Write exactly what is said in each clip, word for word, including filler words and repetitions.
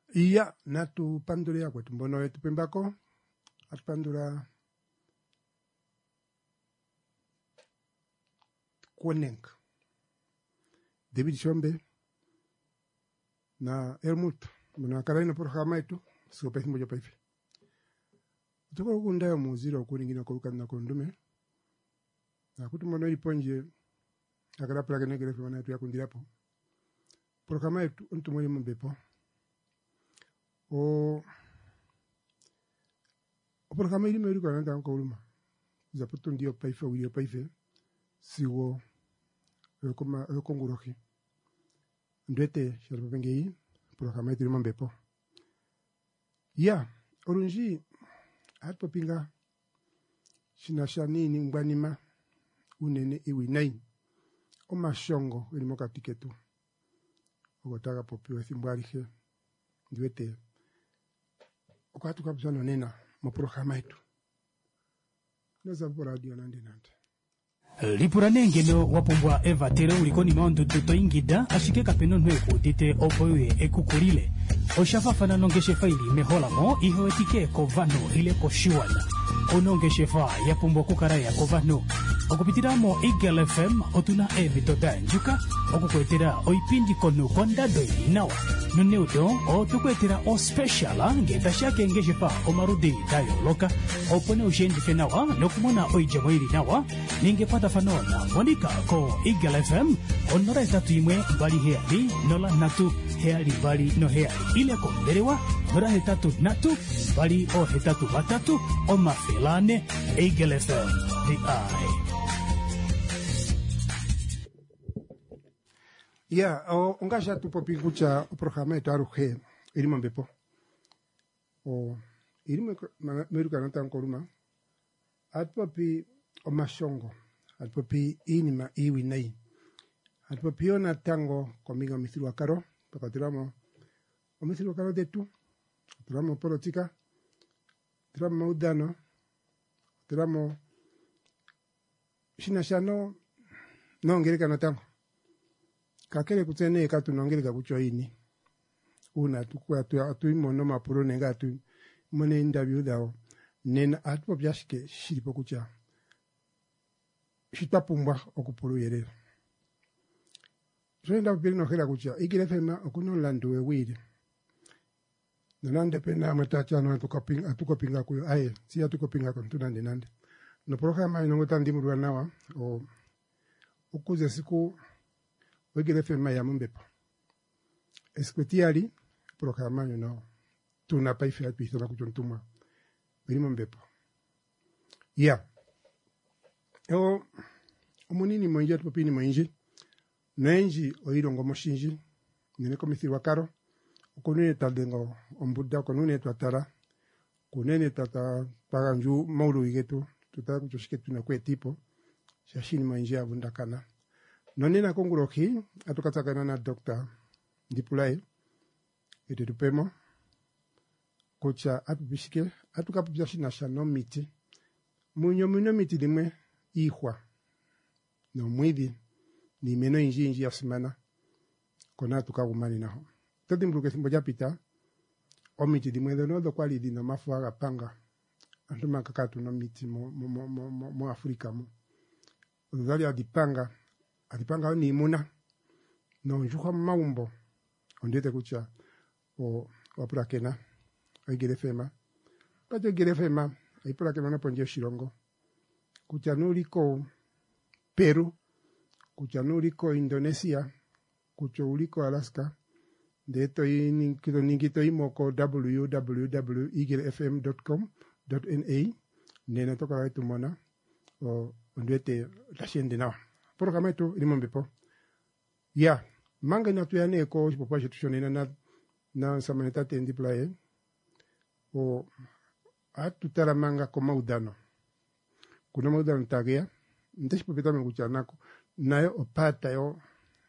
Iya natu pandura ya kwetu mbono wetu pembako atupandura Kwenenk David Shombe na Elmut mna karaino programa yetu sio pesi moja paifi tuko kunda ya muziro kuningina ko kana kondume na kutumono iponje akara plaga negere fona yetu ya kundirapo programa yetu ntumwe mbepo o o programa ili meru kana nda ko uluma za puto ndio paife uyo paife siwo yo koma yo konguroki ndete sharba bengei programa yetu mbepo ya orunji hapo pinga shinashani ni ngwanima unene iwi nine o mashongo ili mokatiketu ogotaka popio simbwalihe ndwete okatu kabisa nena mo programa yetu naza radio nande nande Lipuranengeno wapombwa Eva tere ulikoni maondo tuto ingida ashike kapeno nweko tite opoye ekukulile oshafafana nongeshe faili meholamo iho etike kovano ile koshiwana onongeshe fa yapombwa kukaraya kovano okupitiramo Eagle F M otuna evito danjuka okukwetera oipindi kono kondado inawa nuneudo otukwetera o special ngeta shake ngeshe fa omarudi dayo loka opone ushendi fenawa nokumona oijamo ili nawa ningepata fanona monika ko Eagle F M onora itatu imwe bali heali nola natu heali bali no heali ile konderewa nora hetatu natu bali o hetatu batatu o mafelane Eagle F M the eye. Ya o ungasha tupo pingucha programa yetu aruhe ili mbepo o ili meru kana tankoruma atpopi o mashongo atpopi inima iwi nei atpopi ona tango komigo misiru akaro pakatiramo o misiru akaro detu tiramo politika tiramo udano tiramo shinashano no ngereka na tango kakele kutene katu nongeleka kucho ini una tukwa tu atu mono mapuro nenga atu mone interview dao nena atpo byashike shiripo kucha shitapumba okupuru yere Jenda bino hera kucha igire fema okuno landu wewire nande pena matacha no tukapinga atukopinga kuyo aye si atukopinga kontunande nande no programa ino ngotandi murwa nawa o ukuze siku wegere fema ya mbepo eskwetiali programa no tuna paife atu isona kuchontuma biri mbepo ya o omunini monje tupini monje nenji oirongo moshinji nene komisiwa karo okunene tadengo ombuda konune twatara kunene tata paganju maulu igetu tutaka kuchoshiketu na kwe tipo shashini monje abundakana nonena konguroki atukatakana na doctor Ndipulaye ete tupemo kocha atubishike atukapubishina shano miti munyo munyo miti dimwe ihwa no mwidi ni meno inji inji ya semana kona tukagumani naho tadi mbruke simbo japita o miti dimwe no do kwali dina mafuaga panga antuma kakatu no miti mo mo mo mo, mo Afrika mo uzali adipanga adipanga ni muna no juha maumbo ondete kucha o wapura kena aigere fema pato gere fema aipura kena na ponje shirongo kucha nuliko Peru kucha nuliko Indonesia kucha uliko Alaska deto ini kito ningito imoko w w w dot eagle f m dot com dot n a nena toka wetu mona o ondete la shende na programa yetu ili mbepo ya manga na tuyane ko popa jetushonena na na samaneta tendi playe o atutara manga koma udano kuna udano tagea ndeshi popeta mengucha nako nayo opata yo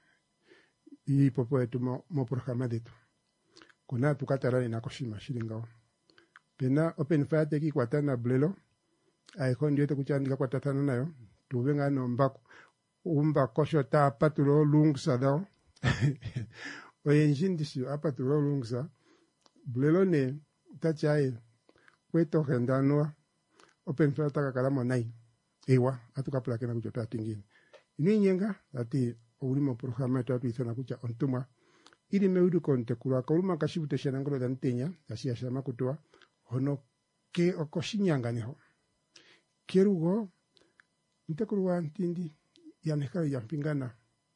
i popo yetu mo, mo programa detu kuna tukatara na koshima shiringao pena open fire teki kwatana blelo ai kondi yetu kuchandika kwatatana nayo tubenga no mbako umba kosho ta patulo lungsa dao oye njindisi apatulo lungsa Blelo ne tachae kweto gendanoa open fire taka kalama nai ewa atuka plake na kuchota tingine ini nyenga ati ulimo programa tatu isana kucha ontuma ili meudu konte kula kauluma kashibu teshana ngolo dantenya asia shama kutoa hono ke okoshinyanga neho kerugo ntekurwa ntindi ya nekala ya mpingana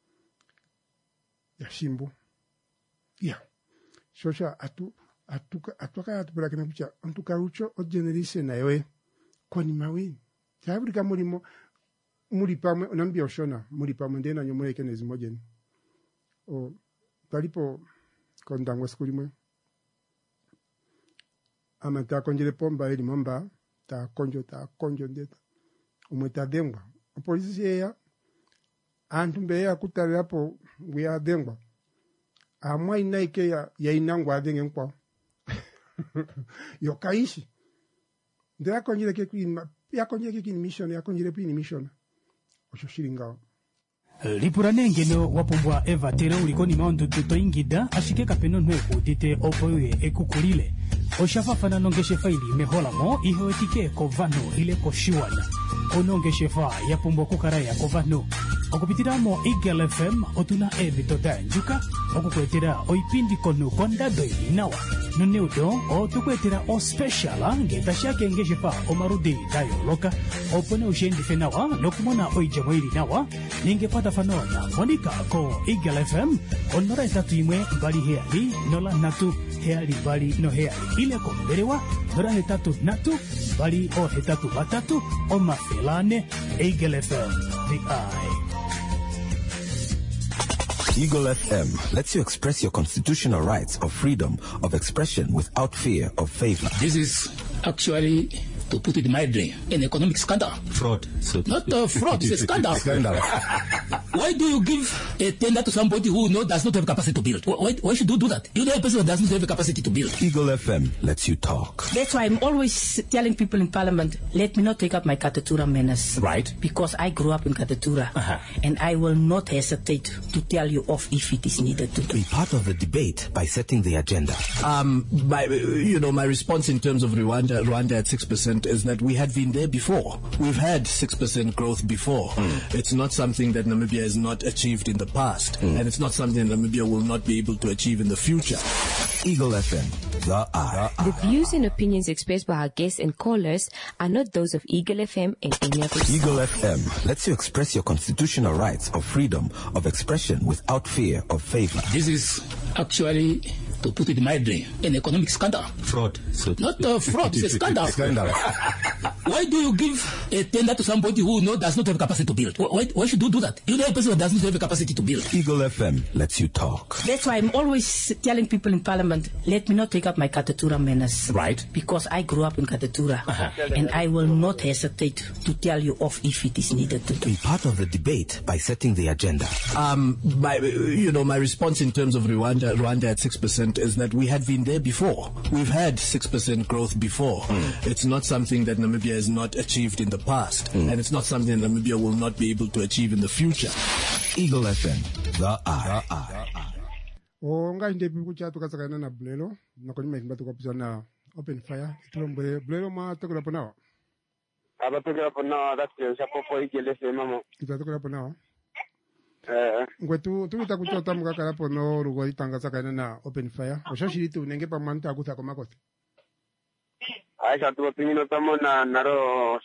ya shimbu ya shosha atu atuka atuka atupela kina kucha antuka ucho o generise na yoe koni mawi tabulika mulimo muri pamwe nambi oshona muri pamwe ndena nyomwe kenezi mojeni o palipo kondangwa skulimwe ama ta konjele pomba eli mamba ta konjo ta konjo ndeta umweta dengwa polisi ya antu mbeya kutalira po nguya dengwa amwa inaike ya, ya inangwa adenge nkwa yo kaishi ndera konjele ke kuima ya konjele ke mission ya konjele pini mission oshoshilingao lipuranenge no wapumbwa Eva Tere ulikoni maondo tutoingida ashike kapeno nweku dite opoye ekukulile oshafafana nongeshe faili mehola mo ihowetike kovano ile koshiwana onongeshe fa yapumbwa kukaraya kovano okupitiramo Eagle F M otuna ebitoda njuka okukwetera oipindi kono kondado inawa noneudo otukwetera o special ngeta shake ngeshe fa omarudi dayo loka opone ushendi fenawa nokumona oijamo ili nawa ningepata fanona monika ko Eagle F M onora etatu imwe bali heali nola natu heali bali no heali ile komberewa nora hetatu natu bali o hetatu batatu o mafelane Eagle F M the eye. Eagle F M lets you express your constitutional rights of freedom of expression without fear of favor. This is actually, to put it mildly, an economic scandal. Fraud. So Not a fraud, it's a scandal. Scandal. Why do you give a tender to somebody who no, does not have capacity to build? Why, why should you do that? You know a person who does not have the capacity to build. Eagle F M lets you talk. That's why I'm always telling people in Parliament, let me not take up my Katatura manners. Right. Because I grew up in Katatura. Uh-huh. And I will not hesitate to tell you off if it is needed to do. Be part of the debate by setting the agenda. Um, my, you know, my response in terms of Rwanda, Rwanda at six percent is that we had been there before. We've had six percent growth before. Mm. It's not something that Namibia has not achieved in the past. Mm. And it's not something that Namibia will not be able to achieve in the future. Eagle F M, the eye. The views and opinions expressed by our guests and callers are not those of Eagle F M and any of its Eagle F M lets you express your constitutional rights of freedom of expression without fear of favor. This is actually, to put it mildly, an economic scandal. Fraud. So Not a fraud, it's a scandal. Scandal. Why do you give a tender to somebody who no, does not have capacity to build? Why, why should you do that? You know a person who does not have the capacity to build. Eagle F M lets you talk. That's why I'm always telling people in Parliament, let me not take up my Katatura manners. Right. Because I grew up in Katatura. Uh-huh. And I will not hesitate to tell you off if it is needed to do. Be part of the debate by setting the agenda. Um, my, you know, my response in terms of Rwanda, Rwanda at six percent is that we had been there before. We've had six percent growth before. Mm. It's not something that Namibia has not achieved in the past. Mm. And it's not something that Namibia will not be able to achieve in the future. Eagle F M, the eye. The eye. o nga inde bi kucha tukasakana na Blelo na kwenye mbatu kwa na open fire tulombe Blelo ma tukula ponawa aba tukula ponawa that's ya popo Eagle F M mamo tukula ponawa eh ngwetu tulita kuchota mukakala pono rugo itanga sakana na open fire oshoshiri tu nenge pa manta akuta kwa makote aisha tu pimino tamo na naro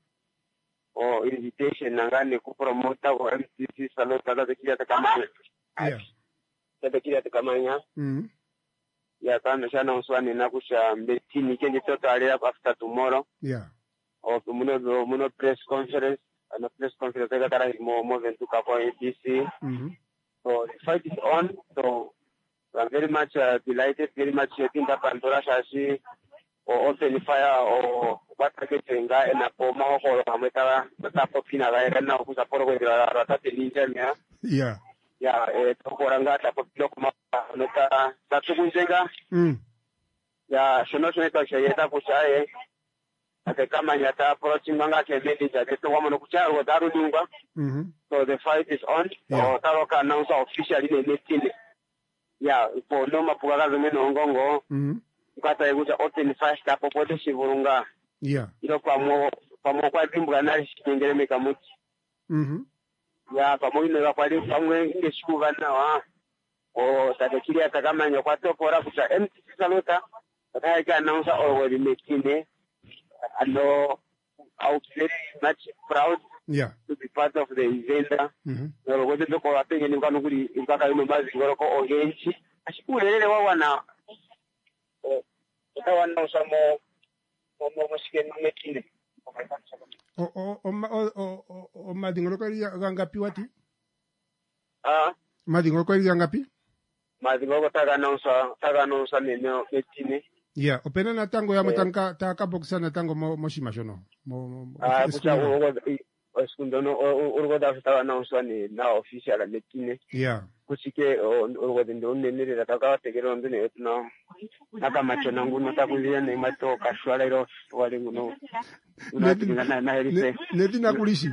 o invitation nangane ku promote o M C C salo kada de kia kama yeah de kia kama nya mm ya kana shana uswani na kusha mbetini kenye totally up after tomorrow yeah o muno muno press conference and a press conference that kara mo mo ventu kapo A P C mhm so the fight is on so I'm very much uh, delighted very much happy that Pandora shashi o open fire o bataketenga ena poma ho ho ameta tapo fina ga era ku saporo ko dira rata telinja mia yeah ya eh to koranga tapo blok ma nota tatsukunjenga mm ya shono shono ta shayeta ku shaye ate kama nyata approaching manga ke manager ke to wamo ku charo daru dingwa mhm so the fight is on yeah. so taroka announce officially the meeting ya po no mapugaga zeme no ngongo mhm ukata ekuta open fast apo pote shivurunga Yeah. ilo pamo pamo kwa dimbuka nali shingere mekamuti Mhm. ya pamo ino kwa leo pamwe inge shuva nawa o tatekiria takamanya kwa topora kuta M T C salota taika announce already mekine ano I'm very much proud Yeah. to be part of the event. Mhm. Nero wote ndoko wapenge ni kwano kuli mpaka ino mazi ngoroko ogenchi ashikulelele wawana eh utawana usamo mo moshike mekine O o o ma- o o o madingolo kwa gangapi wati? ah Madingolo kwa gangapi? mazi ngoroko taka announce taka announce neno mekine Yeah, opena na tango ya matanka taka boksa na tango mo moshima shono. Mo mo. ah kucha ugo eskundono ugo da taka announce ni na official mekine Yeah. kuchike ugo ndo nene da taka tegero ndo ne etno naka macho nangu natakulia ne mato kashwala iro wale nguno unatingana na herise Neti na kulishi.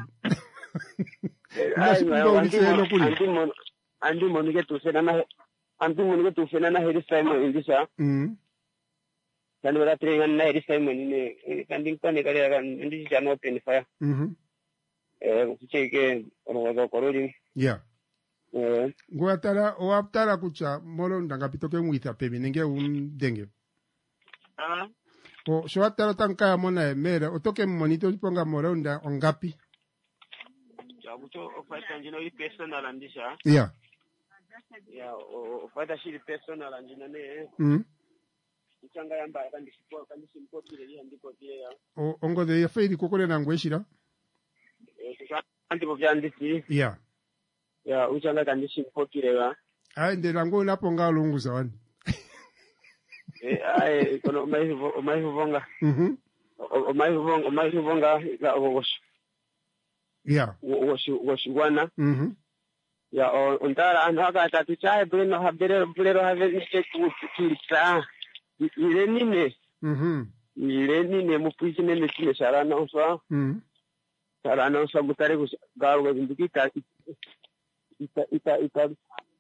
ai Nasikumba ulise no kuli. andimo andimo nige tusena na andimo nige tusena na herise mo indisa Mhm. kandi wala trenga na herise mo ni kandi kone kale kan ndisi jano open fire Mhm. eh kuchike ugo korori Yeah. eh Ngwatara o aptara kucha molo ndanga pitoke mwitha pebi nenge un denge. ah O so atara tanka ya mona emere otoke monito ponga moro nda ongapi. jabuto ofaita njino i personal andisa Yeah. ya ofaita shiri personal andina ne Mhm. changa yamba kandi sipo kandi simpo kile ya ndiko pia ya O ongo de feiri kokole na ngweshira. eh kandi bo byandiki Yeah. ya uchanga kandi simpo kile ya Ai ndela ngo naponga lungu zawani. eh ai kono mai mai vonga Mhm. mai vonga mai vonga ya ogos Yeah. woshi woshi wana Mhm. ya ontara anaka tatu chai breno habere brero have mistake kutita ile nine Mhm. ile nine mupisi nene kile sharana uswa Mhm. sharana uswa mutare garu ngindikita ita ita ita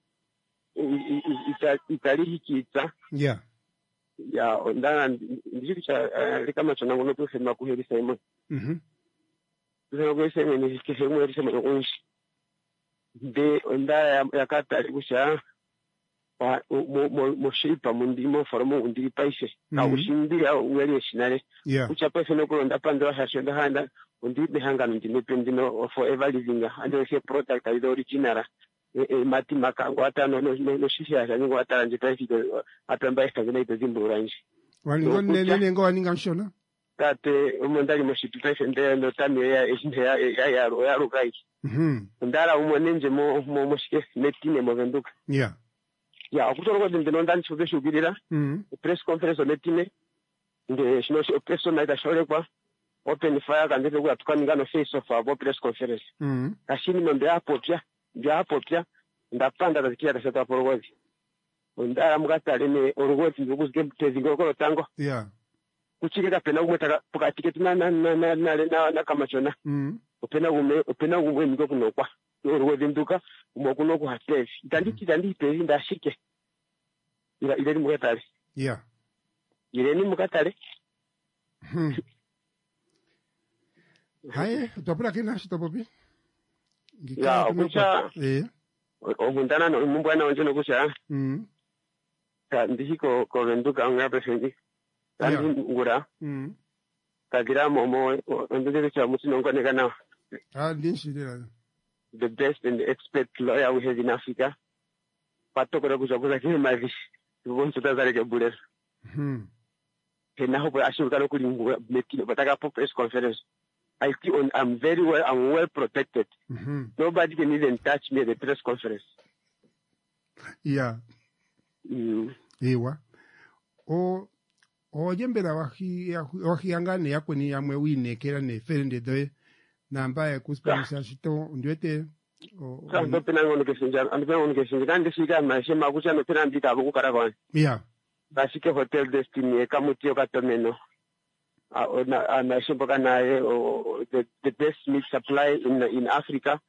ita itarihikitsa Yeah. ya ondana ndikisha kama chonango no kusema kuhelisa imo Mhm. kusema kuhelisa imo ni kisema kuhelisa imo kunshi de ondaya yakata kusha wa mo mo mo shipa mundimo formo undi paise ka Mhm. ushindi ya uwele shinare Yeah. kucha pesa no kulonda pando hashenda handa undi behanga ndine pendino forever living and the product is original e mati makango hata no no no shisha ya ngo hata njita hizo hata mbaye kangena ito zimburanji Wani ngo nene nene ngo waninga mshona. tate umondali moshitu pesa nde no tami ya ya ya ya ro ya ro kai Mhm. ndara umonenje mo mo moshike metine mo venduka Yeah. ya akutoro ngo ndino ndani chobe shugirira Mhm. press conference metine nge shino shi person na itashore kwa open fire kanze kwa tukaningano face off abo press conference Mhm. kashini mambe hapo pia ndio hapo pia ndapanda tazikia tasata porogozi ndara mukatale ne orogozi ngokuzike mtezi ngokolo tango Yeah. kuchikira pena umwe pakatike tuna na na na na na na kama chona Mhm. opena ume opena umwe miko kunokwa orogozi nduka umo kunoku hatevi ndandiki ndandipezi ndashike ila ile ni mukatale Yeah. ile ni mukatale Hmm. Hai, utapura kina shitopopi? Ya, kucha- Eh. ogundana no mumbwana wanje no kusha Mhm. ka ndihiko ko venduka ngabe fendi kandi Yeah. ngura Mhm. kagira momo ndege cha mutu ngone kana Ah, ndinshirira. the best and the expert lawyer we have in Africa pato kora kuja kuza kile mavi tubonso tazare ke bure Mhm. tena hopo ashuka no kulingwa metino bataka po press conference I feel on, I'm very well I'm well protected Mhm. nobody can even touch me at the press conference Yeah. mm. Ewa. O o jembera wahi wahi angane yakwe ni yamwe wine kera ne ferende doe na ambaye kusponsor shito ndwete o Sa ndo pena ngono ke sinja ando pena ngono ke sinja kandi shika ma shema kucha no pena ndika buku kara kwa Yeah. bashike hotel destiny kamutio katomeno a ona ana shimbo kana the the best meat supply in in Africa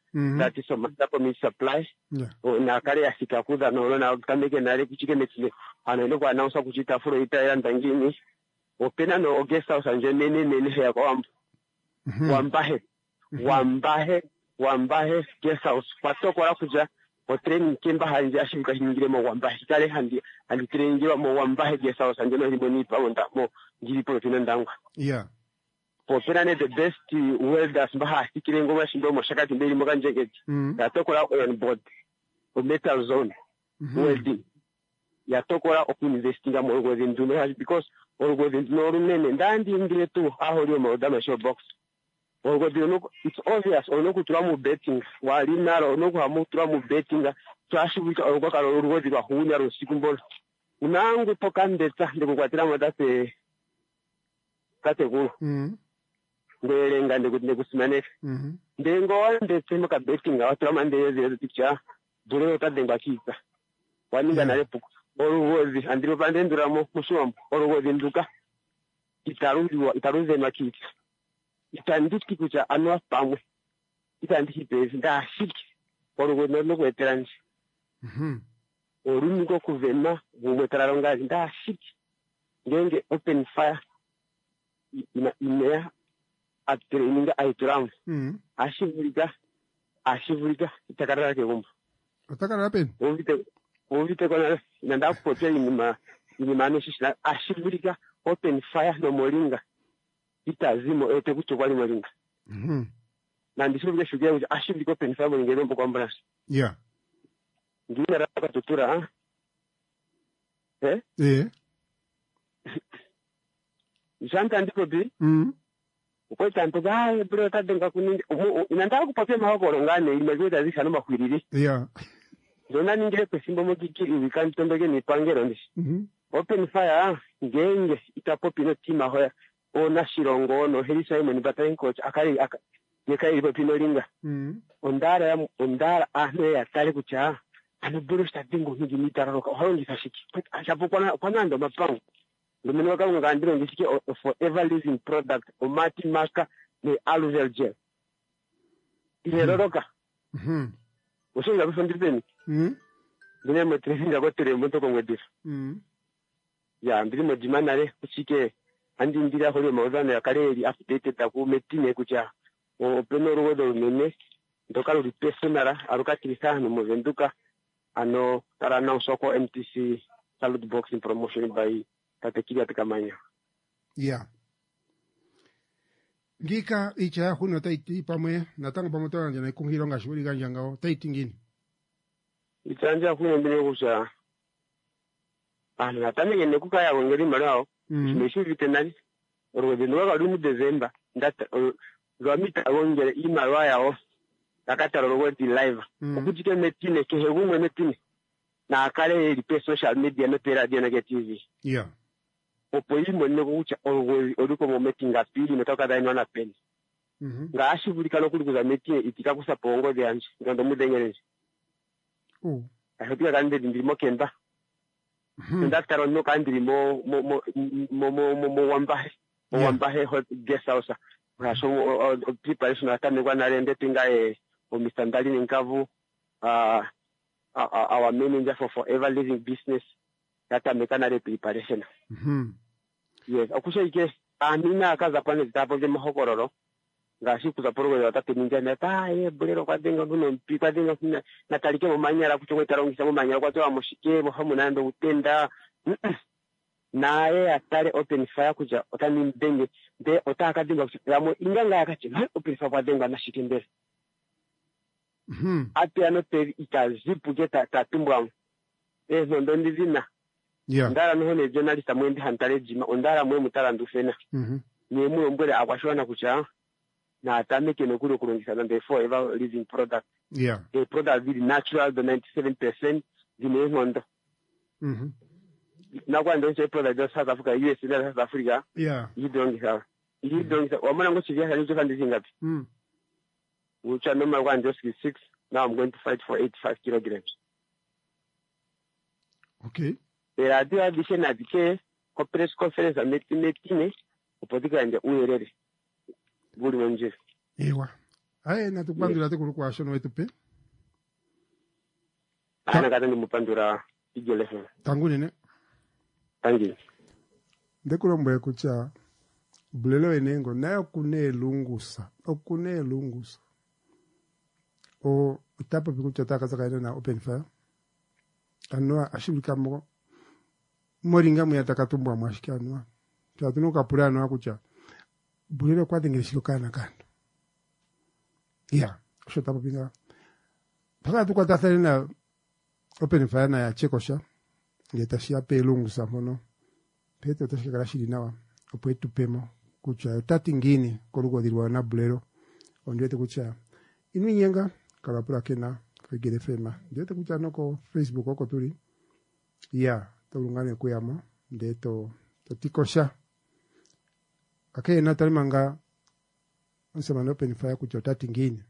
Mhm. that is some that for me supply Yeah. na kale asika kuza no na kameke na le kuchike metile ana ile kwa announce kuchita furo ita ya ndangini opena no guest house anje nene nene ya kwa Mhm. wambahe wambahe wambahe guest house patoko la kuja o training kimba hanje ashika hingire mo wambahe kale handi handi training mo wambahe guest house anje no himoni pa onda mo ngiri po tina ndangwa Yeah. opena ne the best welders mbaha sikire ngoma shindo mo shakati mbili mo kanjeke Mhm. yatokola on board o metal zone Mhm. welding yatokola okuinvestinga mu orgo zindume because orgo zindume runene ndandi ngire tu aho lyo mo dama show box orgo zindume it's obvious ono kutura mu betting wali naro ono kuhamu tura mu betting twashubika orgo karo orgo zirwa hunya ro sikumbol unangu pokandetsa ndikukwatira modase kate ku Mhm. ndelenga ndikuti kusimane Mhm. ndengo ndetse mu ka betting awatura mande zero picture dure utadenga kitsa waninga na lepo orogozi andiro pandendura mo mushombo orogozi nduka itarudiwa itaruze makiti itandiki kucha anwa pamwe itandiki pezi ndashiki orogozi no kweteranje Mhm. oruniko kuvema bumwetara ngazi ndashiki ngenge open fire ina ina atreninga aitram Mhm. ashivulika ashivulika itakarara ke gombo Atakara happen. ovite ovite kona nanda kupotea inima inima shishina ashivulika open fire no moringa itazimo ete kutokwali moringa Mhm. na ndishivulika shugia kuti ashivulika open fire moringa nombo kwa ambulance Yeah. ngina raka tutura ha eh Eh. janta ndiko bi Mhm. uko tanto ga bro tadenga kuninde nanda kupotea mahokoro ngane imegweza zishano makwiriri Yeah. zona ningire kwesimbo mo kikiri wikantombege ni pangero ndishi Mhm. open fire ngenge itapopino tima hoya ona shirongo no helisa yemo ni batting coach akari aka yekai ibo pino linga Mhm. ondara ya ondara ahne ya tare kucha ano buru sta dingo ngi mitaro ka horongi kashiki achapo kwana kwana ndo mapango lumino ka ngandiro ngishike for ever living product o mati maka ni aluvel gel ile roroka Mhm. ushinga bifondipeni Mhm. ndine motrezinga kotere moto kongwedira Mhm. ya ndiri mojimanare kuchike andi ndira hori mauzana ya kareri updated taku metine kucha o peno rodo runene ndokalo ripesonara arukatirisana mu venduka ano tarana usoko M T C salute boxing promotion by tatekiria takamanya Yeah. Ngika icha huno taiti pamwe natanga pamwe tanga na kunghiro ngashuri kanjangao taiti ngini. itanja kuno mbine kusha ana natame ngene kukaya wongeri marao Mhm. meshu vitenali rodo nwa lu mu December ndata lwamita wongere imarwa yao akataro rwodi live Mhm. okutike metine ke hegumwe metine na akale ri social media no pera dia na T V Yeah. opo imo ne kucha orgo oruko mo metinga pili metoka dai nona pen Mhm. nga ashivulika no kulikuza metine itika kusapongo byanje ngondo mudenyereje Oh. ahopia kande ndimo kenda Mhm. ndaktaro no kandiri mo mo mo mo mo mo wambahe mo Yeah. wambahe hot guest house raso preparation atane kwa narende tinga e o Mister Ndali Nkavu uh our manager for forever living business data mekana preparation Mhm. yes akusha ike amina akaza pane zitapo ze mahokororo ngashi kuza porogo ya tate ninja na ta e bulero kwa denga guno mpi kwa denga kuna natalike mu manyara kuchokwe rongisa mu manyara kwa toa mushike mu hamu nando utenda naye atare open fire kuja otani mbenge de otaka denga yamo inganga yakache open fire kwa denga na shikembele Mhm. ate anote ikazipu geta tatumbwa ezo ndo ndivina Yeah. ndara no ne journalist amwendi hantare jima ondara mwe mutara ndufena Mhm. ni mwe mbele akwashwana kucha na atamike no kuro kurongisa na forever living product Yeah. a product really natural the ninety-seven percent dine ngondo Mhm. na kwa ndo product just South Africa U S na South Africa Yeah. yidongisa yidongisa wamana ngo chivya hali joka ndizingapi Mhm. ucha number one just six now I'm going to fight for eighty-five kilograms Okay. radio addition adike ko press conference ameti metine upotika nje uyerere buli wonje Ewa. Aye na tukupandura te kuru kwa shono wetu pe. Ana kata ni mupandura Eagle F M. Tangu nene. Tangi. Ndekulo mbwe kucha bulelo enengo nayo kune lungusa. Okune lungusa. O utapo pikucha taka zaka na open fire. Anwa ashibika mo moringa mu yatakatumba mwashika anwa. Twatunuka pulano akucha. Bulelo kwa dingirishilo kana kando. Yeah, sho tapo pinga. Paka tu kwa tathari na open fire na ya chekosha. Ngetashia pe lungusa mono. Pete utashika karashiri nawa. Opo etu pemo. Kucha utati ngini kolugo dirwa na bulelo. Ondwete kucha. Inu nyenga. Kalapura kena. Kagere fema. Ndete kucha noko Facebook oko turi. Yeah. Tolungane kuyamo. Ndeto. Totikosha. Kake na talimanga. Unsemana open fire kucha utati ngini.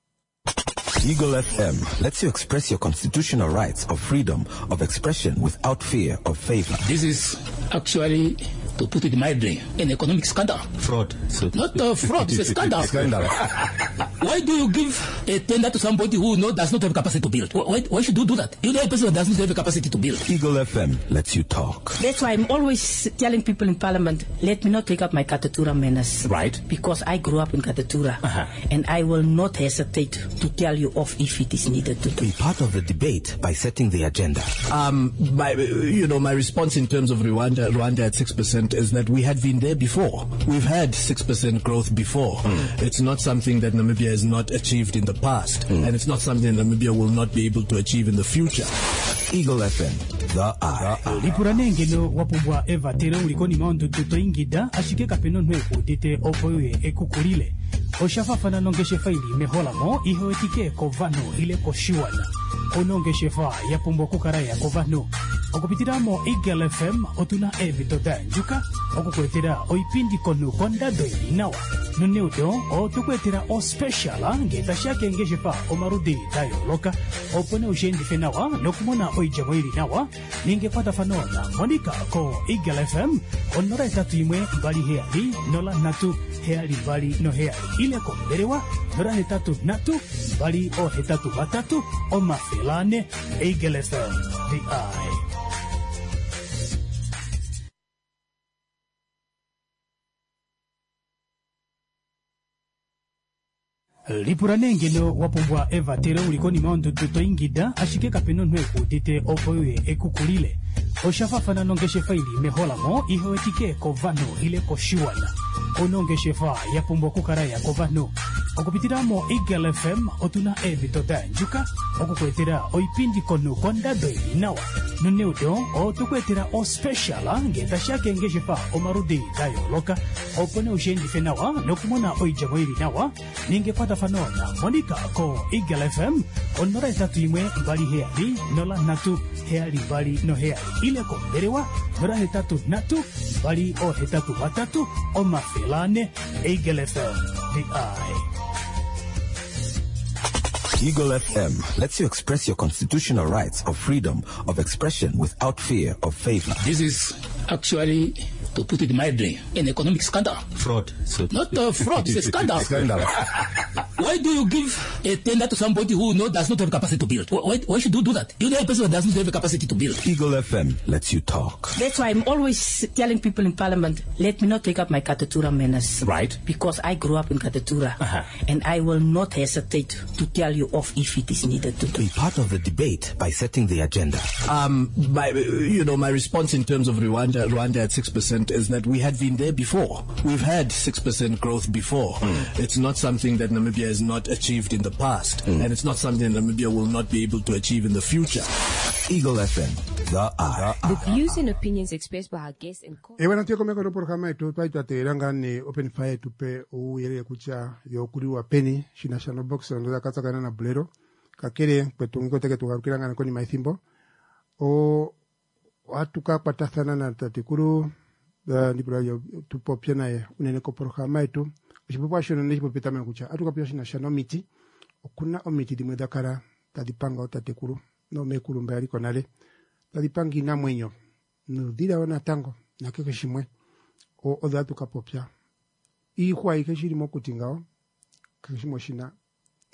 Eagle F M lets you express your constitutional rights of freedom of expression without fear of favor. This is actually, to put it mildly, an economic scandal. Fraud. So Not a fraud, it's a scandal. Scandal. Why do you give a tender to somebody who no, does not have capacity to build? Why, why should you do that? You know a person that does not have the capacity to build. Eagle F M lets you talk. That's why I'm always telling people in Parliament, let me not take up my Katatura manners. Right. Because I grew up in Katatura. Uh-huh. And I will not hesitate to tell you off if it is needed to do. Be part of the debate by setting the agenda. Um, my, you know, my response in terms of Rwanda, Rwanda at six percent is that we had been there before. We've had six percent growth before. Mm. It's not something that Namibia has not achieved in the past. Mm. And it's not something that Namibia will not be able to achieve in the future. Eagle F M, the eye. Lipuranenge no wapumbwa Eva tere ulikoni maundu tuto ingida ashike kapeno nweko dite opoye ekukurile. Oshafafana nongeshe faili mehola mo iho etike kovano ile koshiwana. Onongeshe fa ya pumbo kukaraya kovano. Okupitiramo Eagle F M otuna evito danjuka. Okukwetera oipindi konu konda doili nawa. Nuneudo o tukwetera o speciala ngeta shake ngeshe fa omarudi tayo loka. Opone ushendi fenawa nokumona oijamoiri nawa. Ninge pata fanona monika ko Eagle F M onora etatu imwe mbali heali nola natu heali mbali no heali ile komberewa nora hetatu natu mbali o hetatu batatu o mafelane Eagle F M the eye. Lipuranenge no wapumbwa Eva tere ulikoni maundu tuto ingida ashike kapeno nweko dite opoye ekukurile. Oshafafana nongeshe faili mehola mo iho etike kovano ile koshiwana. Onongeshe fa ya pumbo kukaraya kovano. Okupitiramo Eagle F M otuna evito danjuka. Okukwetera oipindi konu konda doili nawa. Nuneudo o tukwetera o speciala ngeta shake ngeshe fa omarudi tayo loka. Opone ushendi fenawa nokumona oijamoiri nawa. Ninge pata fanona monika ko Eagle F M onora etatu imwe mbali heali nola natu heali mbali no heali ile komberewa nora hetatu natu mbali o hetatu batatu o mafelane Eagle F M the eye. Eagle F M lets you express your constitutional rights of freedom of expression without fear of favor. This is actually, to put it mildly, an economic scandal. Fraud. So Not a fraud, it's a scandal. Scandal. Why do you give a tender to somebody who no, does not have capacity to build? Why, why should you do that? You know a person that does not have the capacity to build. Eagle F M lets you talk. That's why I'm always telling people in Parliament, let me not take up my Katatura manners. Right. Because I grew up in Katatura. Uh-huh. And I will not hesitate to tell you off if it is needed to do. Be part of the debate by setting the agenda. Um, my, you know, my response in terms of Rwanda, Rwanda at six percent is that we had been there before. We've had six percent growth before. Mm. It's not something that Namibia has not achieved in the past. Mm. And it's not something that Namibia will not be able to achieve in the future. Eagle F M, the eye. The views and opinions expressed by our guests and callers. E wana tiyo komeko no programa etu twaita te ranga ni open fire tupe o yere kucha yo kuri wa peni shina shano box ndo kata kana na bulero kakere kwetungo teke tukarukiranga na koni maithimbo o watu ka patathana na tatikuru da ndibura yo tupo pia na unene ko programa etu usipopa shono ne sipopita me kucha atuka pia shina shano miti okuna omiti dimwe dakara tadipanga otatekuru no mekuru mbali konale tadipangi na mwenyo no dira wana tango na keke shimwe o odatu kapopya i kwa ike shiri mokutingao keke shimo shina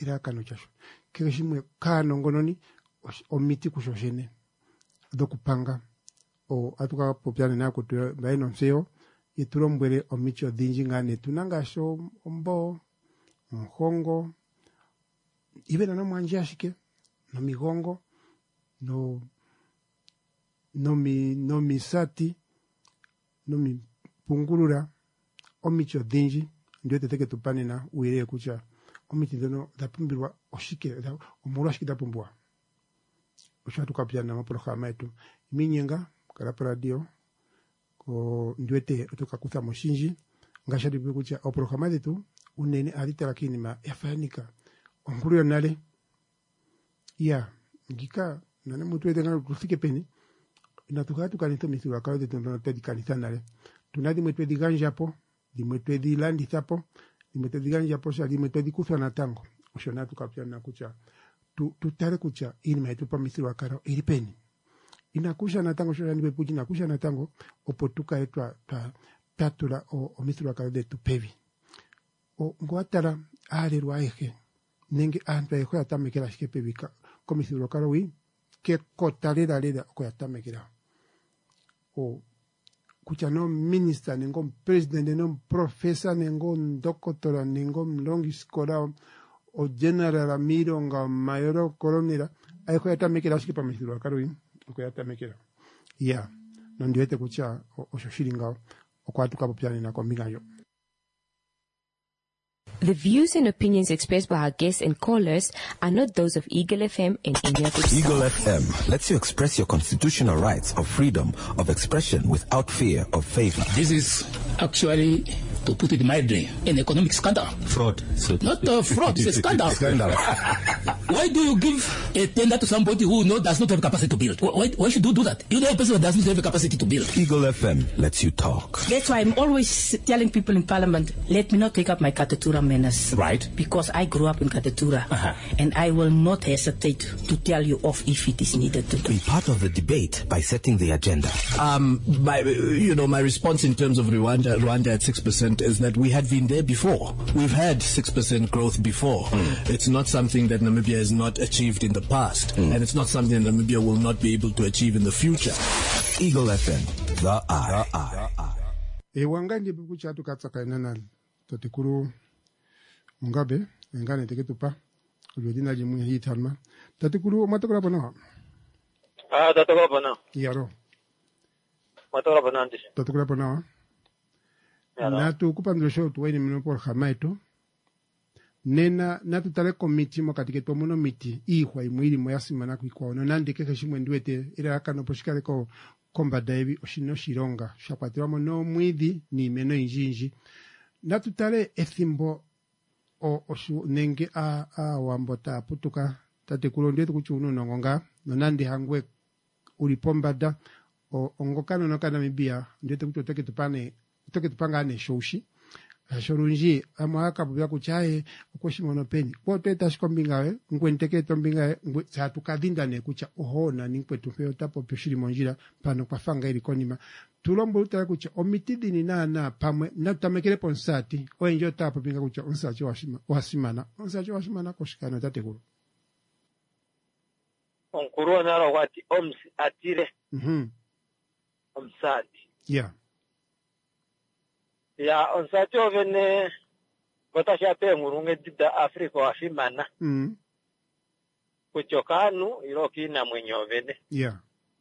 ira kano chasho kekeshimwe kano ngononi omiti kushoshene dokupanga o atuka popiane na kutu baino nseo yetulombwele omiti odinji ngane tunangasho ombo mhongo ibena no mwanjashike no migongo no no mi no misati no mi pungulura omiti odinji ndio teteke tupane na uire kucha omiti dono dapumbirwa oshike omulwa shike dapumbwa ushatu kapya na maprograma yetu minyenga kala radio ko ndwete tukakuta moshinji ngashadi kucha oprograma yetu unene alita lakini ma yafanika onkulu yonale ya ngika nane mutu edenga kufike peni na tukatu kanito misura kawo de tono tedi kanisa nale tunadi mwetu diganja hapo di mwetu di landi hapo di mwetu diganja hapo sha di mwetu di kufa na tango ushona tukapya na kucha tu tutare kucha ili maitu pa misura karo ili peni inakusha na tango shona nibe puji nakusha na tango opotuka etwa ta tatula o, o misura karo de tu pevi o ngwatara ale ruaeje nenge anto ejo atamekera shike pebika komisiro karo wi ke kotalera lera ko atamekera o kucha no minister nengo president no professor nengo doctora nengo longi skola o general Ramiro nga mayoro coronera ejo atamekera shike pamisiro karo wi ko atamekera ya no ndiwete kucha o shoshiringa o kwatuka popyane na kombinga yo. The views and opinions expressed by our guests and callers are not those of Eagle F M and any other station. Eagle F M lets you express your constitutional rights of freedom of expression without fear of favor. This is actually, to put it mildly, an economic scandal. Fraud. So Not a fraud, it's a scandal. Scandal. Why do you give a tender to somebody who no, does not have capacity to build? Why, why should you do that? You know a person who does not have a capacity to build. Eagle F M lets you talk. That's why I'm always telling people in Parliament, let me not take up my Katatura manners. Right. Because I grew up in Katatura. Uh-huh. And I will not hesitate to tell you off if it is needed to do. Be part of the debate by setting the agenda. Um, my, you know, my response in terms of Rwanda, Rwanda at six percent is that we had been there before. We've had six percent growth before. Mm. It's not something that Namibia has not achieved in the past. Mm. And it's not something that Namibia will not be able to achieve in the future. Eagle F M, the eye. The eye. E wanganje bukucha tukatsaka nana totikuru Mugabe ngane teketupa kulodina jimu hii talma tatikuru matakura bana ah tatakura bana yaro matakura bana ndishi tatakura bana na tu kupandro show tu weni mino por jamaito nena na tutale komiti mo katike to mono miti ihwa imwili mo yasimana kwikwa no nandi keke shimwe ndwete ira akano poshikale ko komba daibi oshino shironga shakwatira mo no mwidi ni meno injinji na tutale ethimbo o oshu nenge a a wambota putuka tate kulondetu kuchunu nongonga nonandi hangwe ulipombada o ongokano nokana mibia ndete kutoke tupane toke tupanga ne shoshi shorunji amaka bya kuchae okoshimono peni pote tashikombingawe ngwenteke tombingawe satukadinda ne kucha ohona ninkwetu feo tapo pishiri monjira pano kwafanga ili konima tulombo utara kucha omitidi ni na na pamwe na tamekele ponsati oenjo tapo pinga kucha onsachi washima wasimana onsachi washimana koshikano tatekuru onkuru na rawati omsi atire mhm omsati yeah ya onsati ovene gotasha pe ngurunge dida Afrika washimana mhm kuchokanu iroki na mwenyo vene yeah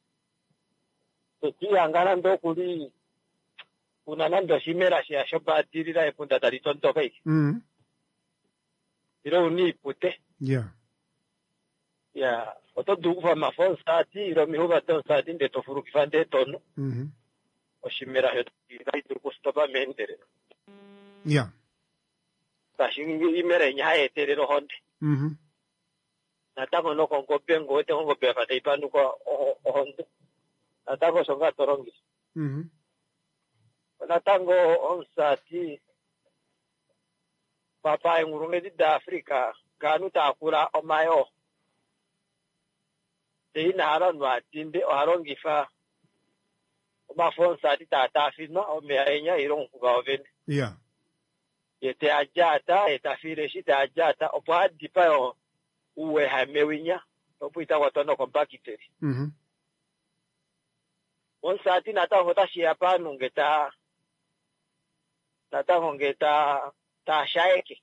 Tukia ngana ndo kuli kuna nando shimera shia shopa atirira epunda taritonto fake. mhm Iro uni pute. yeah Ya, oto dukufa mafon sati iro mihuba ton sati nde tofuru kifande tono. mhm Oshimera yoto kai duku stopa mendere. yeah Tashingi imere nyae terero honde. mhm Natako no kongo pengo ete kongo pefa taipandu ko honde. Natako songa torongi. mhm Natango onsati papa ngurunge di Afrika ganu takura omayo deina haron wa tinde haron gifa ma fon sati tata fino o me enya irong kugawen yeah Yete ajata, eta fireshi te ajata, opo hadi pa yo uwe hamewinya, opo ita watono kompakiteri. Mhm. On sati nata hota shiapa nungeta, nata hongeta ta shaeke.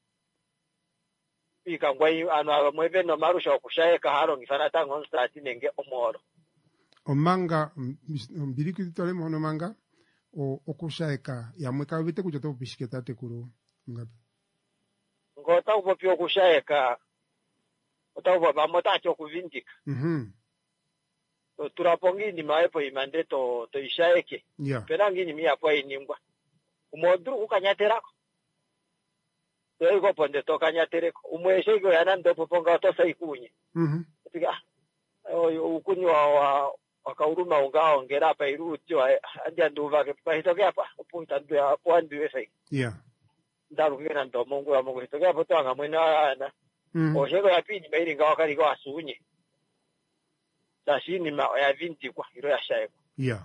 Pika ngwai anu mwebe no marusha kushaeka haro ngifana ta on sati nenge omoro. Omanga mbiriki tole mono manga o okushaeka ya mweka vite kujoto bishiketa tekuru ngapi. Ngota upo pio kushaeka. Ota upo bamota cho kuvindika. Mhm. To turapongi ni maepo imande to to ishaeke. Yeah. Perangi ni miya kwa inimgwa. Umodru ukanyaterako. To iko ponde to kanyatereko. Umweshe iko yanando poponga to saikunye. Mhm. Tika ukunywa wa wakauruma ungao ngera pa iruti wa andia nduva ke pa hitoke apa upunta ndu ya pwandu efei. Yeah. Ndaru kena ndo mungu ya mungu hitoke apa to anga mwena na. Mhm. Oshego ya pini meiri ngao kari kwa asunye. Tashini ma ya vinti kwa hiro ya shaeko. Yeah.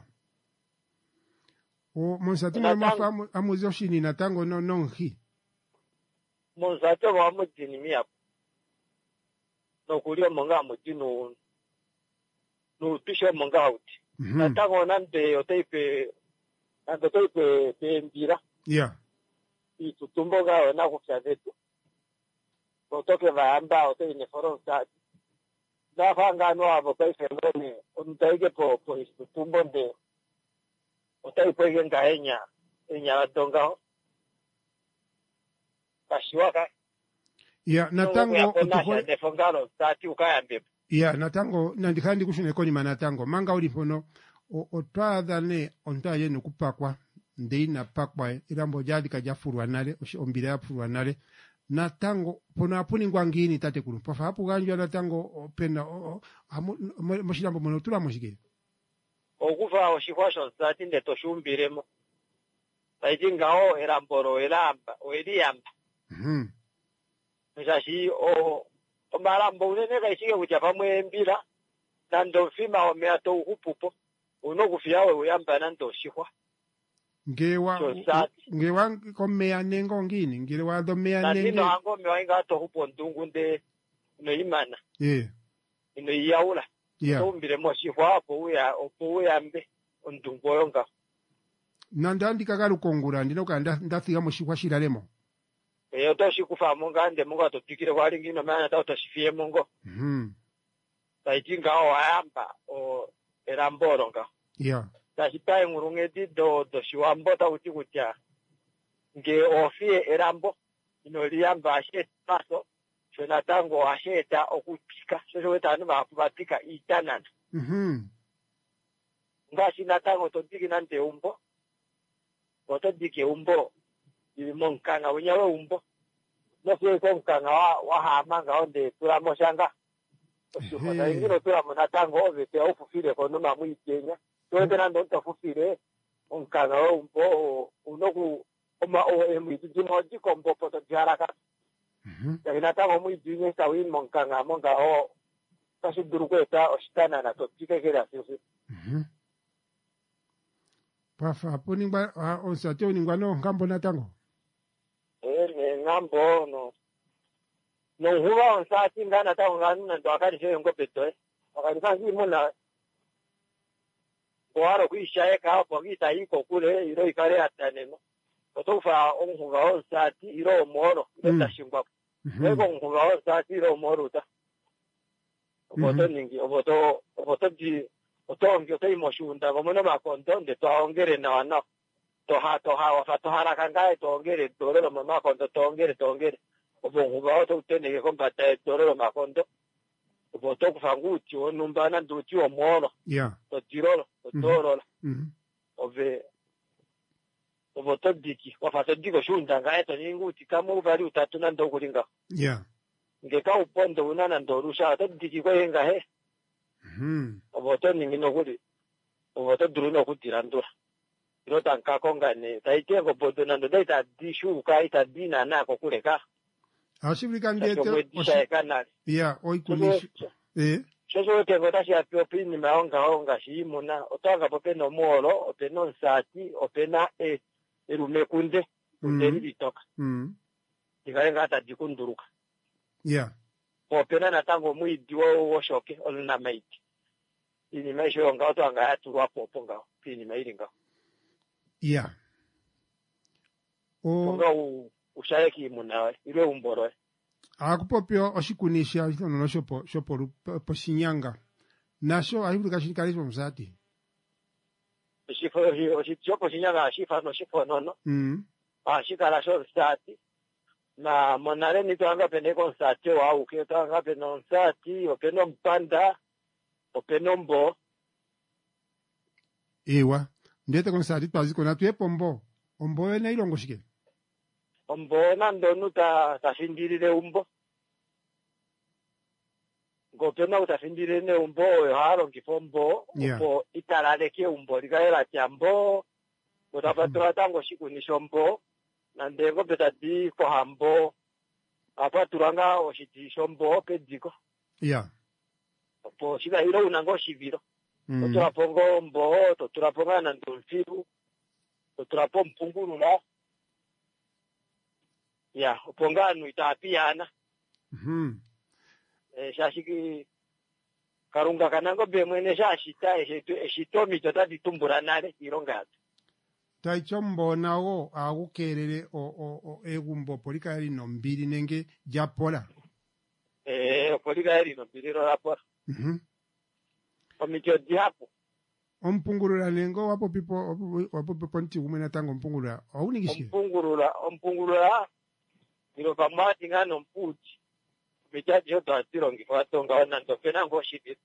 O monsatu na mafamu amuzoshini na tango no nonhi. Monsatu wa mutini miya. No kurio monga mutinu no pisho monga uti. Mhm. Na tango nante oteipe nante oteipe pe mbira. Yeah. Itutumbo ga na kuchazetu. Otoke vaamba otoke ne foron sa. Da fanga no abo kai femene untaige po po itutumbo de. Otai po yenga enya enya donga. Kashiwaka. Yeah, natango otoke ne fongalo tati ukaya mbepo. Yeah, natango nandikandi kushune koni manatango manga ulipono otwadha ne ontaye nukupakwa ndei na pakwa irambo jadi kajafurwa nale ombira yapurwa nale natango pono apuni ngwangini tate kulu pafa hapu ganjwa natango pena moshirambo mono tula moshike Okufa oshikwasho tati nde toshumbiremo taijingao eramboro eramba oeriyamba. Mhm. Mishashi o omarambo unene kaishike kucha pamwe mbira nando fima omeato upupo unokufiawe uyamba nando shikwa. Ngewa So, ngewa komea nengo ngini ngewa do mea nenge Natino hango mewainga to hupo ndungu nde ino imana yeah ino iyaula yeah tombire moshikwa opo uya opo uyambe ndungu oyonga. nandandi kagalu kongura ndino kanda ndafika moshikwa shiralemo. Eyo toshikufa munga nde munga topikire kwali ngino mana ta toshifie mungo. Mhm. Taijinga o ayamba o eramboro nga. Yeah. Tashipai ngurungeti do do shiwambo ta uti kutia. Nge ofie erambo ino liyamba ashe paso shona tango asheta okupika shosho wetanu maapupapika itanana. Mhm. Ngashi natango todiki nante umbo. Otodiki umbo monkanga wenyawe umbo. Nofie ko nkanga wa wahama nga onde tulamo shanga. Oshukota ingino tulamo natango ovete ofufire kono mamuyikenya. Tote nando tofufire nkanga wa umbo unoku oma o emitu jimoji kombo poto jaraka. Mhm. Ya natango muyijinye sawi monkanga monga o kashidurukweta oshitana na topike kera sisi. Mhm. Pafa apuni ngwa onsate uningwa no ngambo natango. Eh ngambo no. No huwa onsati ngana tango ngana ndo akari shewe ngopeto eh. Akari kangi muna Kwaro kuishaye hapo kita iko kule iro ikare ataneno. Otofa onhuga onsati iro moro ndashingwa. Ego onhuga onsati iro moro ta. Oboto ningi oboto oboto di otongi otei moshunda bomona makondo nde toongere na wana. Toha toha wafa tohara kangae toongere dorero mama kondo toongere toongere. Obonhuga oto utene kompata dorero makondo. Oboto kufanguti onumbana nduti omoro. Yeah. To tirolo Toro, Mhm. ove ovo todiki wafato diko shunda ngaeto ninguti kama uvari utatu na ndo kulinga. Yeah. Ngeka upondo unana ndo rusha todiki ko yenga he. Mhm. Ovo to ningino kuli. Ovo to druno kutira ndura. Iro tanka konga ne taitengo bodo na ndo daita dishu kaita dina na ko kuleka. Ashifrika ndete oshi. Yeah, oikulishi. Eh. Shosho tengo tashi apiopi ni maonga onga shimuna otoanga pope no moro openo nsati opena e erumekunde underi bitoka Mm. ikalenga hata dikunduruka Yeah. popena natango mwidi wo woshoke oluna maiti ini maisho yonga watu anga yaturwa popo ngao pini mairi ngao Yeah. O nga ushayeki munawe ile umboro akupopio oshikunisha itono no shopo shopo ru- po Shinyanga. Nasho ayibulika shikalismo msati. shifo shifo shinyaga shifa no shifo nono Mm. ashikala sho stati na monare ni twanga pene konsati wa uke twanga pene konsati openo mpanda openo mbo Ewa. Ndete konsati twaziko na tuepo mbo. Ombo ena ilongo shike. ombo na ndonu ta tafindilile umbo ngopena utafindile ne umbo oyo halo ngifombo Yeah. opo italalekie umbo likaela tyambo utapatula tango shikunisho mbo na ndengo peta di ko hambo apatulanga oshitisho mbo pediko Yeah. opo shika hilo unango shiviro Mm. totulapongo mbo totulaponga na ndolfiru totulapo mpungulula ya oponganu itapiyana Mhm. e, shashiki karunga kanango bemwene shashita eshitomi totaditumbura nale ilongatu Taicho mbona wo agukerere o o o egumbo polika lino mbili nenge japola. eh opoliga elino piliro lapora Mhm. omityo dihapo Ompungulula nengo wapo pipo wapo pipo nti umena tango mpungulula. Aunigishike. ompungulula ompungulula ilo pamati ngano mputi michaji yoto atirongi fatonga wana ndopena ngoshiti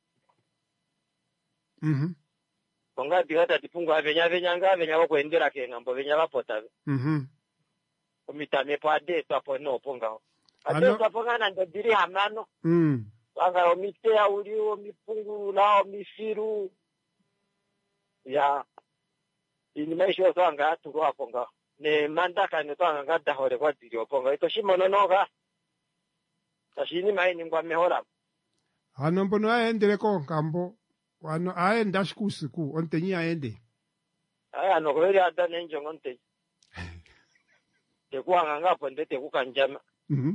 Mhm. konga digata dipungu avenya venya nga venya wakwendera kengambo venya vapota Mhm. omitame pade twapo no ponga ade Ano- twaponga na ndodiri hamano Mm. anga omitea ulio mipungulula omifiru ya ini maisho twanga turwa ponga ne mandaka ne twanga ngada hore kwa diri ponga ito shimono noga tashini maini ngwa mehora Ano mbono aendele ko kambo. Wano aenda shikusiku ontenyi aende. aya no kweli ada nenjo ngonte te kuanga ngapo ndete kukanjama Mhm.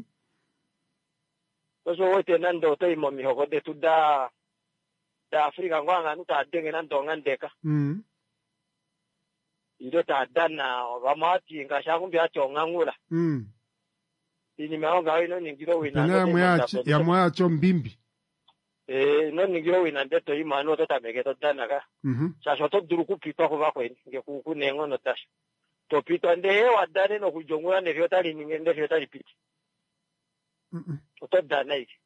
so wote nando to imo mihogo de tuda da Afrika ngwanga nuta denge nando ngandeka Mhm. ile ta dana wamati ngashakumbi achongangula Mhm. ini meonga ino ningiro wina Pena ya moya ya moya cho mbimbi. eh no ningiro wina ndeto imano to tameke to dana ka Mhm. sasho to duruku pito ko bakweni nge kuku nengo no tash to pito nde wadane no kujongula ne vyota liningende vyota lipiti Mhm. to dana iki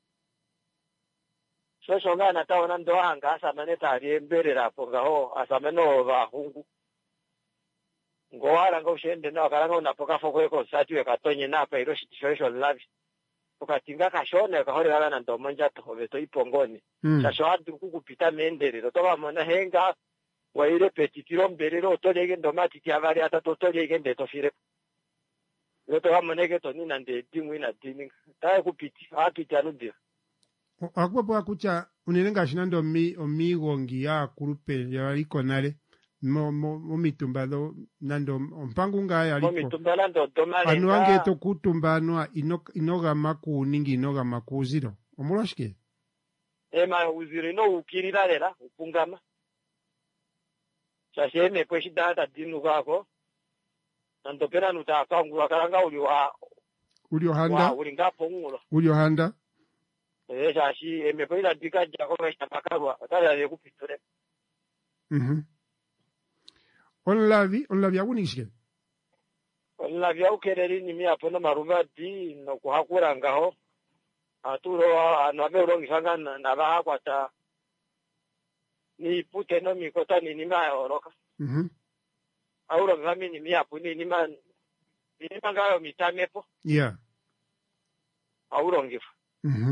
so shonga na taona ndo anga asamane tari mbere rapo ngaho asameno bahungu ngowala ngoshende na kalanga unapoka foko ko sati we katonye na pa iro situation lavi ukatinga kashone kahore wala na ndo manja to beto ipongoni Mm. sasho adu kukupita menderero to bamona henga waire petitiro mberero to lege ndo mati tiavari ata to to lege ndo fire lo to bamona ke to nina nde dimwe na dining ta kupiti apiti anudia Akupo akucha unilenga shinando mi omigongi ya kurupe ya iko nale. Mo mo mo mitumbado nando mpangu nga ya mo lipo. mitumbala ndo domale Anu ange to kutumbanwa ino inoga maku ningi inoga maku zero. Omulashike. ema uzire no ukirira lela upungama shasheme kweshi data dinu kako nandopera nuta kangu akalanga uli wa Ulio wa handa. uli ngapo ngulo Ulio handa. eh shashi emepoila dikaja ko mesha makarwa atala ye kupitore Mhm. On lavi, on lavi agunishike. la vya ukereri ni mi apona maruva di no kuhakura ngaho aturo anabe urongishanga na baha kwata ni pute no mikota ni nima oroka Mhm. auro ngami ni mi apuni ni man ni mangayo mitamepo Yeah. auro ngifu Mhm.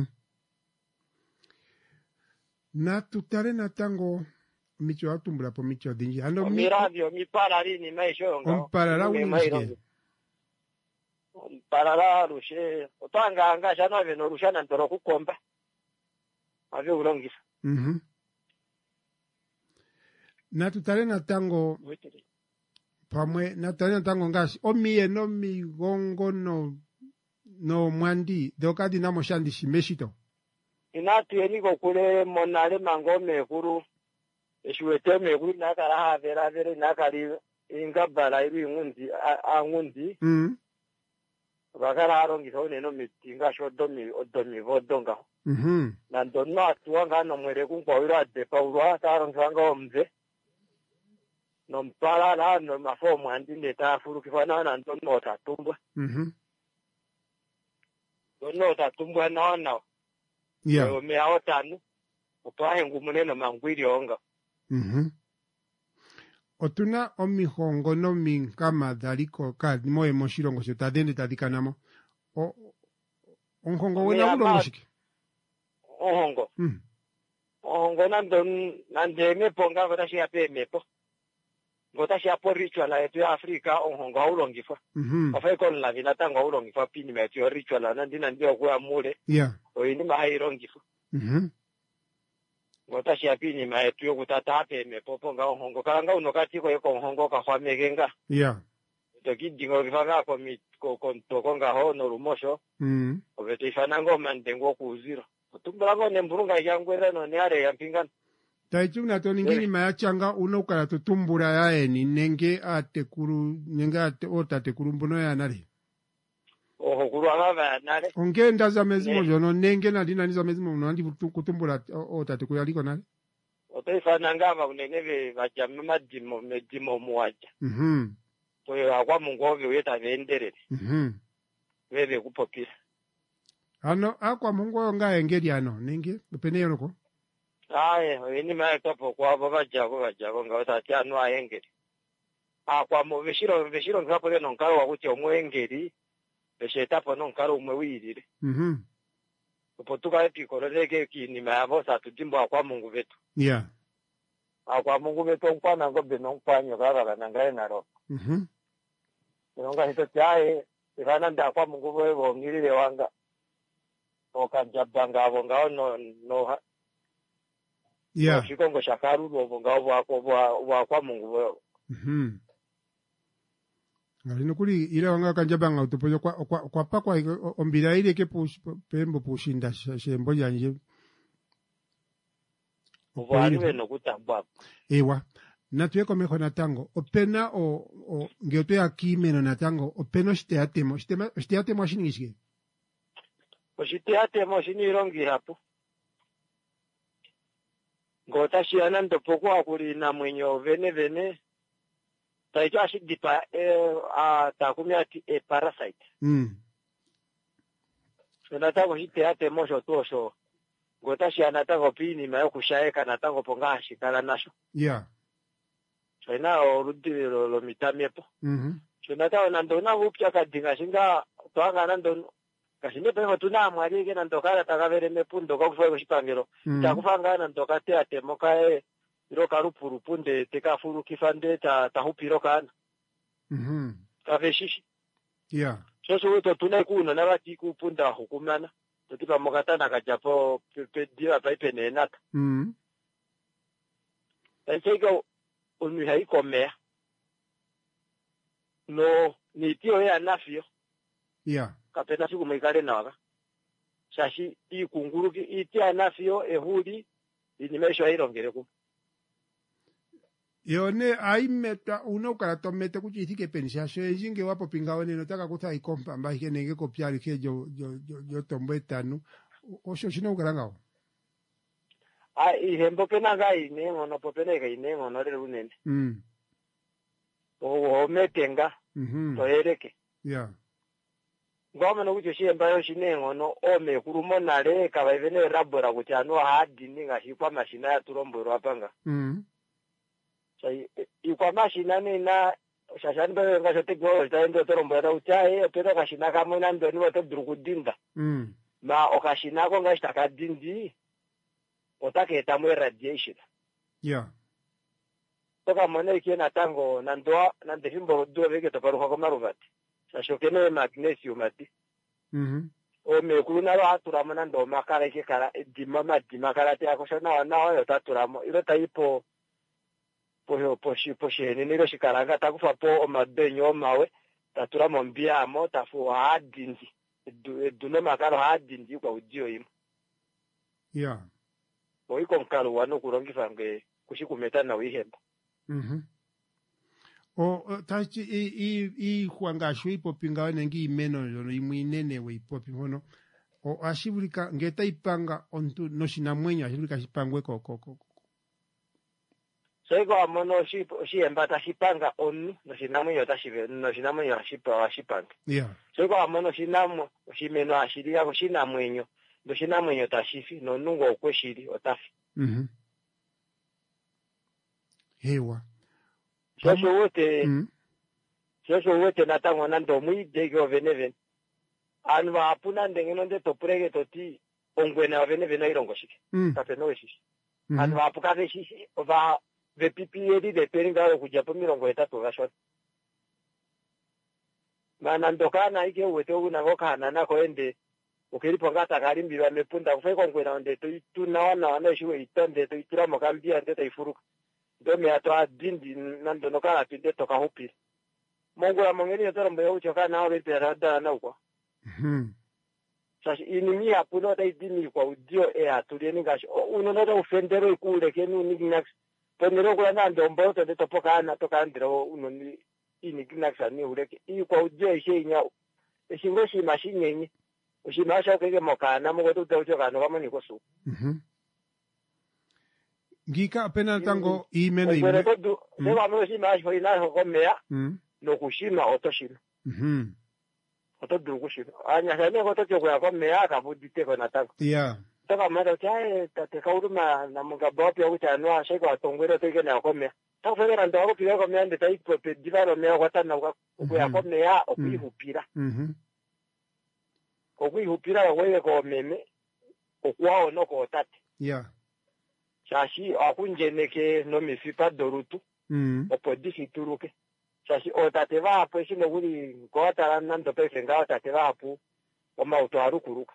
Na tutare na tango micho atumbula po micho dingi. Ando mi miravyo mipalali ni maisho ngaho omparara unishike. parara rushe otanga anga shano veno rushana ndoro kukomba avyo urongisa Mhm. Na tutare na tango pamwe natanya tango ngashi omiye no migongo no no mwandi dokadi namo shandi shimeshito inatu yeniko kule monale mangome kuru eshuwete mekuru nakara havera vere nakari ingabala iru ngundi angundi mm bakara arongisa uneno mitinga shodomi odomi vodonga mhm na ndonno atuanga no mwere kunkwa ira de paulwa taronganga omze no mpala la no mafomu andinde tafuru kifana na ndonno tatumbwa mhm ndonno tatumbwa naona yeah yo me aotanu upahe ngumuneno mangwiri onga mhm otuna omihongo no minkama daliko kadi moye moshilongo shotadende tadikanamo o onhongo wena ulo shiki ohongo mhm ohongo nando nandeme ponga kota shi ape mepo ngota shi apo ritual yetu ya Afrika ohongo aulongifa mhm afai kon la vina tango aulongifa pini metu ritual nandina ndio kwa mule yeah oini mahairongifa mhm ngota shi apini metu yokutata ape mepo ponga ohongo kalanga unokati ko yeko ohongo ka khwamegenga yeah tokidingo kifanga ko mit ko kontokonga ho no rumosho mhm obete ifanango mandengo kuzira tumblango nemburunga yangwera no neare yampingana taichuna to ningini mayachanga unokala tutumbura yaeni nenge atekuru nenge ate otatekuru mbuno ya nale oho kurwa baba nale ongenda za mezimo jono nenge na dina niza mezimo no ndi kutumbura otatekuru aliko nale otaifananga ba uneneve bajamma madimo medimo muwaja mhm to akwa mungobe uyeta venderere mhm veve kupopira ano akwa mungo nga engeri ano nenge pene yonoko aye ini ma topo kwa baba jago bajago ngawata tyanu ayengeri akwa mu bishiro bishiro ngapo le nonkaro wakuti omwengeri beshetapo nonkaro umwe wirire mhm upotuka epikololeke kini mayabo satudimbo akwa mungu betu yeah akwa mungu betu nkwana ngobe nonkwanyo kaka nangaye naro mhm nonga hito tyae ifana nda akwa mungu bwe ngirire wanga okajabanga abo ngao no no yeah shikongo shakaru abo ngao bwako bwa kwa mungu mhm ngalino kuli ile wanga kanjabanga utopojo kwa kwa, kwa pakwa ombira ile ke push pembo pushinda shembo yanje ubali beno kutamba ewa natuyeko meho natango opena o o ngeoto ya kimeno natango openo shite atemo shite shite atemo shinishike oshite atemo shinirongi hapo ngota shiana ndopoku akuli na mwenyo vene vene taito ashidipa eh a takumi ati e parasite mm ndatako shite atemo shotosho ngota shiana tango pini mayo kushaeka natango ponga shikala nasho yeah chena orudiro lo mitamiepo mhm chonata nandona upya kadinga shinga twanga nando kasinde pego tuna mwali ke nandokala takavere mepundo kwa kufwa kushipangiro takufanga nandoka te atemo kae iro karupuru punde tekafuru kifande ta tahupiro kana mhm kaveshishi yeah soso to tuna kuno na bati kupunda hukumana totipa mokatana kajapo pedira paipe nenata mhm tensego unu haikomea no ni tio ya nafio yeah kapena siku mwikale naga shashi ikunguruki iti anafio ehudi inimesho irongere ku yone aimeta uno kala tomete kuchitike pensha shenjinge wapo pingaone notaka kuta ikompa mbahike nenge kopyali ke jo jo jo tombetanu osho shino ukarangao a ihembo pena gai nengo no popene gai nengo no re unene mm o o metenga mhm to ereke yeah ngoma no kucho shemba yo shinengo no ome kurumo nale ka baivene rabora kuti ano hadi ninga hikwa mashina ya turomboro apanga mhm sai ikwa mashina nina shashani ba nga shote go taendo turomboro uchae pera kashina kama nando ni wato durugudinda mm ma okashina ko nga shtaka dindi otake tamwe radiation yeah toka mone kiena tango nandoa nandehimbo do veke to paruha ko maruvati shashokene magnesium ati mhm o me kuluna ba turama nando makara ke kala dimama dimakara te ako shona na yo taturamo ilo taipo po po shi po shi ni lo shikaranga takufa po o mabenyo mawe tatura mombia mo tafu hadindi du du makalo hadindi kwa udio imo yeah oiko mkalo wano kurongifa nge kushikumeta na wihemba mhm o tachi i i i kuangasho ipopinga nengi imeno no imwinene we ipopi hono o ashibulika ngeta ipanga ontu no shinamwenyo ashibulika shipangwe kokoko soiko amono shi shi embata shipanga onu no shinamwenyo tashive no shinamwenyo shipa washipanga yeah soiko amono shinamo shimeno ashiria ko shinamwenyo ndo shinamwenyo tashifi no nungo okweshiri otafi mhm hewa Shosho wote, shosho wote natango nando mui dege o veneven. Anwa apuna ndenge nonde topurege toti ongwena o veneven na irongo shike. Tape no shishi. Anwa apuka ve shishi, ova ve pipi edi de peringa o kujapo mirongo etatu gashwa. Mana ndokana ike uwete una ngoka na nako ende ukiripo ngata karimbi wa mepunda kufai kongwena onde to ituna wana wana ishiwe itonde to itura mokambia ndeta ifuruka. Dome atwa dindi nando no kala pinde toka hupi mongo ya mongeni yotoro mbe ucho kana ole pera da na uko mhm sashi inimi apuno dai dini kwa udio e atuleni gashi uno no da ufendero ikule kenu ni ginax ponero kwa nando mbo to de topoka na toka ndiro uno ni ini ginax ani ureke i kwa udio ishe nya ishingo shi mashinyenyi ushimasha kege mokana mo to de ucho kana kama ni kosu mhm Ngika apena tango imeno ime. Ngwere kodu, sewa mwe shima asho inaho komea, no kushima otoshima. Mhm. Otodu kushima. Anya sanye koto choko ya komea kabudite kona tango. Yeah. Toka mwada chae, tate kauruma na mga bopi ya ucha anua, sheko atongwere toike na ya komea. Tako fengera ndo wako piwa komea ndeta ipo pe divaro mea watana uko ya komea okui hupira. Mhm. Okui hupira wawewe kwa meme, okuwao no kwa otate. Yeah. Shashi akunjeneke no mifipa dorutu mm opodisi turuke shashi otateva hapo shino guri ngota nando pese ngao otateva hapo kama utwaru kuruka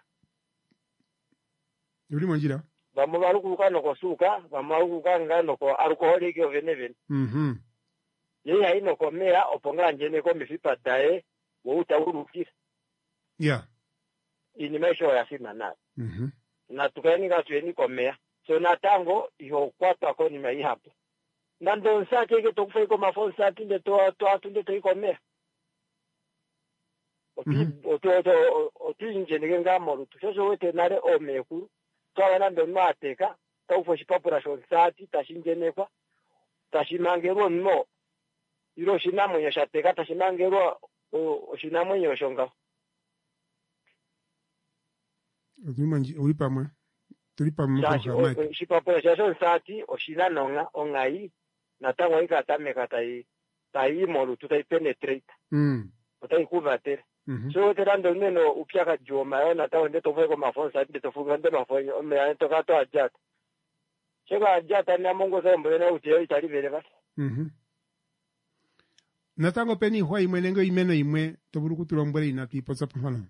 yuli monjira bamu barukuruka no kosuka bamu barukuruka ngano ko alcoholic ovenevene mhm yeye haino komea oponga njene ko mifipa dae wo utaurukira yeah ini mesho ya sima na mhm na tukani gatweni komea so natango iho kwatwa ko ni mai hapo nando nsake ke tokufai ko mafonsa tinde to to atunde to ikomea oti oto to oti njene ngamo rutu shosho wete nare o meku to wana ndo mateka to ufo shipapura shonsati tashinjene kwa tashimangero no iro shinamo yashateka tashimangero o shinamo yoshonga ulimanji ulipamwe tulipamwe kwa mike shipapura shonsati o shinanonga ongai natango ikatame katai tai molu tutai penetrate mm utai kuvatere mm so terando neno upiaka joma yona tawo ndeto fwe ko mafonsa ndeto fuga ndo mafonyo o me to kato ajata chega ajata na mongo sa mbona utie itali vele basi mhm natango peni hwa imwe lengo imeno imwe to buluku tulombole ina tipo za pamana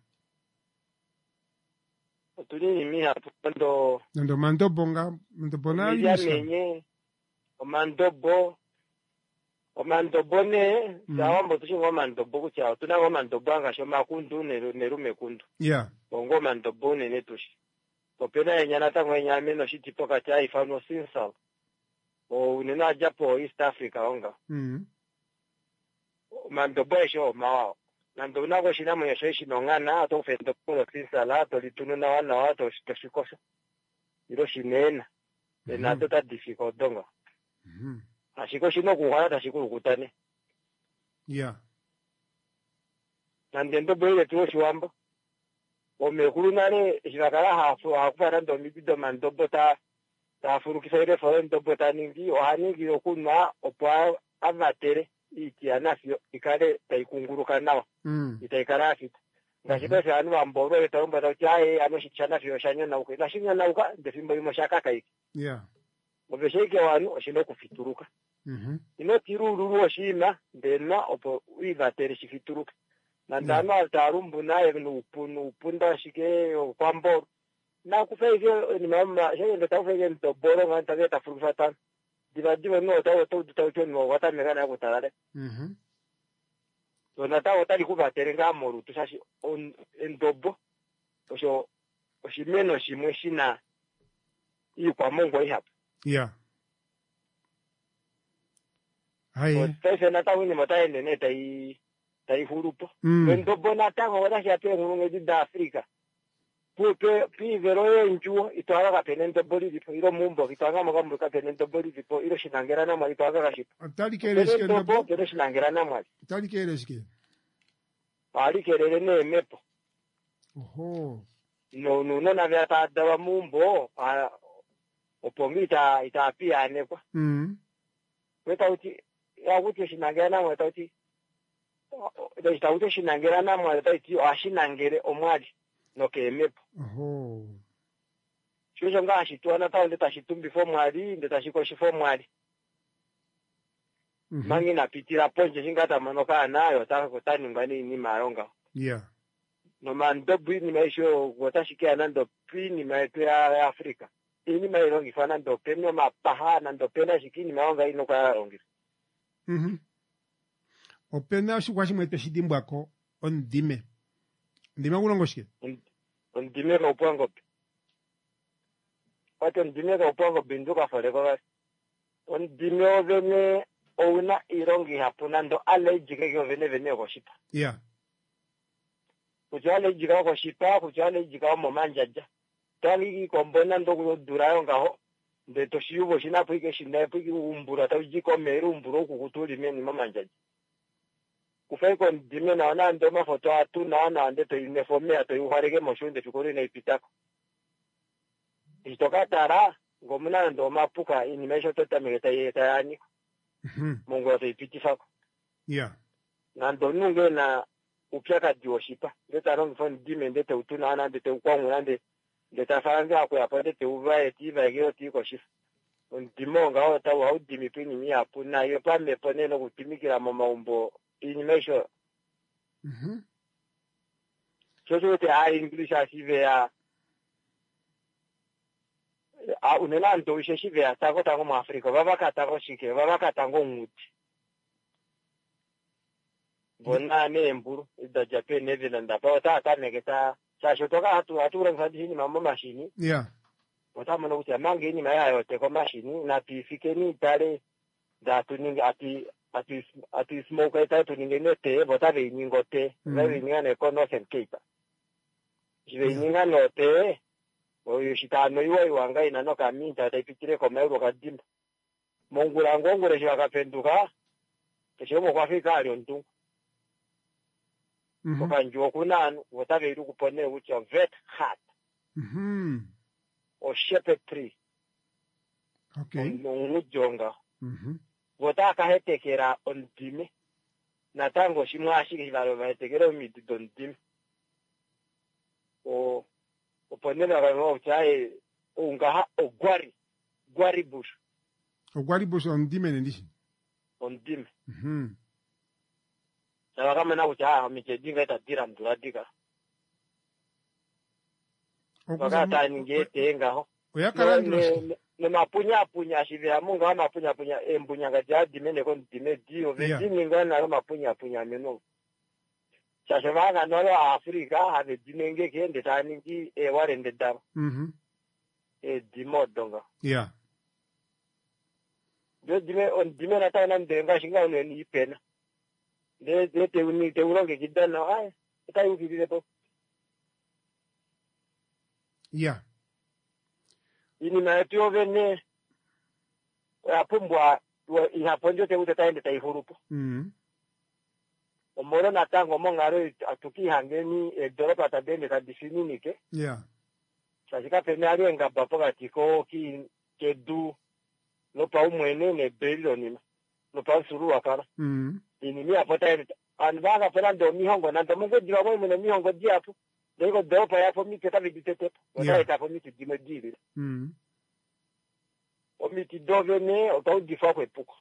tuli mi hapo ndo ndo mando bonga ndo bonali ya menye o mando bo o mando bone sawa mbo tushi ngo mando bo kucha tuna ngo mando banga shoma kundu ne ne rume kundu yeah bongo mando bone ne tushi to pena yenya natango yenya meno shiti poka chai fano sinsa o unena japo East Africa onga mhm mando bo sho mawa nando nako shinamo yesho shinongana to fendo ko sinsa la to litunu na wana wato shikosa iro shinena na to ta difficult donga mhm ashiko shino kuhara tashikuru kutane yeah nandendo bwele tuwo shiwamba o mekuru nale shiragara hafu hakufara ndo mibido mandobo ta ta furu kisaire foro ndobo ta ningi o haningi okunwa opwa avatere iti anafyo ikale taikunguruka nawa mm itaikara afita ngashika shanu amboro etomba ta chae anoshichana fyo shanyo na uke nashinya na uka ndefimbo yimo shakaka iki yeah obesheke wanu oshino kufituruka mhm ino tirururu oshima ndena opo uivatere shifituruka nandano altarumbu naye nupunu upunda shike kwambo na kufege ni mama shenge ndo tafege ndo boro nganta veta furufatan diva diva no ta to to to no wata me kana kutare mhm to na ta wata likuva terenga moru to sashi on endobo osho oshimeno shimwe shina ikwa mongo ihapa yeah hai Tese na ta wini mata ene ne tai tai hurupo endobo na ta wala sha pe ngwe di da Afrika Pupe pi vero enju itwara ka penente body dipo iro mumbo itwanga magambo ka penente body dipo iro shinangera na mali twaga ka shipo tali kere ske na bo iro shinangera na mali tali kere ske ali kere ne mepo oho no no no na vya ta da mumbo a opomita ita pia ne kwa mhm weta uti ya kuti shinangera na weta uti da ita uti shinangera na mali ta uti ashinangere omwali no ke mepo oho Shusho nga ashituana tao ndeta shitumbi fo mwali ndeta shiko shifo mwali mhm mangi na pitira ponje shingata manoka nayo taka kutani ngani ni maronga yeah no mando bwini maisho gotashikia nando pini maetu ya Afrika ini mairongi fana ndo peno mapaha na ndo pena shikini maonga ino kwa rongi mhm opena shi kwashi mwete shidimbwako on dime ndime kulongoshike on dime ka upango pato on dime ka upango binduka fare kwa on dime ovene ouna irongi hapuna ndo ale jike kyo vene vene kwa shipa yeah kuchale jika kwa shipa kuchale jika mo manjaja tali ki kombona ndo ku durayo ngaho de to shiyubo shina pike shina pike umbura ta jiko meru umburo ku kutuli meni mamanjaja kufai kon dime na ona ndo mafoto atu na ona ande to uniforme ato yuharege moshunde fikori na ipitako itoka tara ngomuna ndo mapuka inimesho tota megeta yeta yani mhm mungu ato ipitifako yeah na ndo nunge na upyaka dioshipa ndeta rongi fon dime ndete utuna ana ndete ukwangu nande ndeta faranga ako yapo ndete uvae tiva egeo tiko shifa ndimonga ota wa udimi pini mi apuna yo pambe poneno kutimikira mama umbo inimesho mhm chocho te a English asive ya a unena ndo ishe shive ya tako tango mu Afrika baba katako shike baba katango nguti bona ne mburu da Japan ne Finland pa ta ta negeta sasho toka hatu hatu ran fadi ni mamma mashini yeah ota mano kuti amange ni maya yote kwa mashini na pifike ni tare da tuningi ati ati ati smoke ita tuningi nete bota be ningote be ninga ko no senkeita jibe ninga note o yoshitano iwa iwanga ina no kaminta ta ipitire ko mero kadimba mongura ngongure shaka penduka kesho kwa fika ali ontu mhm kwa njo kunanu wotabe iru kupone uchi vet hat mhm o shepherd tree okay ngujonga mhm wotaka hetekera ondime natango shimwashi kibalo bahetekera umidi dondime o oponela kama uchae ungaha ogwari gwari bush ogwari bush on dime ndishi ondime mhm sawa kama na uchaha mijedinga itadira mduradika wakata ningete ngaho oyakala ndroshi ne mapunya punya shivya mungu ama punya punya embunya ngajadi mene kon dime dio vedini ngana no mapunya punya meno chashavanga no Afrika have dinenge kende taningi e warende dam mhm e dimodonga yeah de dime on dime na tana ndenga shinga no ni pena de de te uni te uronge kidana ai ta yuki direpo yeah ini na tio vene apumbwa inaponjo te utataende taihurupo mhm omoro na tango mongaro atuki hangeni e doropa tabende kadifininike yeah sashika penari ngaba poka tiko ki kedu no pa umwene ne beloni no pa suru akara mhm ini mi apota anvaga pelando mihongo na ndomongo diwa mo mo mihongo diapo dego dopa yapo mi keta viditete wata ita po mi tidimediri mhm omiti dovene otaudifa kwepuko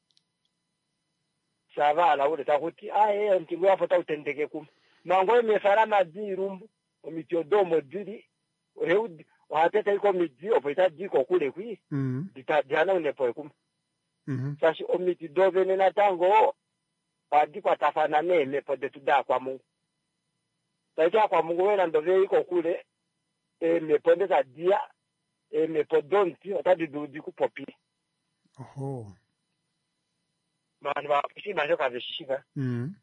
sava la ule takuti aye ntigwa fota utendeke kum mango mesara madirumbu omiti odomo diri heudi watete iko miji opita diko kule kwi mhm ditadiana unepo kum Mhm. Sashi omiti dovene na tango padi kwa tafana neme pode tuda kwa Mungu. Saita kwa Mungu wena ndove iko kule e me pode za dia e me podonti otadi dudi ku popi. Oho. Manu wa kisi manjo ka veshika. Mhm.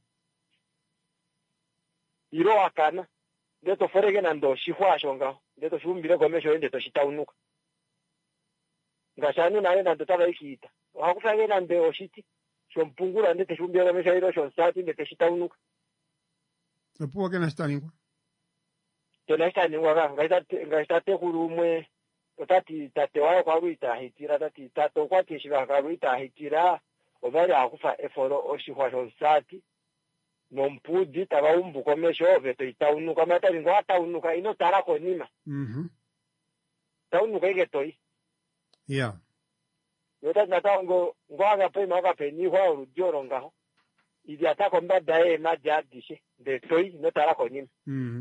Iro akana ndeto forege na ndo shifwa shonga ndeto shumbire gomesho ende to shitaunuka. Ngashani na enda ndotaba ikiita. Wakufanye na ndo oshiti. Shompungura ndete shumbire gomesho iro shonsati ndete shitaunuka. Epuwa kena shtaningwa. Tena shtaningwa ga ngaita ngaita te kurumwe otati tate wayo kwa ruita hitira tati tato kwa tishika kwa ruita hitira obali akufa eforo oshihwa shonsati nompudi taba umbu komesho veto itaunuka mata lingwa taunuka ino tara konima. Mhm. Taunuka igetoi. Yeah. Yota nata ngo ngwaga pe maga pe ni hwa urudioro ngaho. Idi atako mbada e maja dishe de toi no tara konima. Mhm.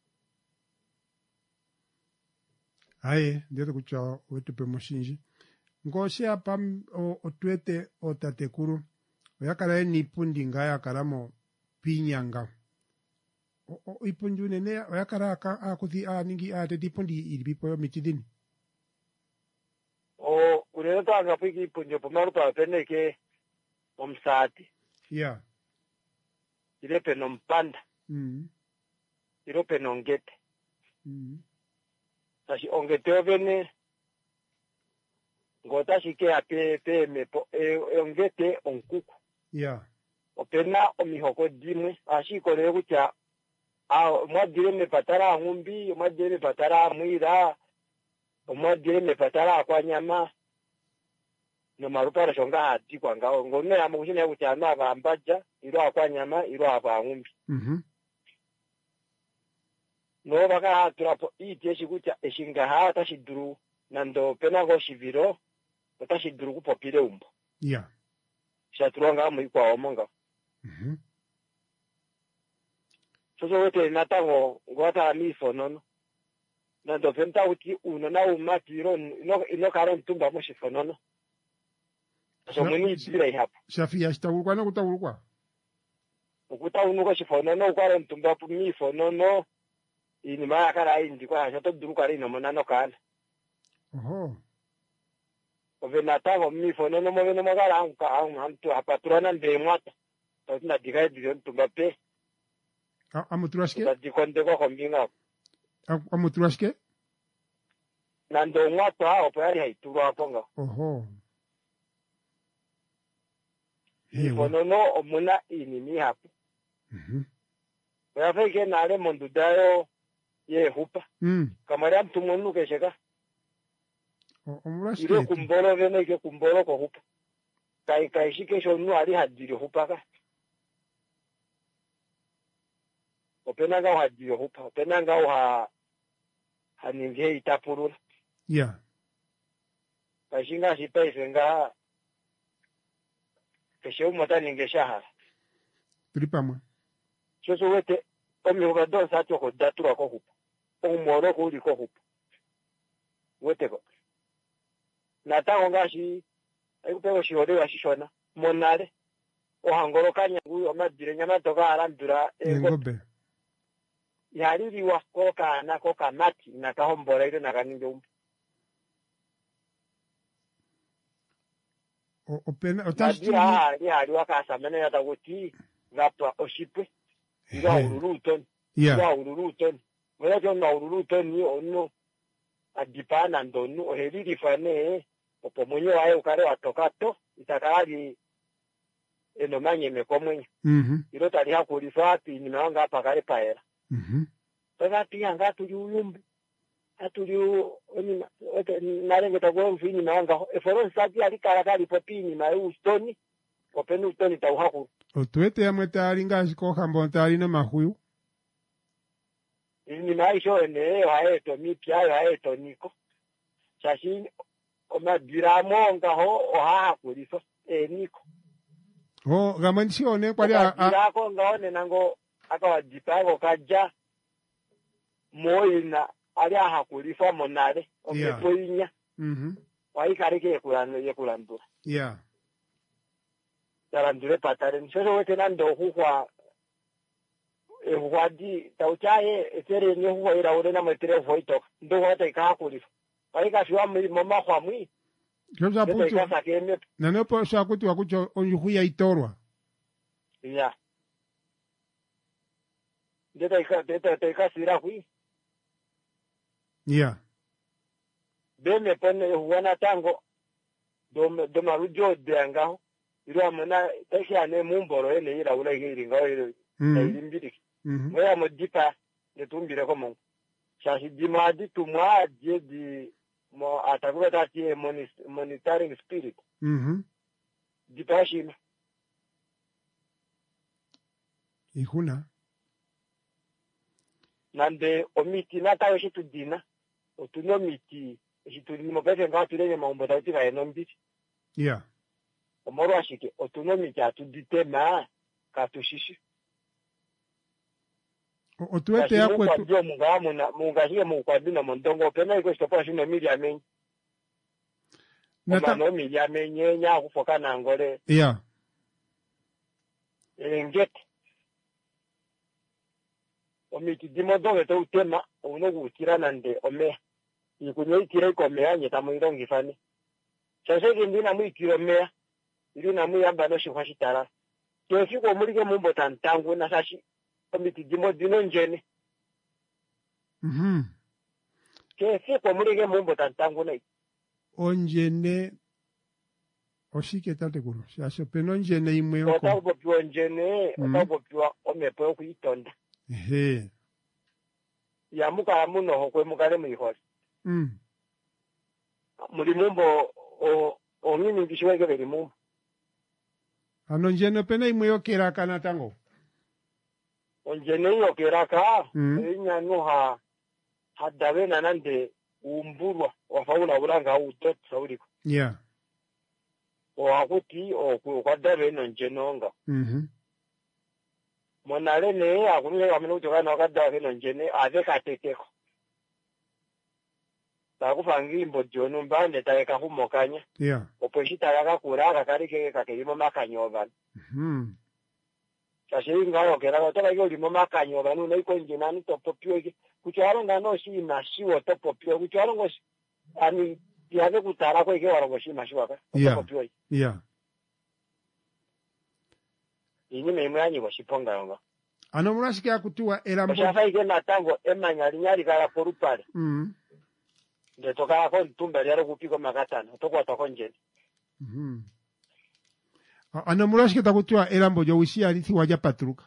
Aye, ndete kucha wetu pe moshinji. Ngoshi hapa otwete otatekuru. Oyakara ni pundi ngaya karamo pinyanga. O, o ipundi unene oyakara aka akuthi a ningi a te dipundi ilipipo mitidini. O unene to anga piki punjo pomaru pa pene ke omsati. Yeah. Ile peno mpanda. Mhm. Ile peno ngete. Mhm. Sashi ongete ovene ngota shike ape pe me po e ongete onkuku. Yeah. Opena omihoko dimwe ashiko leo kucha a mwadire me patara ngumbi mwadire me patara mwira mwadire me patara kwa nyama no marupara shonga hati kwa ngao ngone ya mushine kucha na bambaja iro kwa nyama iro apa ngumbi. Mhm. No baka turapo ite shikucha eshinga ha tashiduru nando pena go shiviro tashiduru ku popile umbo. Yeah. Shaturonga mu kwa omonga. Mhm. Soso wete natango ngwata mifo nono. Nando penta uti uno na umatiro no ino karon tumba mo shifo nono. So muni dire hapo. Shafia shitawulwa na kutawulwa. Ukuta unuko shifo nono karon tumba pu mifo nono. Ini maya kara indi kwa shato duru kara ino monano kana. Oho. Ove natango mifo nono mo veno magara anka antu apaturana nde mwata. Tuna digai dijon tumba pe. Amuturashke? Tadikonde kwa kombinga. Amuturashke? Nando mwata hao payari haituru haponga. Oho. Ifonono omuna inimi hapo. Mhm. Wafike na ale mondudayo ye hupa. Mm. Kamara mtu munu kesheka. Omurashke. Ile kumboro vene ke kumboro ko hupa. Kai kai shike shonu ali hadiri hupa ka. Opena nga hadiri hupa. Opena nga ha haninge itapurula. Yeah. Kashinga sipe nga kesho mota ninge shahara. Tulipamwa. Soso wete omi hukado sato ko datura ko hupa. Omoro ko uli ko hupa. Wete ko. Natango ngashi ayupewo shihode wa shishona monare ohangoro kanya nguyo madire nyama toka arandura Ngobe. Yariri wa koka na koka mati na kahombora ile na kaningo. O opena otashi. Madira ya ali wakasa mene yata goti gapa oshipe. Ira ururuton. Yeah. Ira ururuton. Wala jona ururuton ni ono adipana ndonu oheriri fane opo mwenye wae ukare watokato itakali eno manye mekomwenye. Mhm. Iro tali hakulisa ati nimeanga hapa kale paera. Mhm. Sasa pia ngatu yuyumbi. Atuli oni narenge tagwa mfini naanga eforo sati alikala kali popini na ustoni openu ustoni tauhaku. Otwete ya mwetari ngashi ko hambotari na mahuyu. Ni maisho ene haeto mipya haeto niko. Shashi omadira monga ho oha kulisa e niko. Oh, gamanchi one kwali a a ko ngaone nango akawajipa kaja moina ali aha kulisa monare omepoinya. Mhm. Wai karike kulano ye kulandura. Yeah. tarandure pataren so so tena ndo kwa e wadi tauchaye etere ni huwa ira ule na metere voito ndo wata ikakuli aika shwa mama kwa mwi Kyoza putu na nopo sha kuti wakucho onjuhuya itorwa ya deta ika deta deta sira kui ya beme pone huwana tango do do marujo deanga iro amana tashi ane mumboro ele ira ule hiri ngao iro iri mbiri moya modipa de tumbire ko mon shashi dimadi tumwa je di mo atakuwa tati monitoring spirit mhm dipashi ihuna nande omiti natayo shitudina otunomiti shitudimo pese nga tulenge maumbo tauti ga enombiti yeah omoro ashike otunomiti atuditema katushishi otuete yakwe tu ndio munga muna munga hiye mukwadina mondongo pena iko stopa shino media men nata no media men nya kufoka na ngole yeah enget omiti dimodongo to utema uno gutira nande ome ikunyo ikire ko mea nyeta muirongi fani sasa ndina muikiro mea ili na muyamba no shifashitara kefi ko mulike mumbo tantangu na sashi komiti dimo dino njene mhm kefi ko mulike mumbo tantangu na onjene oshike tate kuno sasa peno njene imwe yoko otago pyo njene otago pyo omepo ku itonda ehe ya muka muno hokwe mukale muihori mm muri mumbo o o nini ndishwege beri mumbo ano njene pena imwe yokera kana tango onjene yokera ka inya nuha hadawe nanande umburwa wafaula buranga utot sauriko yeah o akuti o kwadawe no njenonga mhm monale ne akunye amene kana wakadawe no njene ave kateteko takufangi imbo jono mbande taeka humokanya yeah oposhita yakakura akakarike kakelimo makanyoba mhm kashinga yokera kutoka yo limo makanyoba nuno iko njina ni topopyo iki kucharo ngano shi mashiwo topopyo kucharo ngoshi ani yake kutara ko ike warongo shi mashiwa ka topopyo yeah yeah ini meme anyi washiponga yonga ano murashika kutua elambo shafa ike natango emanya linyali kala porupale mhm nde toka ko ntumba yaro kupiko makatana tokwa tokonje mhm ano murashika takutua elambo jo wishi alithi waja patruka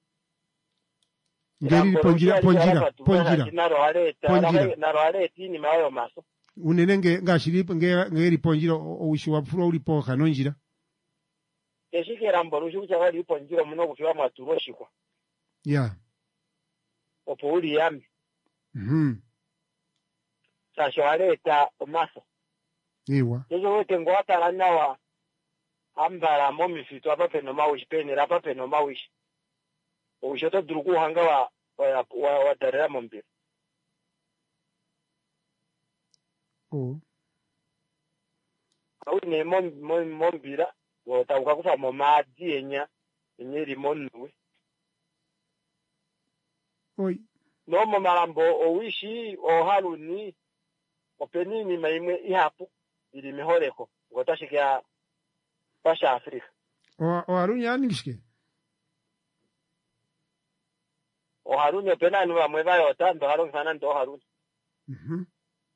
ngeri ponjira ponjira ponjira naro aleta naro aleti ni mayo maso unenenge ngashiri ngeri ponjira owishi wapfura ulipo kanonjira eshike elambo rushu chakali ponjira muno kufiwa maturoshikwa yeah opo uli yami mhm sasho aleta omaso iwa yezo wote ngwata nawa ambara momi fitu apa peno mawishi pene rapa peno mawishi ushoto duruku hanga wa wa wa, wa darera mombi oh au ne mom mom mombira wo tauka kufa momadi enya enye limonwe oi no marambo owishi o haluni openini maimwe ihapo ili mihoreko ngotashikia pasha Afrika o o arunya ningishike o haruni opena ni bamwe bayo tando haro sana ndo haruni mhm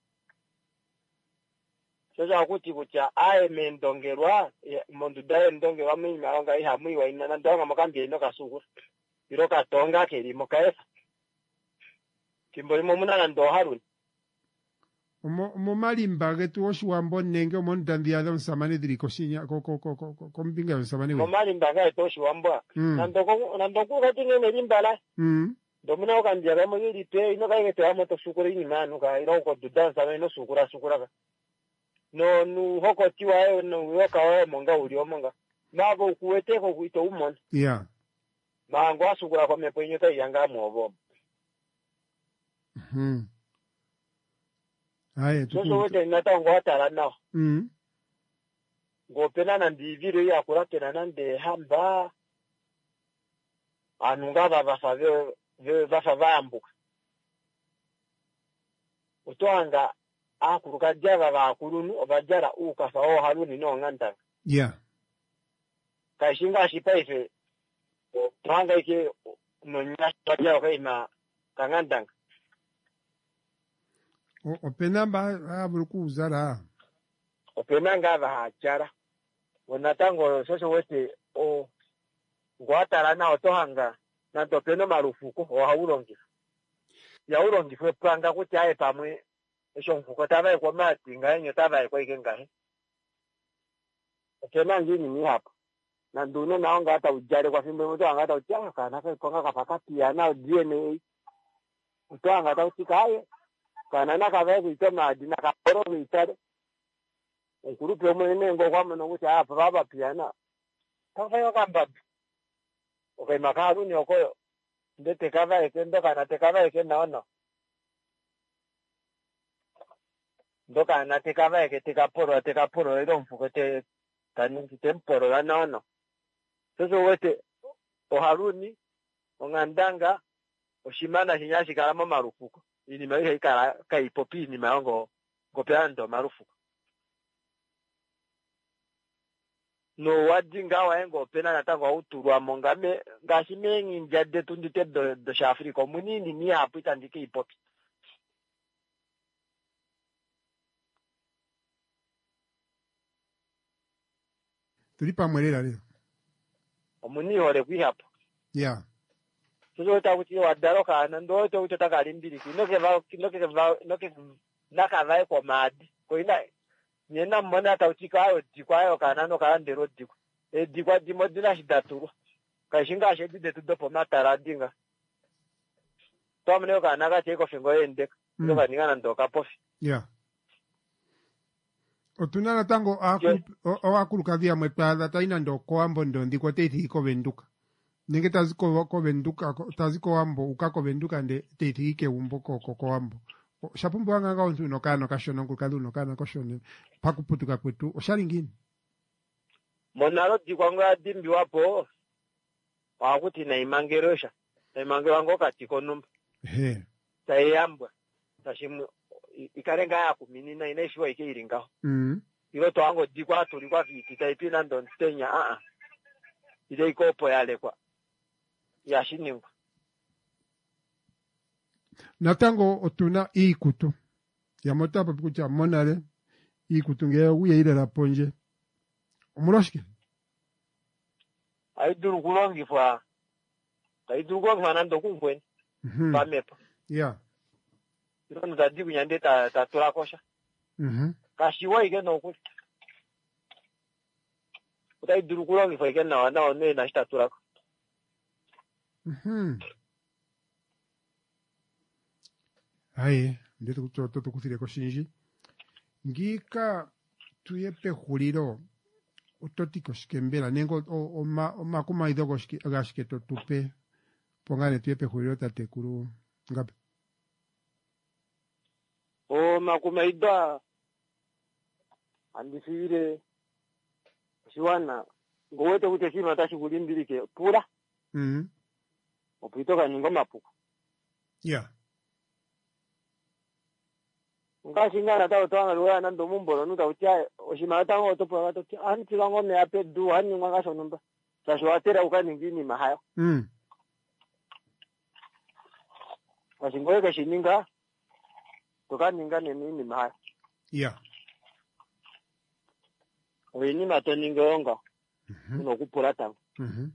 sasa kuti kucha aye mendongerwa mondu daye ndongerwa mimi maronga iha mwiwa ina ndonga makambi ino kasuku iroka tonga keri mokaesa kimbo imo muna ndo haruni omo omo malimba getu oshiwambo nenge omo ndandia don samane diriko sinya ko ko ko ko ko mbinga samane we omo malimba ga to oshiwambo nandoko nandoko katinge melimbala mhm domina okambia kama yiri pe ino kaige te amo to sukura ini manu ka ino ko dudansa me no sukura sukura ka no nu hoko tiwa e no yoka wa monga uri omonga nabo kuwete ko kuito umon yeah mango asukura kwa mepenyo ta yanga mobo mhm aye so so wote nata ngo atara nao mhm ngopena na ndiviro ya kuratena nande hamba anunga baba fave bafa bambuka utwanga akuruka java bakulunu obajara ukafa o haruni no nganda yeah kashinga shipaife twanga ike no nyasha ya kaima kangandanga o opena ba abuluku zara opena ngava hachara wanatango soso wete o ngwatara na otohanga na topeno marufuko o haurongi ya urongi fwe panga kuti aye pamwe esho mfuko tava kwa mati ngayenye tava kwa ikengahe opena ngini ni hapa na nduno naonga hata ujare kwa fimbo mtu anga hata uchanga kana kwa konga kapakati ya na D N A utanga hata utikaye kana na kava kuitema dina kaporo kuitare ukurupe mwene ngo kwa mno kuti hapa baba piana tava yokamba okay makaru ni okoyo ndete kava ekendo kana te kava ekenda ono ndoka na te kava eketeka poro te kaporo ero mfuko te tani kitemporo la nono soso wete o haruni o ngandanga o shimana hinyashi kalama marufuko ini mai ikara kai popi ni maongo gopeando marufuko no wajinga waengo pena natangwa uturwa mongame ngasimengi njade tundite do, do shafrika munini ni hapo itandike ipopi tulipa mwelela leo omuni hore kwi hapo yeah tuzo takuti wadaroka na ndo to utaka limbiri kinoke va kinoke va noke nakava kwa madi ko ina nyena mona tautika ayo dikwayo kana no kana ndero diko e dikwa dimodina shidaturu kashinga shedi de tudopo matara dinga tomne kana ka cheko fingo ende ndo mm. kaningana ndo kapofi yeah otunana tango aku o akuluka via mwepada taina ndo koambo ndo ndiko teiti iko venduka ninge taziko ko venduka taziko wambo ukako venduka nde teiti ike umbo ko koambo shapumbu wanga nga ontu no kana kashono ngulkalu no kana koshone pakuputuka kwetu oshalingini monaro dikwanga dimbi wapo wakuti na imangerosha na imangero ngo katiko numba he tayambwa tashimu ikarenga ya kuminina inaishiwa ike iringa mm ilo to ango dikwa tulikuwa viti taipina ndo ntenya a a ile ikopo yale kwa ya shiningu natango otuna ikutu ya mota papukucha monale ikutu nge uye ile la ponje omuloshike aiduru kulongi fa aiduru kwa fana ndo kunkweni mhm pamepa yeah ndo ndadi kunyande ta ta tola kosha mhm kashiwa ige no ku aiduru kulongi fa ige na wana one na shita tola mhm aye ndeto kutoto tukuthire ko shinji ngika tuyepe huliro utotiko shikembela nengo o ma o makuma idogo shiki agashiketo tupe pongane tuyepe huliro tatekuru ngapi o makuma ida andifire shiwana ngowete kuteshima tashugulimbirike pura mhm opitoka ningo mapuko yeah ngashingana tawo tanga loya nando mumbolo nuta utia oshima tango topo gato anti lango me ape du hani nganga shonumba sasho atera ukani ngini mahayo mm washingoye kashininga tokani ngane nini mahayo yeah oyini matoninga onga no kupura tango mhm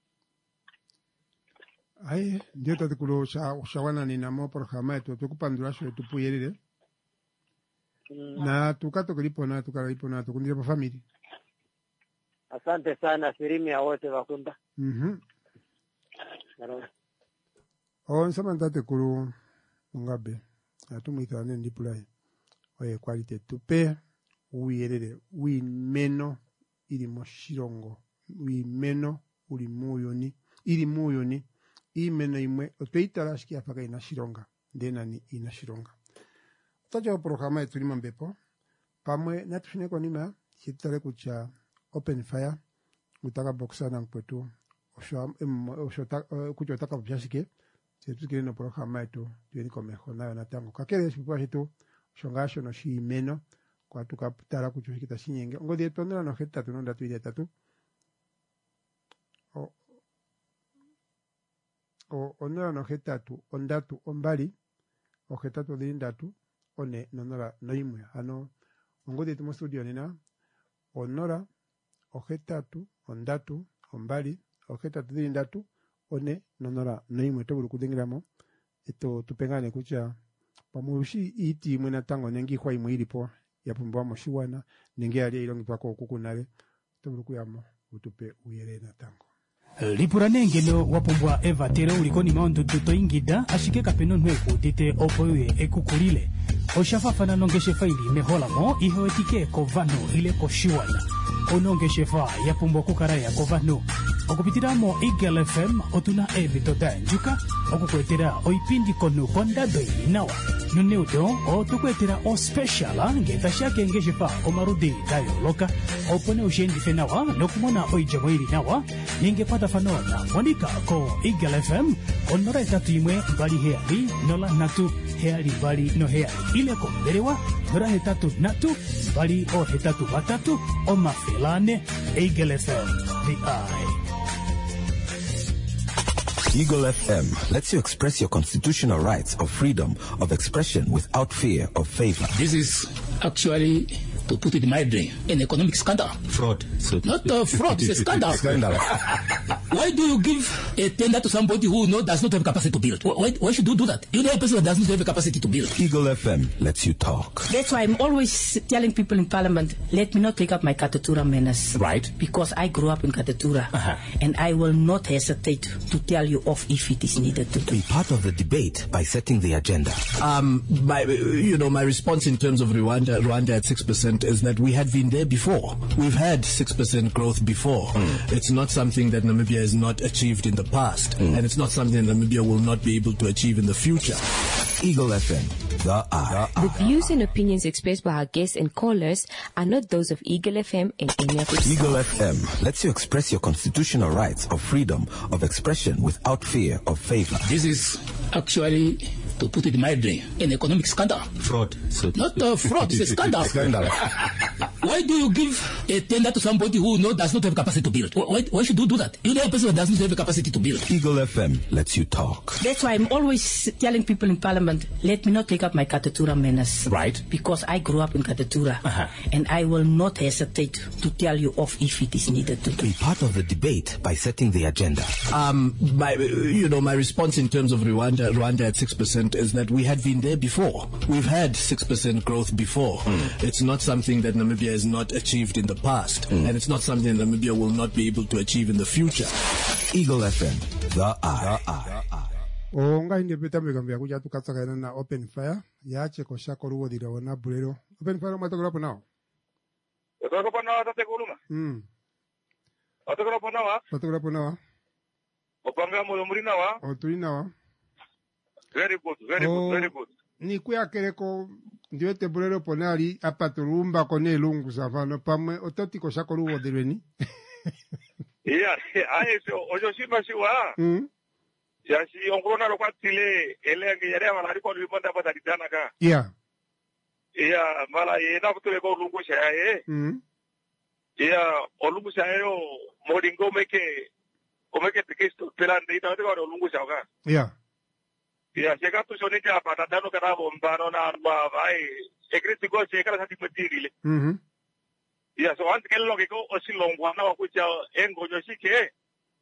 ai ndio tatikulo sha ushawana ni namo programa yetu tukupandura sho tupuyerire mm. na tukato kilipo na tukalipo na tukundire pa family. Asante sana Firimia wote wakunda. Mhm. Mm on samantha kuru ngabe atumwithane ndipulai oye quality tupe uyerere wi meno ili moshirongo wi meno uli muyoni ili muyoni imeno imwe otweitarashi apaka ina shironga ndena ni ina shironga tajo programa yetu limambepo pamwe natufine kwa nima hitale kucha open fire utaka boxa na kwetu osho osho kucho taka byashike setu kile programa yetu tieni komeho nayo natango kakele sipwa yetu shongasho no shimeno kwa tukaputara kucho hikita shinyenge ngodi etondera no heta tunonda tuile tatu o o onora no hetatu ondatu ombali o hetatu dhindatu one nonora noimwe ano ngodi tumo studio nina onora o hetatu ondatu ombali o hetatu dhindatu one nonora noimwe tobulu kudingiramo eto tupengane kucha pamushi iti mwena tango nengi kwa imwe ilipo yapumbwa moshiwana nengi ali ilongi pako kukunale tobulu kuyamo utupe uyere na tango lipura nengeno wapumbwa eva tere ulikoni maundu tuto ingida ashike kapeno nweko tite opoye ekukulile oshafafana nongeshe faili meholamo ihewetike kovano ile koshiwana onongeshe fa yapumbwa kukaraya kovano okupitiramo Eagle F M otuna ebitoda njuka okukwetera oipindi kono kondado inawa nuneudo otukwetera o special ngeta shake ngeshe fa omarudi dayo loka opone ushendi fenawa nokumona oijamo ili nawa ninge pata fanona monika ko Eagle F M onora etatu imwe bali heali nola natu heali bali no heali ile komberewa nora hetatu natu bali o hetatu batatu o mafelane Eagle F M the eye. Eagle F M lets you express your constitutional rights of freedom of expression without fear of favor. This is actually, to put it mildly, an economic scandal. Fraud. So Not a fraud, it's a scandal. Scandal. Why do you give a tender to somebody who no, does not have capacity to build? Why, why should you do that? You know a person that does not have the capacity to build. Eagle F M lets you talk. That's why I'm always telling people in Parliament, let me not take up my Katatura manners. Right. Because I grew up in Katatura. Uh-huh. And I will not hesitate to tell you off if it is needed to do. Be part of the debate by setting the agenda. Um, my, you know, my response in terms of Rwanda, Rwanda at six percent is that we had been there before. We've had six percent growth before. Mm. It's not something that Namibia has not achieved in the past. Mm. And it's not something that Namibia will not be able to achieve in the future. Eagle F M, the eye. The views and opinions expressed by our guests and callers are not those of Eagle F M and any of its Eagle F M lets you express your constitutional rights of freedom of expression without fear of favor. This is actually, to put it mildly, an economic scandal. Fraud. So Not a fraud, it's a scandal. Scandal. Why do you give a tender to somebody who no, does not have capacity to build? Why, why should you do that? You know a person that does not have the capacity to build. Eagle F M lets you talk. That's why I'm always telling people in Parliament, let me not take up my Katatura manners. Right. Because I grew up in Katatura. Uh-huh. And I will not hesitate to tell you off if it is needed to do. Be part of the debate by setting the agenda. Um, my, you know, my response in terms of Rwanda, Rwanda at six percent is that we had been there before. We've had six percent growth before. Mm. It's not something that Namibia has not achieved in the past. Mm. And it's not something that Namibia will not be able to achieve in the future. Eagle F M, the eye. The eye. onga inde beta megambia kuja tukasaka na open fire yache ko shako ruwo dira wana bulero open fire matokora hapo nao Otoko pa nawa tate kuluma. mm Otoko pa nawa. matokora hapo nao Opanga mo muri nawa. otuli nao Very good, very Oh. good, very good. ni kuya kereko ndiwe te bulero ponali apaturumba kone lungu savano pamwe ototi ko shako ruwo direni Yeah, aye so ojo shima shiwa. mm Ya shi ongrona ro kwatile ele ngi yare wala ri ko ri bonda bata ditana ka. yeah Yeah, mala ye na kutule ko lungu sha ye. mm Yeah, olungu sha yo modingo meke omeke tekisto pelande ita ko olungu sha ka. yeah Yeah, llega tu sone ka pata dano kana bombano na ba vai. Ekriti go che kala sati matiri le. mhm Yeah, so antes que lo que go osilongwa na wakucha engo yo shike.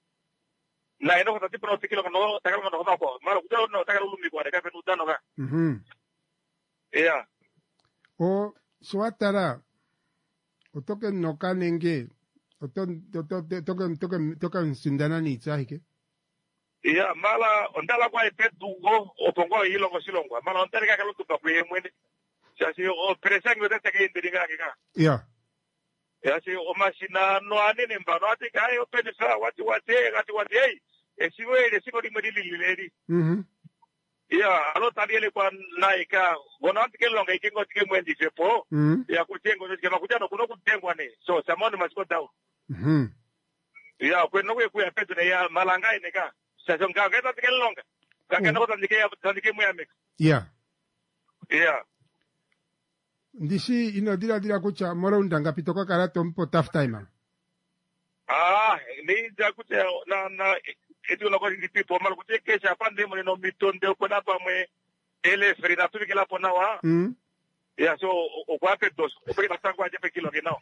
Na eno ko tati pro tikilo no takalo no no ko. Mara kuja no takalo lumi ko de ka fenu dano ka. mhm Yeah. o swatara otoke noka nenge oton toke toke toke toke sindana ni tsahike Yeah, mala ondala kwa ete dugo otongo hilo ko silongwa. Mala ontere ka kalo tu pa kwe mwene. Sasi o presang de te ke indiringa ka. yeah Ya si o mashina no ane ne mbano ati kai o penisa wati wati wati wati ei. E siwe e siwe di medili lileri. mhm ya alo tadiele kwa naika bona tike longa ikingo tike mwendi fepo Mm. ya kutengo tike makujano kuno kutengwa ne so samoni masiko down Mhm. ya kweno kwe kuya petu ne ya malanga ineka sasa nga ngeta tike longa kaka no tandike ya tandike mwe amek Yeah. ya Ndisi inodira dira kucha moro undanga pitoko karato mpo tough time. ah ni ja kucha na na etu na kwa ndi po mal kuche kesha pande mo no mitonde ko na pa mwe ele frina tu kila pona wa Mm. ya so o kwa pe dos o pe batango aje pe kilo kinao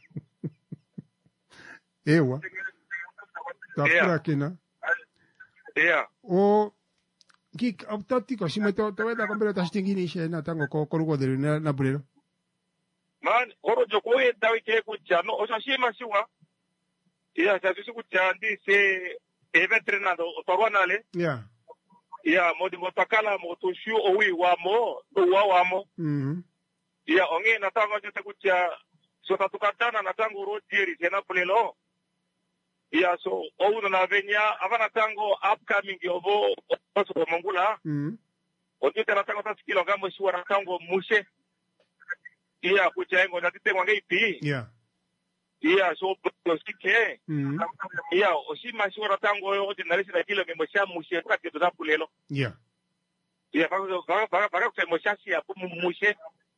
Ewa. Tapura Yeah. kina. ya O Gik optatiko si meto to veda compre ta stingini she na tango ko korugo de na na burero. man oro joko e dawi ke kucha no o sa shima siwa ya sa su kucha ndi se eve trenado o pagonale Yeah. ya modi mo takala mo to shu o wi wa mo do wa wa mo Mhm. ya onge na tango jote kucha so tatukatana na tango ro dieri tena pulelo ya so o uno na venya avana tango upcoming yobo o so mongula Mhm. o jote na tango tasikilo gambo shiwa na tango mushe ya kucha engo na tite wange ipi Yeah. ya so do sike Mhm. ya o si mashura tango yo de nalisi na kilo ngembo sha mushe kwa kitu na pulelo Yeah. ya baka baka baka baka kusema shasi ya mushe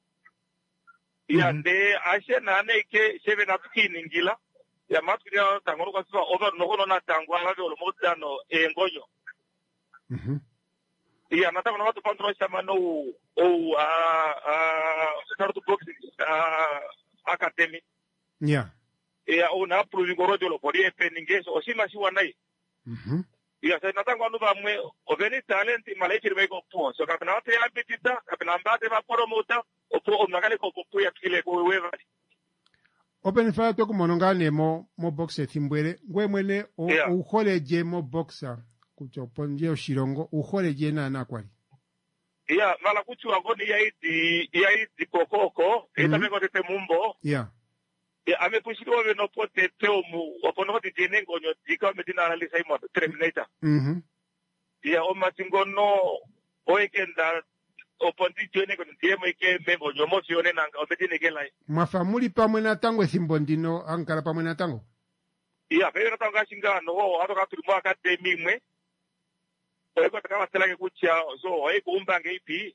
ya nde ashe na ne ke sebe na tukini ngila ya matu ya tango kwa swa over no kono na tango ala lo motano e ngoyo Mhm. ya na tango na watu pandro chama no o a a start boxing a academy Yeah. ya una pruvi gorojo lo podi e peningeso o sima shiwa nai Mhm. ya sa na tango anu ba mwe o veni talent malaichi me go po so kapna te abitita kapna mbate ba poromota o po o nakale ko ko ya kile ko wewa Open fire to kumonongane mo mo boxe thimbwere ngwe mwene o Yeah. uholeje mo boxer kucho ponje oshirongo uholeje na na kwali. ya mala kuchua ngoni ya idi ya idi kokoko Mhm. eta me ko te mumbo Yeah. ya ame pushiro we no pote teo mu opono ko tine ngonyo dika me dina analisa imo terminator Mhm. ya o matingono o ekenda opondi tiene ko tiemo ike membo nyomo sione nanga o bedine ke lai Mafamuli pamwe na tango ethimbo ndino ankala pamwe na tango. ya pero tanga shingano o ato ka tulimo akademi mwe o ko taka tela ke kucha so o ko umbange ipi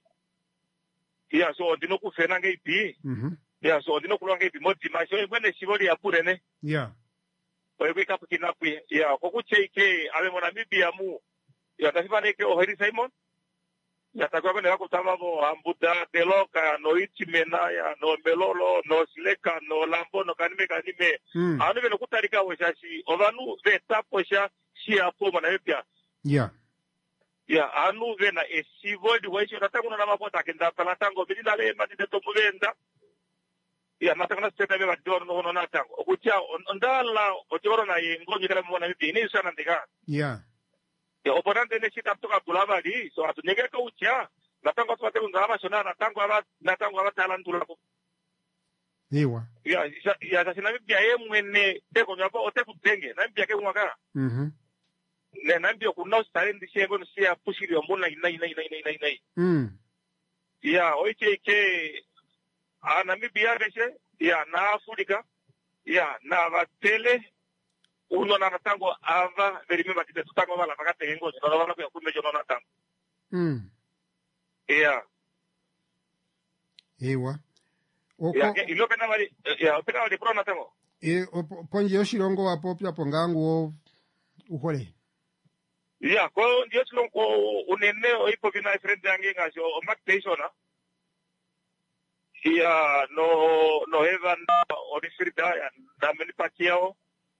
ya so ndino ku fena nge ipi Mhm. ya so ndino kulonga ipi modi masho e bwene shibori ya pure ne Yeah. o ko ka pukina ku ya ko kuche ike ave mona bibia mu ya tafiba ne ke o heri Simon ya takwa ne ko tama bo ambuda de loka no ichimena ya no melolo no sileka no lambo no kanime kanime Mm. anu velo kutarika weshashi ovanu veta posha shi apo mana pia Yeah. ya anu vena esivodi weshi tatangu na mapota kenda palatango bidila le mati de tomuvenda ya natakana seta be batoro no na tango okucha ondala otoro na yengo nyikala mwana bibi ni sana ndika Yeah. ya oponante ne shita toka kulaba di so atunyeke ka ucha natango twate ngama shona natango aba natango aba talantula Ewa. ya ya ya sina bibi ya mwene teko nyapa oteku tenge na bibi ke mwaka Mhm. ne na bibi ku no stare ndi shengo no sia pushiri ombona ina ina ina ina ina Mm. ya oiche ke ana bibi ya beshe ya na Afrika ya na batele uno na natango ava verime batite tutango bala pakate yengo no bala ku kumejo no natango Mm. ya Ewa. Oko ya ilo pena bali ya pena bali pro natango e opo- ponje oshirongo wapo pya pongangu uhole. ya ko ndio tlo ko unene oipo bina friend yange ngasho o mactation ya no no heaven o disfrita ya na menipakiao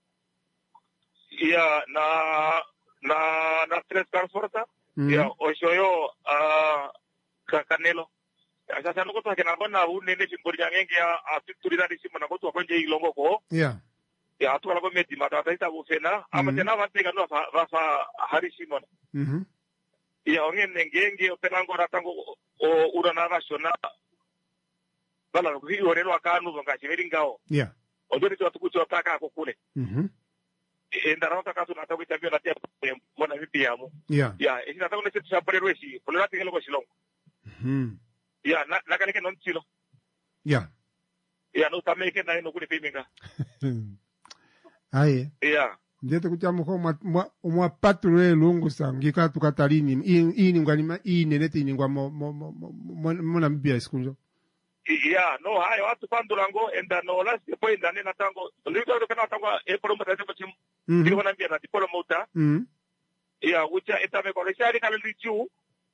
ya na na na tres transporta Mhm. ya oshoyo a kakanelo ya sasa nuko to kana bona unene chimbori yange ya atuturi na disimu na ko to konje ilongo ko Yeah. ya atu kala ko meti mata taita bufena ama Mhm. tena vantega no va va hari simon Mhm. ya ongen ngenge opelango ratango o urana vashona bala ko hi orelo akanu bonga chiveri ngao Yeah. odori to tukucho taka ko kule Mhm. endara utaka tuna taku tabio na tia mona vipiamo Yeah. ya ina taku nese tsapare rwesi polera tingelo ko silong Mhm. ya na na kanike non silo Yeah. ya no tameke na no kuni piminga Aye. ya Ndete kucha mko mwa mwa patrule lungu sangika tukatalini ini ngwani ini nete ini ngwa mo mo mo mo Namibia sikunjo. ya no hayo watu pandulango enda no last point ndane na tango lito ndo kana tango e promo tete pachim ndiko na mbia na dipolo mota Mhm. ya ucha etame ko reshari kana lichu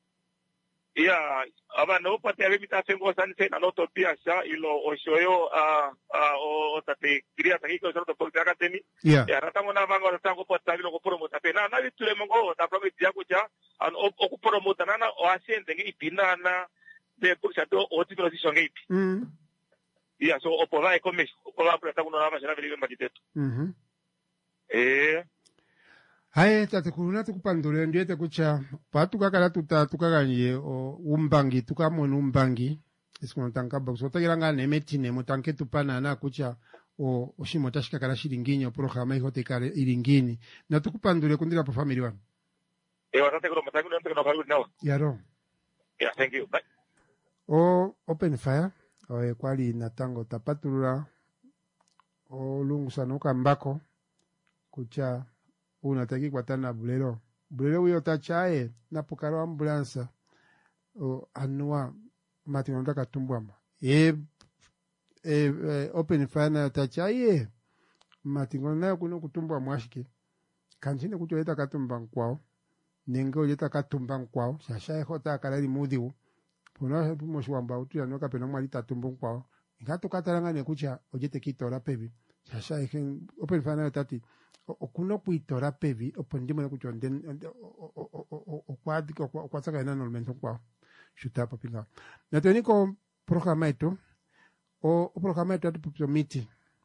ya aba no pate ave mita sengo sanse na no topia sha ilo oshoyo a a o tate kria takiko soro to polka teni Yeah. ya ratango na mango ratango pota ilo ko promo tape na na vitule mongo ta promo dia ko ja an o ko promo tanana o asente ngi pinana de kursa do o tito si songe ipi Mhm. ya so o pola e komis o pola preta kuno na mashana vile mbaditeto Mhm. eh Haye tate kuluna tukupandule ndiete kucha patu kakala tuta tukaganye o umbangi tukamona umbangi isikona tankaba kusota kiranga nemetine mutanke tupana na kucha o oshimota shikakala shiringinyo programa ihote kale iringini na tukupandule kundira pa family wan e wasante kuno matangu ndo kuno kalu nawa yaro yeah thank you bye o open fire o e kwali natango tapatulula o lungu sanuka mbako kucha unataki kwatana bulero bulero uyo tachaye napukaro ambulansa o anua mati nonda katumbwamba e e, e open fire na tachaye mati ngona kuno kutumbwa mwashike kanchine kucholeta katumba nkwao nengo yeta katumba nkwao shasha hota kalali mudiu pona moshwamba utuya no kapena mwali tatumba nkwao ngato katalanga nekucha ojete kitora pebi shasha iken open fire na tati okuno kuitora pevi opondimo kucho nden okwadi okwasaka ina normalmente kwa shuta papinga na teniko programa eto o programa eto atu miti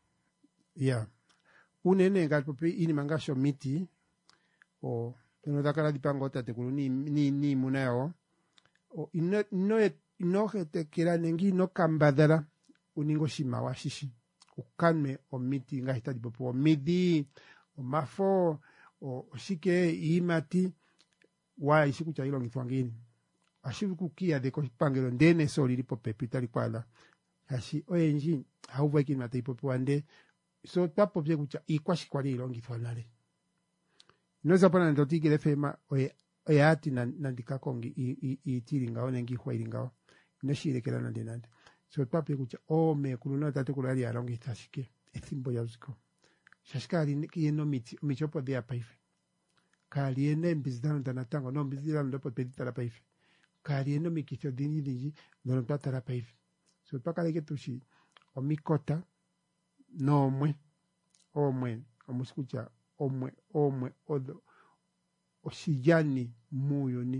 ya unene ngal popi ini mangasho miti o no dakala dipango tate kuluni ni ni munao o ino no no te kira nengi no kambadara uningo shima wa shishi ukanme o miti ngahita dipopo midi o mafo o shike imati wa ishiku cha ilo ngitwangini ashiku kia de ko pangelo ndene soli lipo pepita likwala ashi oyenji hauva kina te ipo wande so tapo bye kucha ikwashi kwali ilo ngitwanale noza pana ndoti kile fema oye oyati na ndika kongi i i tiringa onengi khwairinga neshire na ndenande so tapo kucha o me kuluna tate kulali alongi itashike etimbo yaziko shashikali kiyeno miti michopo dia paife kali ene mbizidano danatango no mbizidano ndopo pedita la paife kali eno mikitho dini dini no mpata la paife so paka leke tushi omikota no omwe omwe omusikucha omwe omwe odo oshijani muyoni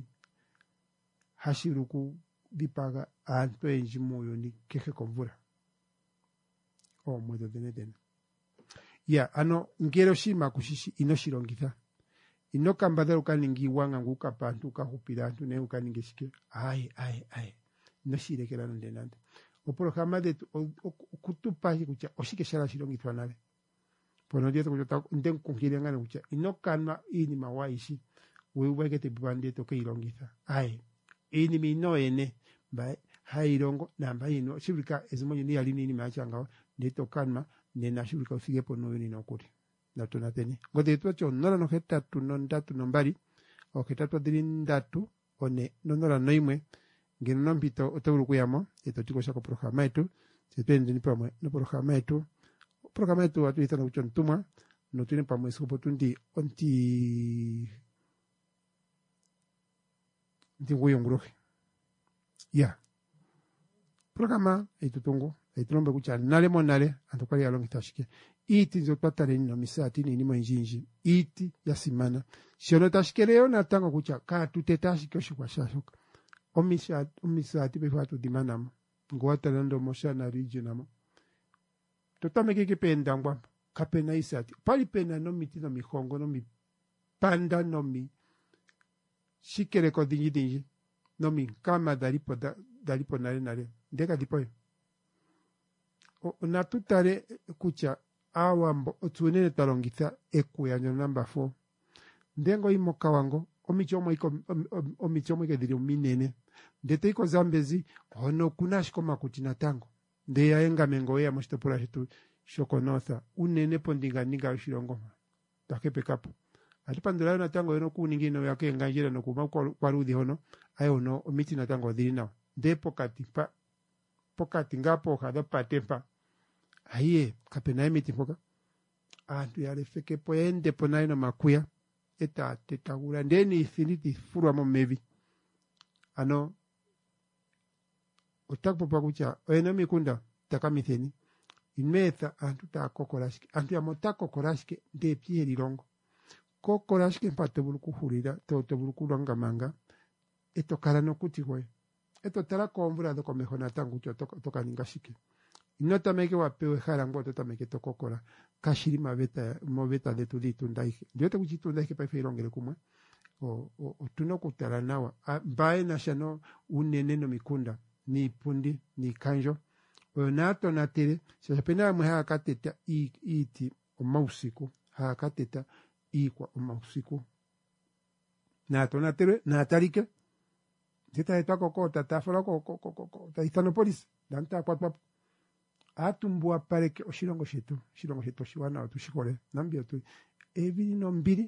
hashiruku dipaga anto enji muyoni keke konvura omwe do dene dene ya ano ngero shima kushishi inoshirongitha inokambadha ukaningi wanga nguka pantu kahupira antu ne ukaningishike ai ai ai noshirekera ndenande oprograma de kutupa kucha oshike shala shirongithwa nale pono dieto kucha nden kunkire ngane kucha inokana ini mawaishi wewe te bande to keirongitha ai ini mino ene ba hairongo namba ino shibika ezimonye ni alini ni machanga neto kanma nena shibika ufige pono ni nokuri na tunateni ngode tuacho nora no heta tu non datu no mbali o heta tu dirin datu one nonora noimwe ngeno nambito otawuru kuyamo eto tiko shako programa etu sepende ni pamwe no programa etu programa etu atu itana uchon tuma no tune pamwe sikopo tundi onti ndi nguyo ngurohe ya programa etu tungo etu nombe kucha nale monale antokali alongi tashike iti nzo patare nino misati ni nimo injinji iti ya simana shono tashkeleo na tango kucha ka tutetashike oshikwa shashoka omisha omisati be fatu dimanamo ngwata ndo moshana regionamo totame ke penda ngwa kapena isati pali pena no miti no mihongo no mi panda no mi shikere ko dingi dingi no mi kama dalipo da, dalipo nare nare ndeka dipo o na tutare kucha awambo otunene talongitha ekuyanyo namba four ndengo imoka wango omichomo iko omichomo ike dhili minene ndete iko zambezi ono kuna shikoma kuti natango nde yaenga mengo ya moshitopula shetu shokonotha unene pondinga ninga ushilongoma takepe kapo atipandula natango yono kuningino yake nganjira no kuma kwa rudhi hono ayo no omiti natango dhili nao nde pokati pa pokati ngapo kada patempa aye kapena emiti poka antu yale feke poende ponaino makuya eta tetagura ndeni infinity furwa mo mevi ano otakpo pakucha eno mikunda takamitheni inmetha antu ta kokorashike antu ya mota kokorashike de pie lirongo kokorashike mpate buluku hurira toto buluku longa manga eto kala no kuti hwe eto tala kombura do komehona tangu cho toka, toka ningashike inota meke wapewe harango tota meke to kokora kashiri mabeta mobeta de tudi tundaike ndio te kuchitundaike pa feirongere kumwe o o tuno kutala nawa bae na shano unene no mikunda ni pundi ni kanjo onato na tere sipena mwe hakateta i iti o mausiku hakateta ikwa o mausiku na to na tere na tarike teta eta kokota tafora kokoko kokoko taitano police danta kwa kwa atumbua pareke oshilongo shetu shilongo shetu shiwana tushikole nambia tu ebiri no mbiri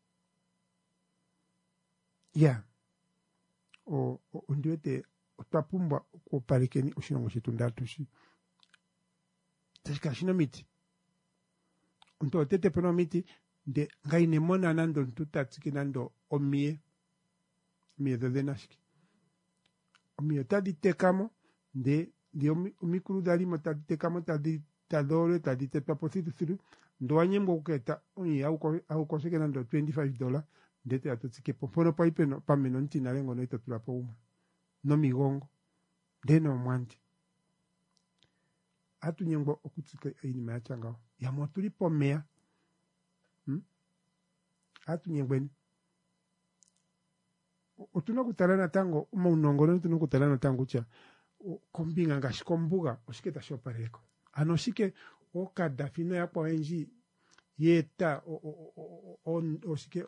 ya o o ndiwete otapumba ko pareke ni oshilongo shetu ndatushi tashika shina miti unto tete peno miti de ngaine mona nando tutatsiki nando omie mie de denashiki omie tadi tekamo de de omikuru dali mata tekamo tadi tadore tadi te paposito siru ndo anyembo keta oni au ko au ko seke nando twenty-five dollars de te atotsike popono paipe no pameno ntina lengo no itotula po uma no migongo de no mwanti atu nyembo okutsika ini machanga ya motuli pomea hm atu nyembeni otuna kutalana tango uma unongolo tuna kutalana tango cha kombinga ngashikombuga oshiketa shopareko anoshike okada fino yapo enji yeta on oshike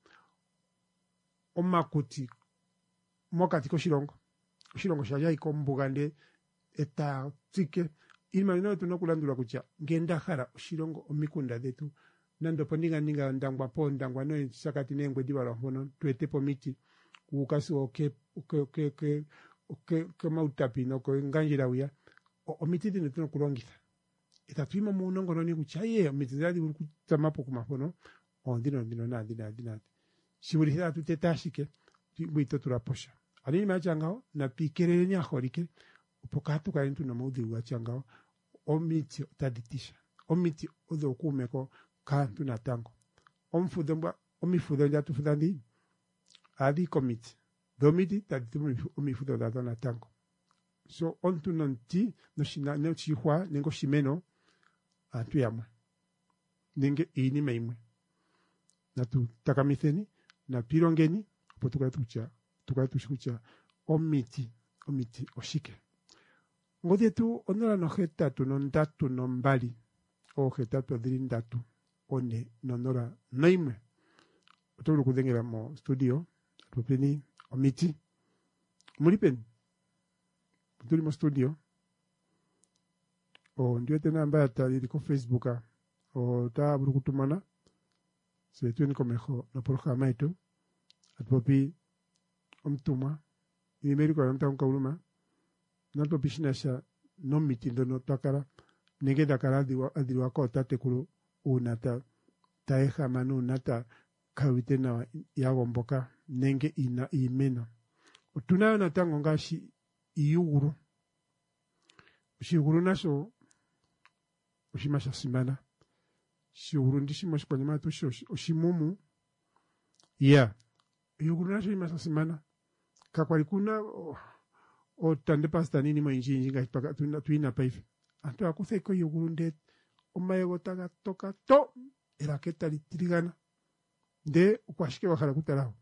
omakuti mokati ko shilongo shilongo shaja ikombuga nde eta tsike ilima ino tuna kulandula kucha ngenda hara shilongo omikunda detu nando poninga ninga ndangwa po ndangwa no sakati nengwe dibala hono twetepo miti ukasi oke oke oke oke oke kama utapino ko nganjira uya omiti dino tuno kulongitha eta twima mu nongo ni kuchaye omiti zadi kutamapo kumapono ondino ndino na ndina ndina shibulihira tutetashike bwito turaposha alini machangao na pikere nya horike upokatu ka intu na mudi wa changao omiti taditisha omiti odo kumeko kantu na tango omfudo mba omifudo ya tufudandi adi komiti domiti taditu omifudo da dona tango so ontu nonti no shina no chihwa nengo shimeno antu yamwe nenge ini meimwe na tu takamitheni na pirongeni potuka tucha tuka tushikucha omiti omiti oshike ngode tu onora no heta tu non datu non bali o heta tu dirin datu one nonora naime otoro kudengera mo studio tupeni omiti mulipen tuli mo studio o ndio tena mbaya tali ko Facebook o ta burukutumana se tu ni komejo no programa eto atpopi omtuma ni meriko amta un kauluma na to pishinasha no mitindo no takara nege dakara diwa adiwa ko tatekuru unata taeha manu nata kawitena yagomboka nenge ina imena tunayo natango ngashi iyuguru ushiguru naso ushimasha simana shiguru ndishimo shipanyama tusho oshimumu ya iyuguru naso imasha simana kakwali kuna o, o tande pasta nini mo inji inji ngashipaka tuina tuina paife anto akuseko iyuguru nde omayego taga toka to era ketali tirigana de ukwashike wakala kutalao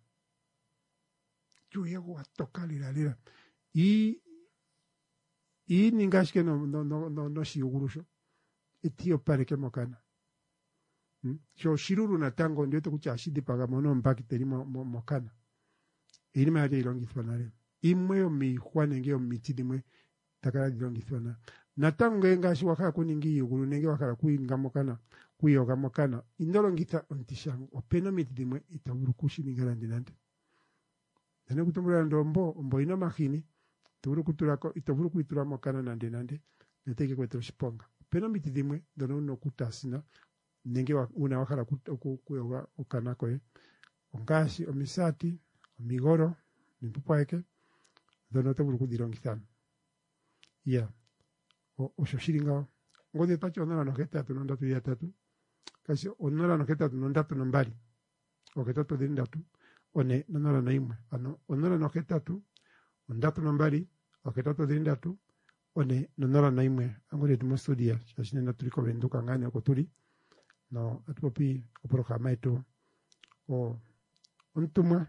yego atoka lira lira i i ningashike no no no no no shigurusho etio pare ke mokana hmm? So shiruru na tango ndio to kucha ashidi paga mono mbaki terimo mo, mokana ili ma de ilongi thwanare imwe mi khwane ngeo mitidimwe takara ilongi thwana na tango enga shi wakala kuningi yugulu nenge wakala kuinga mokana kuyoga mokana indolo ngita ontishango openo mitidimwe itaburu kushini ndinande ene kutumbura ndombo mbo ina mahini tuburu kuturako itaburu kuitura mokana nande nande neteke kwetro shiponga peno mitidimwe dono no kutasina nenge wa, una wakala kuyoga okanako e ongashi omisati omigoro nimpupwaeke dono taburu kudirongithana ya o oshiringa ngode tacho onora no ketatu no ndatu ya tatu kasi onora no ketatu no ndatu no mbali o ketatu de ndatu one onora no imwe ano onora no ketatu ndatu no mbali o ketatu de ndatu one onora no imwe angole tumo studia shashine na tuliko benduka ngani ko tuli no atupopi o programa eto o ontuma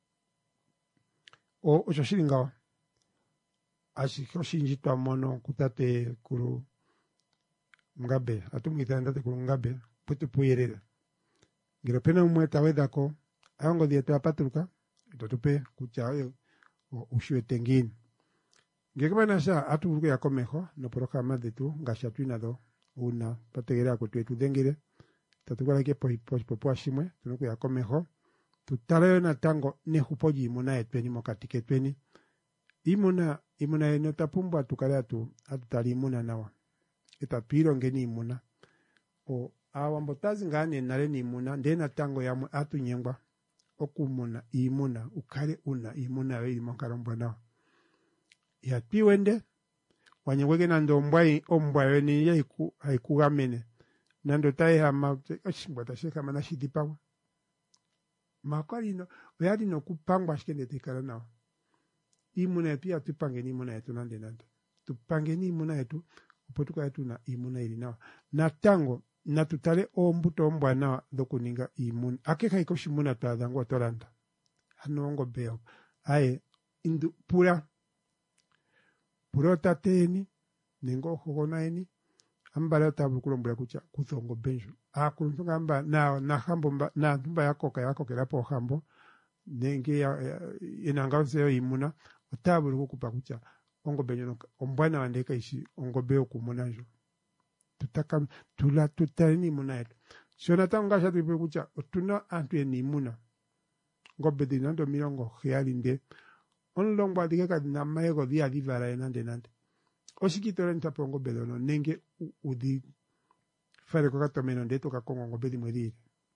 o oshiringa ashiko shinjitwa mono kutate kuru ngabe atumita ndate kuru ngabe putu puyerera ngiro pena umweta wedako aongo dieto apatruka totupe kuchayo o ushwe tengin ngekabana sha aturuke yakomejo no programa de tu ngashatwina do una pategera ko tu dengire tatukala ke poi poi popo ashimwe tunuko yakomejo tutale na tango ne hupoji muna etweni mokatike tweni imuna imuna eno tapumba tukale atu atutali imuna nawa etapiro ngeni imuna o awambo tazi ngane nale ni imuna ndena tango yamwe atu nyengwa okumuna imuna ukale una imuna we imokarombo nawa ya piwende wanyewege nando mbwai ombwa we ni yaiku haikugamene nando tae hama ashimba tasheka mana shidipawa makwali no oyadi no kupangwa shikende tekala nawa imuna pia tupange ni imuna yetu nande nande tupange ni imuna yetu upotuka yetu na imuna ili nawa na tango na tutale ombuto ombwa nawa dokuninga imuna akeka ikoshi imuna tuadhango tolanda hanongo beo ae indu pura pura tateni ningo hogona eni ambala tabu kulombula kucha kuthongo benjo akulunga amba na na hambo mba, na tumba yako kayako kelapo hambo nenge ya inangaze imuna otabulu kukupa kucha ongo benyo ombwana wandeka ishi ongo beo kumonanjo tutaka tula tutani muna yetu shona tanga shatu ipe kucha otuna antu eni imuna ngobe dinando milongo hiali nde onlongwa dikeka dina maego dia divara enande nande oshikitore ntapo ngobe dono nenge udi fare kwa kato meno ndeto kakongo ngobe di mwediri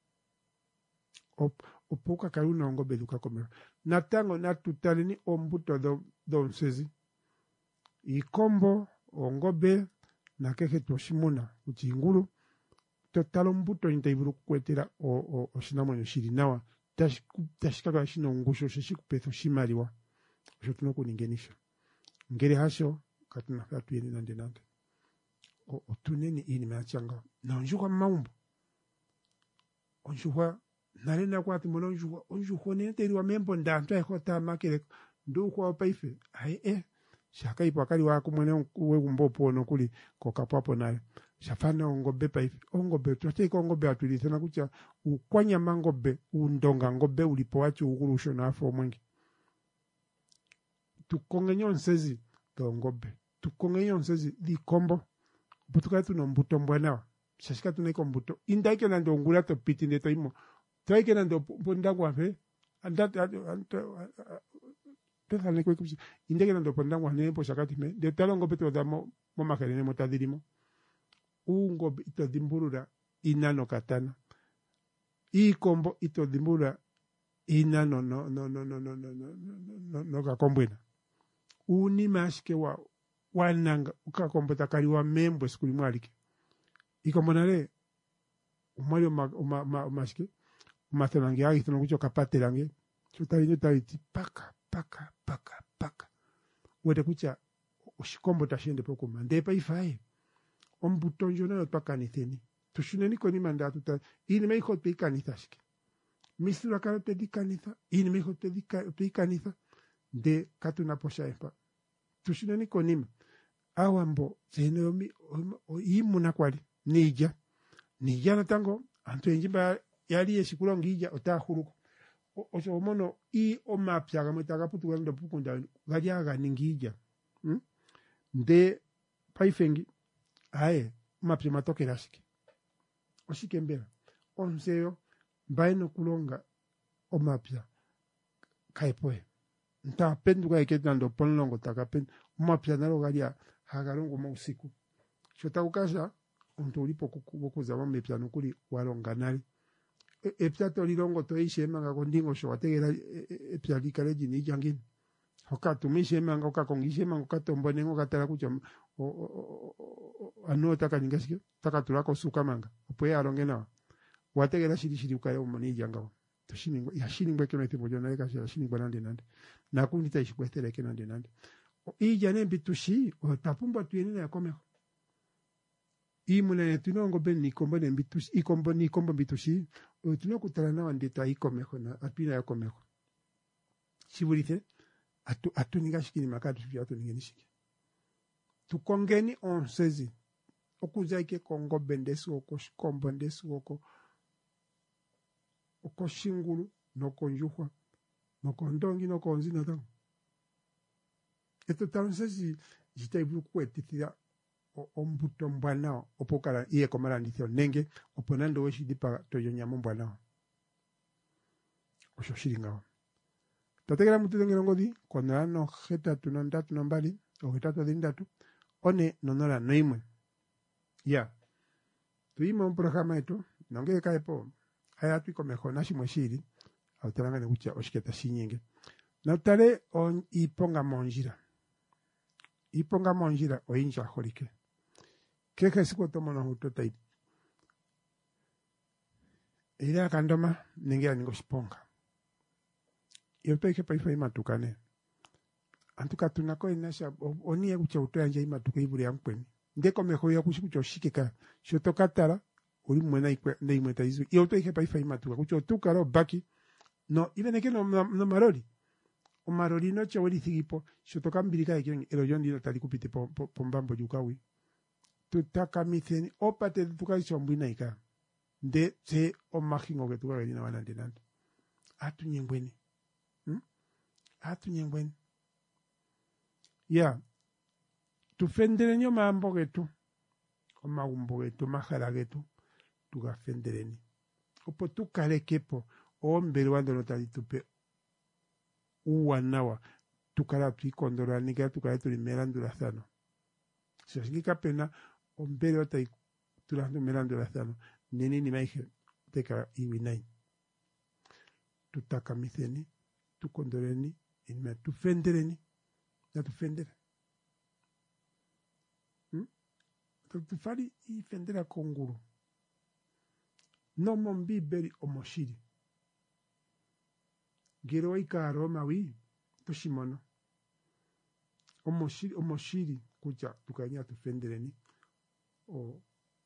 op opoka karuna ngobe duka komero natango natutalini ombuto do donsezi ikombo ongobe na keke toshimuna uchingulu totalo mbuto ntaiburu kwetera o o oshinamo yoshiri nawa tashiku tashikaka shino ngusho shishikupetho shimaliwa shotuno kuningenisha ngere hasho katuna katu yeni nande nande o otuneni ini meachanga na onjuwa maumbo onjuwa nalenda kwa timono onjuwa onjuwa nenteri wa membo ndanto ekota makere ndu kwa paife ai eh shaka ipo akali wako mwene uwe kumbopo no kuli kokapapo nayo shafana ongobe paife ongobe twateka ongobe atulitha na kucha ukwanya mangobe undonga ngobe ulipo wacho ukurusho na afo mwengi tukongenyo nsezi to ngobe tukongenyo nsezi di kombo butuka tu no mbuto mbwana shashika tu neko mbuto indaike na ndo ngula to piti ndeto imo twaike na ndo pondangwa fe andate anta pesa ne kwa kusi indege na ndo pondangwa ne po shakati me de talo ngobe to damo mo makerene mo tadirimo ungo ito dimburura inano katana i kombo ito dimburura inano no no no no no no no no no kakombwena uni mashike wa wananga ukakombeta kali wa membo sikuli mwalike ikomonale umwali uma ma mashike umathanange agi tono kucho kapate lange tutali nyota iti paka paka paka paka wede kucha ushikombo tashende poko mande pa ifai ombutonjo na paka nitheni tushuneni koni manda tuta ini meiko pe kanitha shike misura kana te dikanitha ini meiko te dikanitha de katuna posha epa tushuneni koni awambo zeneomi o imuna kwali nija nija natango antu enjimba yali esikula ngija otahuruko oso mono i omapya gamwetaga putu ndo pukunda galyaga ningija hmm? Nde paifengi ae mapya matoke rasiki osikembera onseyo mbaino kulonga omapya kaipoe nta pendu ga iketando ponlongo takapen omapya nalo galya hagalongo mo usiku shota ukasha onto ulipo kukuza wamepya nukuli walonga nali epya to lilongo to ishema nga kondingo sho wategera epya likaleji ni jangini hokatu mishema nga okakongishema nga katombone nga katala kucha ano taka ningasike taka tulako suka manga opoye alonge nawa wategera shiri shiri ukale umoni janga to shiningo ya shiningwe keno ite bojo na ka shiningwa nande nande na kunita ishikwetele keno nande nande ija nembi tushi o tapumba tuyeni ya komeko imune tunongo ben ni kombo ne bitushi ikombo ni kombo bitushi o tunoko talana wandeta ikomeko na apina ya komeko shibulite atu atu nigashikini makadu shibya atu ningenishiki tukongeni onsezi okuzaike kongo bendesu oko shikombo ndesu oko oko shingulu noko njuhwa noko ndongi noko nzina tango eto tansezi jitaibu kwetithia ombuto mbwana opokala iye komala ndithio nenge oponando weshi dipa toyonya mbwana osho shiringa tategera mutudengero ngodi kona no heta tunondatu nombali o heta dindatu one nonora noimwe ya tuimo un programa eto nonge kaipo haya tuiko mejor nashi mweshiri autaranga ne gucha oshiketa shinyenge nautare on iponga monjira iponga monjira oinja holike keke siko tomo no hutota i ila kandoma ningia ningo shiponga iyo toike paifa ima tukane antuka tunako inasha oni ya gucha utoya nja ima tuka iburi ya mkweni ndeko meho ya kushikucho shikeka shotokatara uri mwena ikwe ndei mweta izu iyo toike paifa ima tuka kucho tukaro baki no ibene ke no, no marori o marori no che wali thigipo shotoka mbirika ekyo elo yondi no tali kupite po, po, po mbambo yukawi tutaka mitheni opate tuka chombwina ika nde se o mahingo ke tuka gelina wana ndenande atu nyengweni hmm? atu nyengweni ya tufendereni mambo getu o magumbo getu mahala getu tugafendereni opo tukalekepo o mbere wando no tali tupe uwa nawa tukala tuikondora nika tukala tulimerandula thano sashika pena ombere wata tulando merandula thano nini ni maihe teka iwinai tutaka mitheni tukondoreni inme tufendereni na tufendere hmm? tufari ifendera konguru no mombi beri omoshiri gero ika aroma wi toshimono omoshiri omoshiri kucha tukanya tufendereni o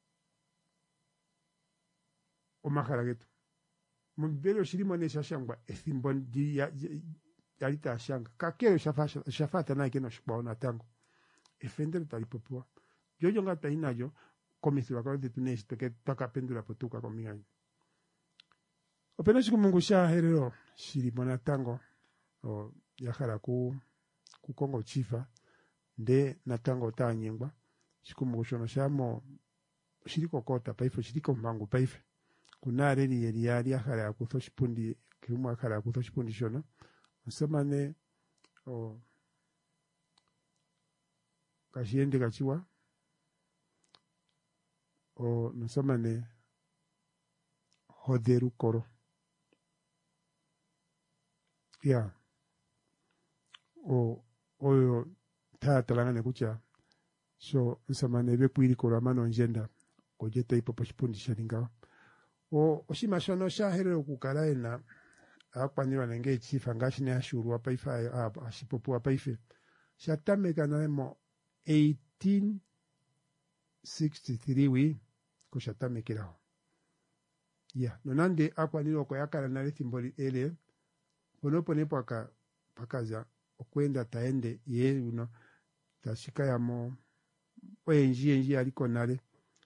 o mahara getu mbelo shirimo ne shashangwa ethimbo ndi ya yalita shanga kakero shafasha shafata na keno shibona tango efendere talipopua jojo ngata inajo komisiwa kwa de tuneshi toke takapendura potuka komingani opena shikumungu sha herero shirimona tango o yakara ku ku Kongo chifa nde na tango ta nyengwa shikumungu shono shamo shiriko kota paife shiriko mbangu paife kuna reri yeri yari yakara ya kutho shipundi kiumwa yakara ya kutho shipundi shono msemane o kashiende kachiwa o msemane hoderu koro ya o oyo tata langane kucha so nsamane be kwiri koro mano njenda kojeta ipo pashipundi sharinga o oshima shono shahere kukala ena akwanirwa nenge chifa ngashine ashuru apa ifa ashipopu apa ife shatameka naemo eighteen sixty-three wi ko shatamekira ya nonande akwanirwa ko yakala na thimboli ele bonopo nepo aka pakaza okwenda taende ye uno tashika yamo oyenji enji aliko nale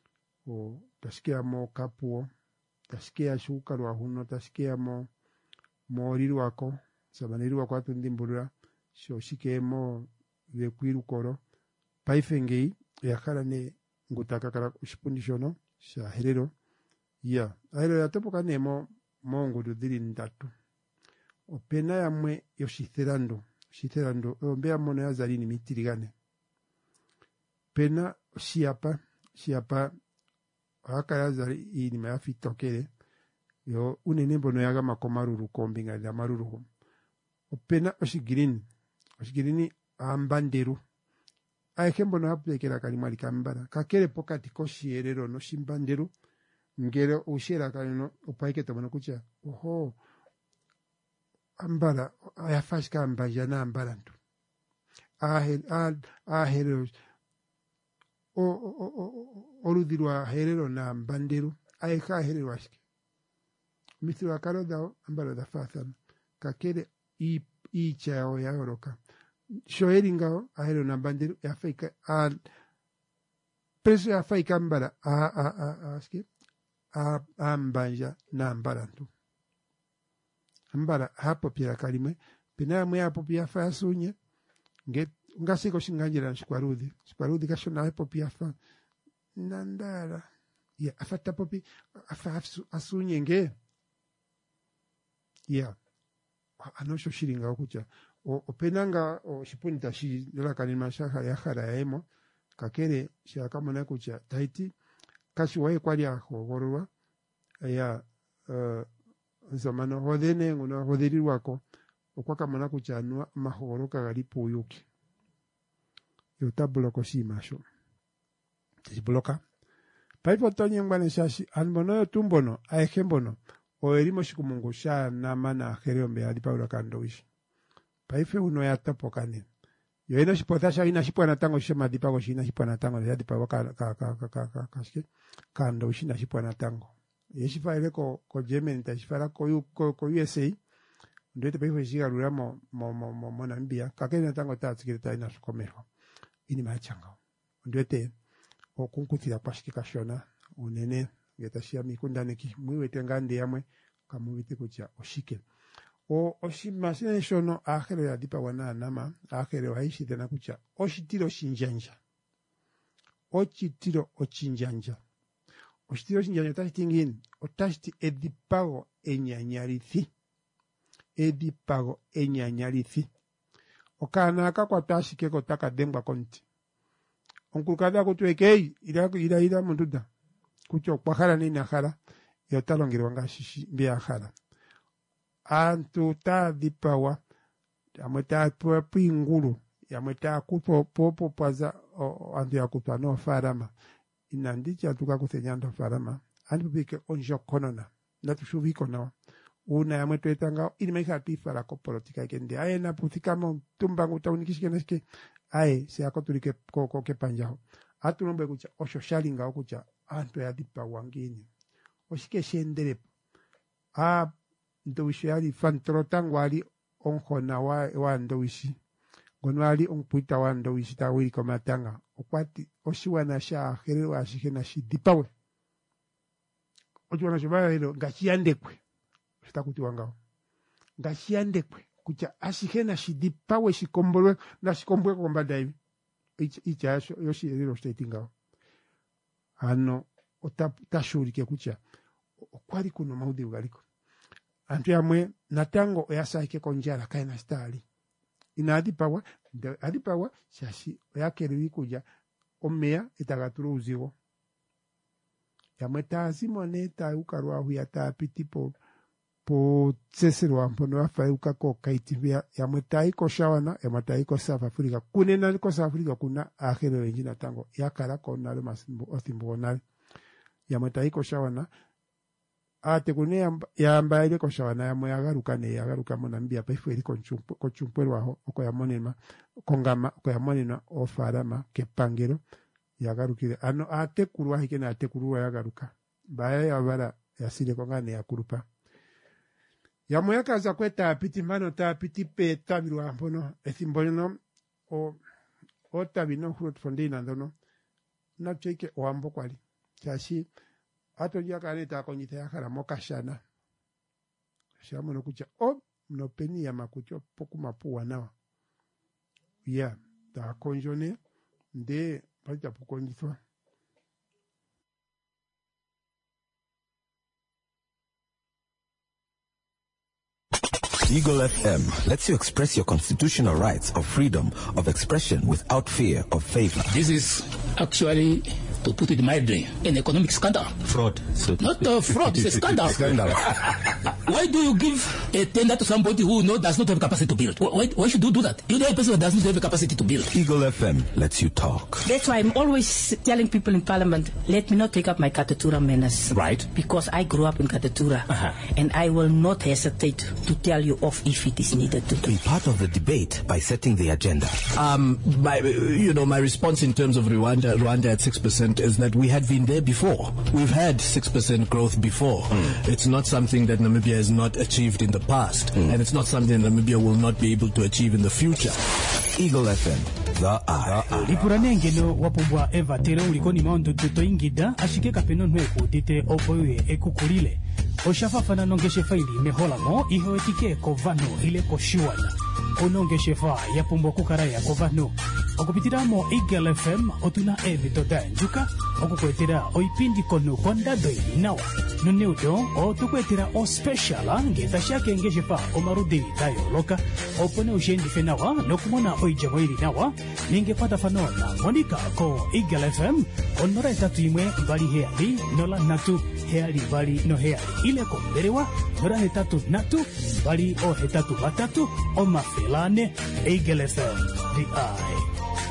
o tasikia mo kapuo tasikia shuka rwa huno tasikia mo moriru wako sabaniru wako atundimburira sho shikemo vekwiru koro paifengei yakala ne ngutaka kala ushipundishono sha herero ya aero yatopoka nemo mongo dudiri ndatu opena yamwe yoshitherando shitherando ombea mono yazalini mitirigane pena shiapa shiapa haka yazali inima ya fitokere yo unene mbono yaga makomaruru kombinga ya maruru opena oshigirini oshigirini ambanderu aike mbono apulekera kalimali kambara kakere pokati koshierero no shimbanderu ngere ushera kalino upaike tomono kucha oho ambara ayafashika ambaja na ambara ntu ahel ahel o o orudirwa herero na ambanderu aika herero ashike mithira karoda ambara da fathan kakere i i chao ya oroka shoeringa ahero na banderu ya faika al preso ya faika ambara a a a ashike a ambanja na ambara ntu ambara hapo pia kalime pina mwe hapo pia fa sunye nge ngasiko shinganjira shikwarudi shikwarudi kashona hapo pia fa nandara ya afata popi afa asunye nge ya anosho shiringa okucha openanga o shipunita shi ndola kanima shaka ya khara yaemo kakere shakamana kucha taiti kashi wae kwali akogorwa ya uh, zamano hodene ngono hodiri wako okwakamana kucha anwa mahoroka galipo yuki yotabuloko shimasho tibloka paipo tonye ngwane shashi anbono tumbono aekembono o erimo shikumungu sha na mana kherombe ali paulo kandoishi paife uno ya tapokane yo ino shipotasha ina shipwana tango shema dipago shina shipwana tango ya dipago ka ka ka ka ka kaske kandoishi na shipwana tango yeshifaile ko ko Yemen ta shifara ko ko ko U S A ndete paife shiga ruramo mo mo mo mo Namibia kakena tango ta tsikirita ina sukomero ini machanga ndete o kunkutira kwashika shona unene getashia mikundane ki mwiwete ngande yamwe kamuwite kucha oshike o oshimasine shono akhere ya dipa wana nama akhere waishi tena kucha oshitiro shinjanja ochitiro ochinjanja oshitiro shinjanja tashitingin otashiti edipago enyanyarithi edipago enyanyarithi okana akakwa tashike kotaka dengwa konti onkulukada kutwekei ila ila ila munduda kucho kwakhala ni nakhala yotalongirwa ngashishi mbya khala antu ta dipawa ameta pingulu yameta kupo popo paza antu yakutwa no farama inandicha tukakusenyando farama antu bike onjo konona natushubiko na una yamwetu etanga ili maika tifara ko politika kende aye na putikamo tumbangu taunikishikeneske aye se akotulike koko kepanjaho atu nombe kucha osho shalinga okucha antu ya dipa wangini oshike shendere a ndowishi ali fantrotangu ali onkhona wa wa ndowishi ngono ali onpuita wa ndowishi tawiri komatanga okwati oshiwana sha kherero ashikena shidipawe ochiwana shobaya hilo ngachiyandekwe shitakuti wangao ngachiyandekwe kucha ashikena shidipawe shikombolwe na shikombwe kombanda hivi icha yoshi eliro statingao ano otashurike kucha okwali kuno maudi ugaliko antu yamwe natango oyasaike konjara kaina stali ina adipawa adipawa shashi oyakeri kuja omea itagaturu uzigo yamwe tazimone ta ukarwa huyata pitipo po tsesero ampono afa ukako kaitivia yamwe taiko shawana yamwe taiko South Africa kunena ko South Africa kuna akhero enjina tango yakala kona le masimbo otimbonal yamwe taiko shawana ate kune yamba ile ko shawana yamwe yagaruka ne yagaruka monambia pa iferi konchumpo konchumpero aho oko yamonema kongama ko yamonena ofarama kepangero yagarukire ano ate kurwa hikena ate kurwa yagaruka baya yabara yasile kongane yakurupa yamwe yakaza kweta apiti mano ta apiti pe tabirwa mpono ethimbono o o tabino fruit fondina ndono na cheke oambo kwali Tashi ato njaka neta konyita yakara mokashana. Shamu no kucha oh no peni ya makucho poku mapuwa nawa. Ya ta konjone nde pacha pukonyitwa. Eagle F M lets you express your constitutional rights of freedom of expression without fear of favor. This is actually, to put it mildly, an economic scandal. Fraud. So Not a fraud, it's a scandal. Scandal. Why do you give a tender to somebody who no, does not have capacity to build? Why, why should you do that? You know a person that does not have a capacity to build. Eagle F M lets you talk. That's why I'm always telling people in Parliament, let me not take up my Katatura menace. Right. Because I grew up in Katatura. Uh-huh. And I will not hesitate to tell you off if it is needed to. Be part of the debate by setting the agenda. Um, my, you know, my response in terms of Rwanda, Rwanda at six percent is that we had been there before. We've had six percent growth before. Mm. It's not something that Namibia has not achieved in the past. Mm. And it's not something Namibia will not be able to achieve in the future. Eagle F M, the eye. Lipuranenge no wapumbwa Eva Tero ulikoni maundu tuto ingida ashike kapeno nweku dite opoye ekukulile. Oshafafana nongeshe faili meholamo iho etike kovano ile koshiwana. Onongeshe fa ya pumbwa kukaraya kovano. Okupitiramo Eagle F M otuna evi toda njuka. Okukwetera oipindi kono kondado nawa. Nuneudo o tukwetera o special ngeta shake ngeshe fa omarudi tayo loka. Opone ushendi fenawa nokumona oijamo ili nawa. Ninge pata fanona monika ko Eagle F M onora etatu imwe bali heali nola natu heali bali no heali ile komberewa nora hetatu natu bali o hetatu batatu o mafelane Eagle F M the eye.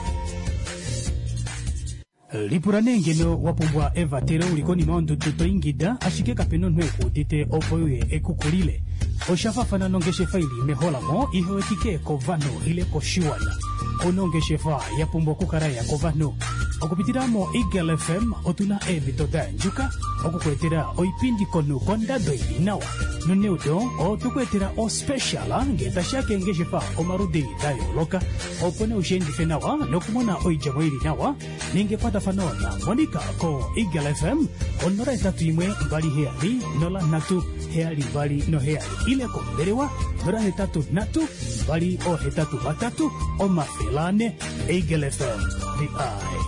Lipuranenge no wapumbwa Eva Tero ulikoni maundu tuto ingida ashike kapeno nweku dite opoye ekukulile. Oshafafana nongeshe faili meholamo iho etike kovano ile koshiwana. Onongeshe fa ya pumbwa kukaraya kovano. Okupitiramo Eagle F M otuna evi toda njuka. Okukwetera oipindi kono kondado nawa. Nuneudo o tukwetera o special ngeta shake ngeshe fa omarudi tayo loka. Opone ushendi fenawa nokumona oijamo ili nawa. Ninge pata fanona monika ko Eagle F M onora etatu imwe bali heali nola natu heali bali no heali ile komberewa nora hetatu natu bali o hetatu batatu o mafelane Eagle F M the eye.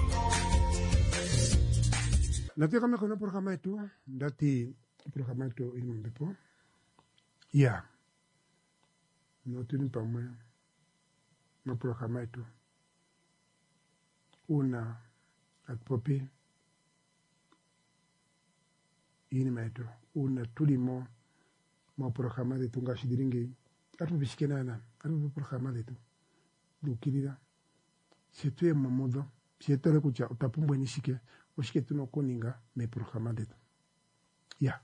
Nati kama kuna programa yetu, ndati programa yetu ili mbepo. Ya. Notini pamwe. Na programa yetu. Una atpopi. Ini maetu. Una tulimo. Ma programa yetu nga shidiringi. Atu bishikenana. Atu programa yetu. Dukirira. Setue mamodo. Sietore kucha utapumbo nishike. Oshike tuno koninga me programa detu. Ya.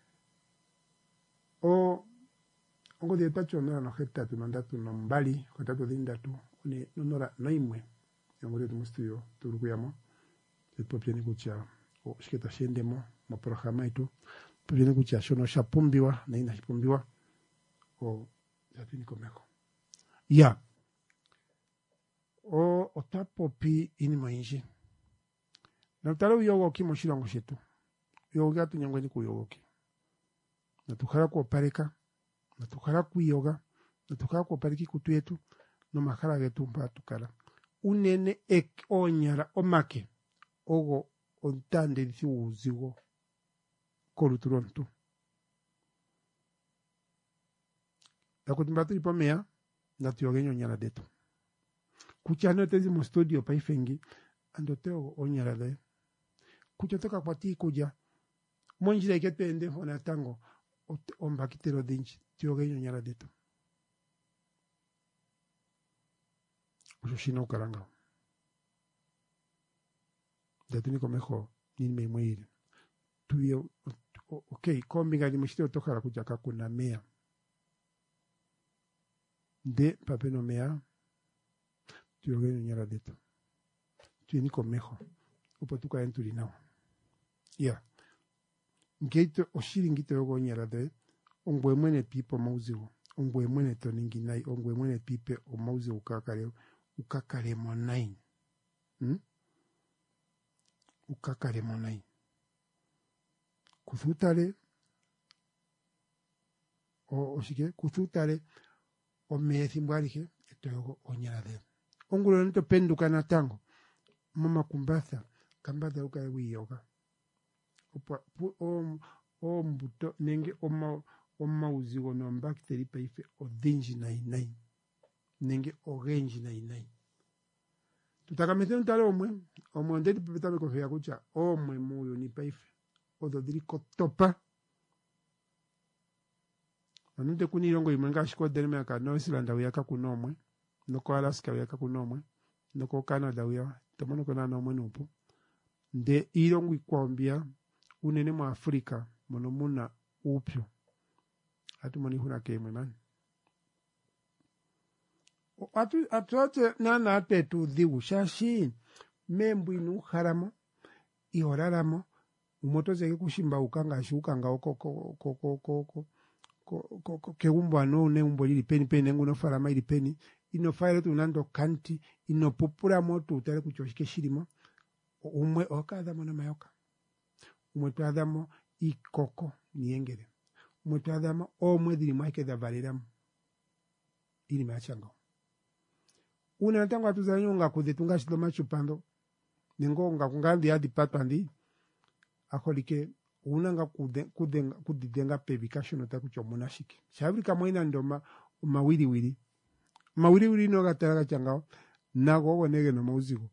O ongo de tacho no no heta tu mandatu no mbali heta dinda tu ne nonora naimwe. Yango de mu studio turukuyamo. Et popieni kucha o shiketa shendemo mo programa itu. Popieni kucha shono shapumbiwa na ina shapumbiwa o zatini komeko. Ya. O otapopi ini mainji. Na talo yogoki moshilongo shetu. Yoga tunyangweni ku yogoki. Na tukara ku pareka, na tukara ku yoga, na tukara ku pariki kutu yetu, no makara getu mpa tukara. Unene ek onyara omake ogo ontande disi uzigo koluturontu. Takutimba tulipomea na tuyogenyo nyara detu. Kuchano tezi mo studio pa ifengi andoteo onyara de. Kuchotoka kwa ti kuja monjira iketende hona tango omba kitero dinchi tiogenyo nyara detu. Ushino karanga. Datuni komeho nime mwiri. Tuyo okay, kombinga ni mshito tokara kuja kakuna mea. De papeno mea tiogenyo nyara detu. Tuyo niko meho. Upatuka enturi nao. Ya. Ngete oshiri ngite yogo nyara de. Ongwe mwene pipo mauzigo. Ongwe mwene toningi nai. Ongwe mwene pipe o mauzigo ukakare. Ukakare monai. Hmm? Ukakare monai. kuthutale o osike kuthutale o methi mbwalike eto onyalade ongulo nto penduka na tango mama kumbatha kambada uka wiyoga opa o o mbuto nenge oma oma uzigo no bakteri paife o dinji nai nai nenge o genji nai nai tutakamete ntale omwe omwe ndeti pepeta ko ya kucha omwe muyo ni paife ododiri kotopa anute kunirongo imenga shiko Denmark no Iceland uyaka kunomwe noko Alaska uyaka kunomwe noko Canada uya tomono kona nomwe nupo nde irongo ikwambia unene mu Afrika mono muna upyo atu moni huna kemwe man atu atote nana atetu dhiu shashi membu inu haramo ihoraramo umoto zeke kushimba ukanga shuka nga oko ko ko ko ko ko ko ke umbo ano ne umbo lili peni peni nguno fara maili peni ino fire tu nando kanti ino popura moto utale kuchoshike shirimo umwe okada mona mayoka umwe tadamo ikoko niengere umwe tadamo omwe dili mwake da valeramu ili machanga una tango atuzanyo nga kudetunga shilo machupando ningo nga kungandi hadi patandi akolike unanga kude kudenga kudidenga pebikasho no takucho monashiki shabika mwina ndoma mawili wili mawili wili no gatara changao nago wonege no mauzigo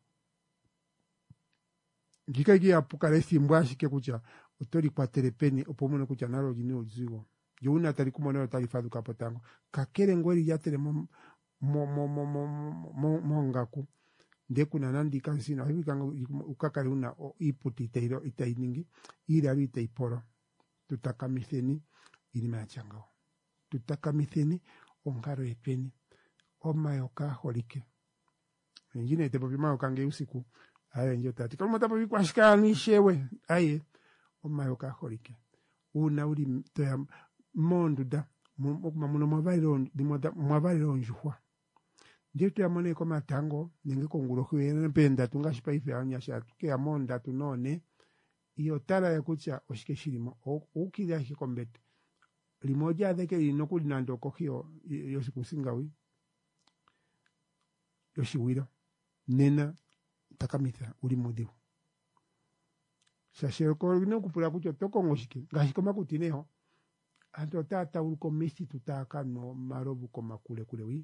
ngikaiki apukaresi mbwashike kucha utori kwa telepeni opomono kucha naro jini uzigo yuna tari kumonero tari fadu kapotango kakere ngweri yatere mo mo mo mo mo mo ngaku ndeku na nandi kansino hivi kanga ukakari una iputi teiro itainingi ira rita iporo tutakamitheni ili machangao tutakamitheni ongaro epeni omayoka holike ngine te popima okange usiku ayo njo tati kama tapo bikwashikani shewe aye omayoka holike una uri to monduda muno mwavaliro ndimoda mwavaliro njuhwa ndito yamone ko matango nenge kongulo kwene penda tungashipa ife anyasha ke amonda tunone iyo tara ya kucha oshike shirimo ukira hikombete limoja dheke linokuli nando kokio yosikusingawi yoshiwira nena takamitha uli mudiu shashero ko no kupura kucho toko ngoshike ngashikoma kutineho anto tata uko mesi tutaka no marobu koma kule kule wi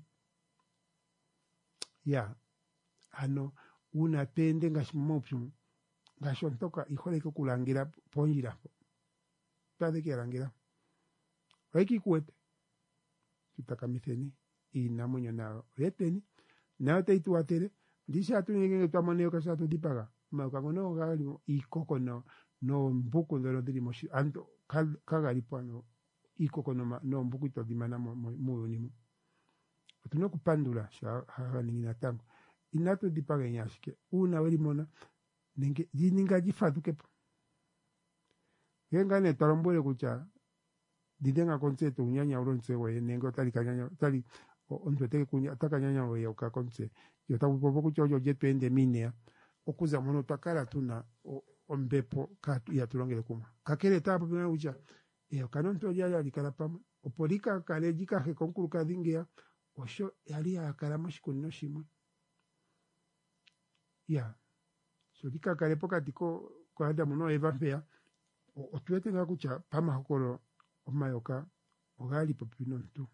ya ano una tende ngashimopyu ngashontoka ihole ko kulangira ponjira tade que arangira aiki kuete tutakamitheni ina munyo na reteni na taitu atere disha tu ngenge twamaneo kasa tu dipaga makagono gali ikoko no no mbuku ndero dirimoshi anto kagari pano ikoko no no mbuku to dimana mu ni tuno kupandula sha ha ningina tango inato dipaga nyashike una weli mona nenge dininga jifadukepo yenga ne torombole kucha didenga konseto unyanya uronse we nengo tali kanyanya tali onto teke kunya takanyanya we yoka konse yo tabu popo kucho yo jetende minea okuza mono takara tuna ombepo katu ya tulongele kuma kakere tapo bina ucha e kanonto ya ya likalapama opolika kalejika he konkuru kadingia osho yali akarama shikunno shimwe ya so dika kalepo katiko kwa hada muno evampea otuete nga kucha pama hokoro omayoka ogali popino ntu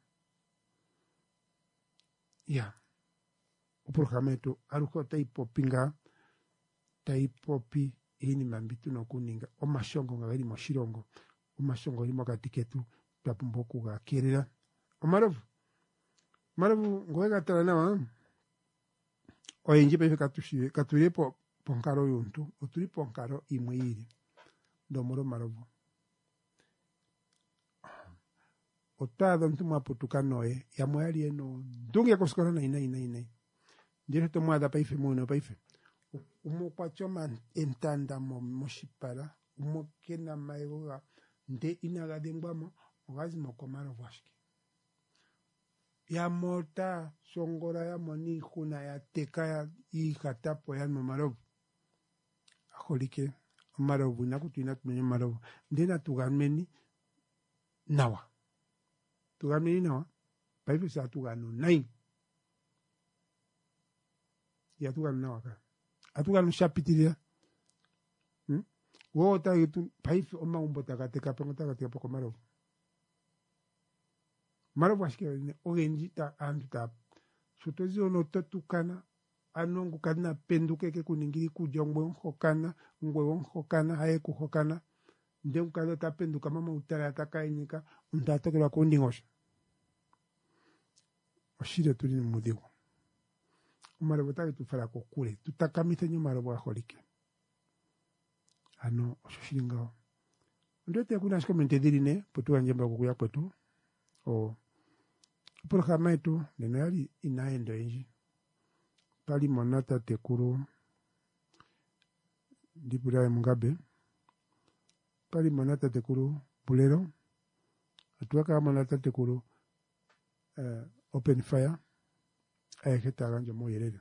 ya uprogrameto aruko taipo pinga taipo pi ini mambitu no kuninga omashongo ngali moshirongo omashongo limo katiketu tapumboku ga kirira omarovu marovu ngoega tala nawa oyenje pe katushie katurepo ponkaro yuntu oturi ponkaro imweiri domoro marovu otado ntuma putukanoe ya mwali eno dunge koskora na ina ina ina ndiro to mwada paife muno paife umo kwachoma entanda mo moshipara umo kena maiwa nde inaga dengwamo ogazi mokomaro washiki ya mota songora ya moni kuna ya teka ya ikatapo ya marovu akolike marovu na kutuina tumenye marovu ndena tugameni nawa tugameni nawa paifu sa tuganu nai ya tuganu nawa ka atuganu shapitiria hmm wo ta itu paifu oma umbota ka te ka pengota ka te poko marovu marovu ashike ne ogenji ta anduta sutozi ono totukana anongu kana penduke ke kuningiri kujongwe hokana ngwe hokana haye kuhokana ndem kalo ta penduka mama utara takainika undata kwa kundingosha oshire tuli mudigo marovu ta tufara ko kule tutakamita nyu marovu aholike ano oshiringa ndote kuna shikomente dirine potu anjemba kukuya kwetu o programa yetu neno yali inaendo inji pali monata tekuru dipura Mugabe pali monata tekuru Bulero atuaka monata tekuru uh, open fire ayeketa ganja moyerere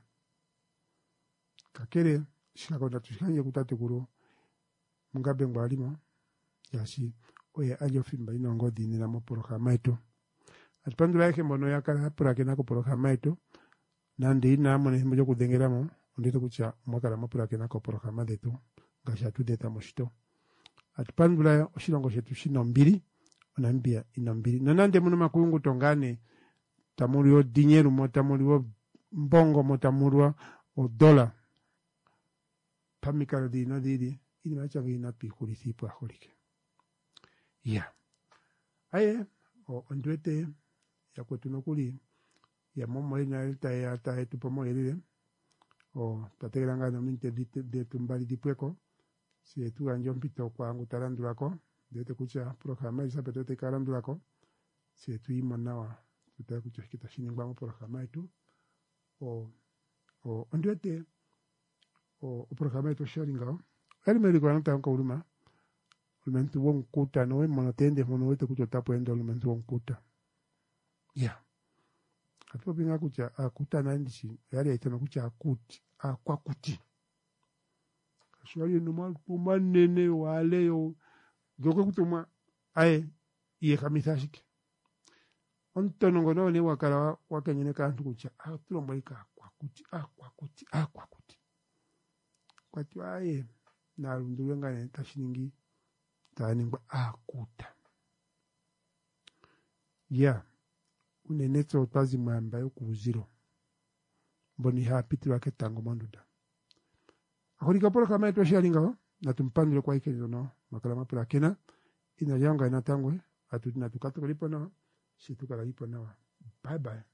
kakere shikakonda tushikanye kutatekuru Mugabe ngwalimo yasi oye ajo fimba inongo dinira mo programa yetu atipandula yake mbono yakala pura kenako programa yetu nandi ina mone mmoja kudengeramo ndito kucha mwakala mapura kenako programa detu gasha tu deta moshito atipandula oshilongo shetu shino mbili onambia ina mbili nanande muno makungu tongane tamulio dinyeru motamulio mbongo motamulio o dola pamikalo dino didi ini macha ngina pikulisi pa holike ya aye o ondwete ya kwetunokuli ya momo ina elta ya ta etu pomo elile o tategranga no minte de tumbali dipweko si tu anjo mpito kwa angu tarandulako de te kucha programa isa peto te karandulako si tu imonawa tuta kucha kita shiningwa programa itu o o ondwete o programa itu sharinga el médico anta ko uruma ulmentu won kuta no monotende monowete kucha tapo endo ulmentu won kuta ya Atuwa pinga kucha akuta na ndishi yali ya itema kucha akuti akwa kuti kasuwali numal pumanene wale yo goko kutuma ae iye kamisa shike onto nongono ni wakala wakanyene kantu kucha atuwa mbalika akwa kuti akwa kuti akwa kuti kwa tiwa ae na rundu ngane tashiningi tani ngwa akuta ya yeah. Unenetso tazi mwamba yo kuziro mboni hapi tiwa ketango manduda akolika polo kama eto sharinga na tumpandile kwa ike zono makala mapula kena ina yanga ina tangwe atu na tukato lipo na si tukala lipo na bye bye.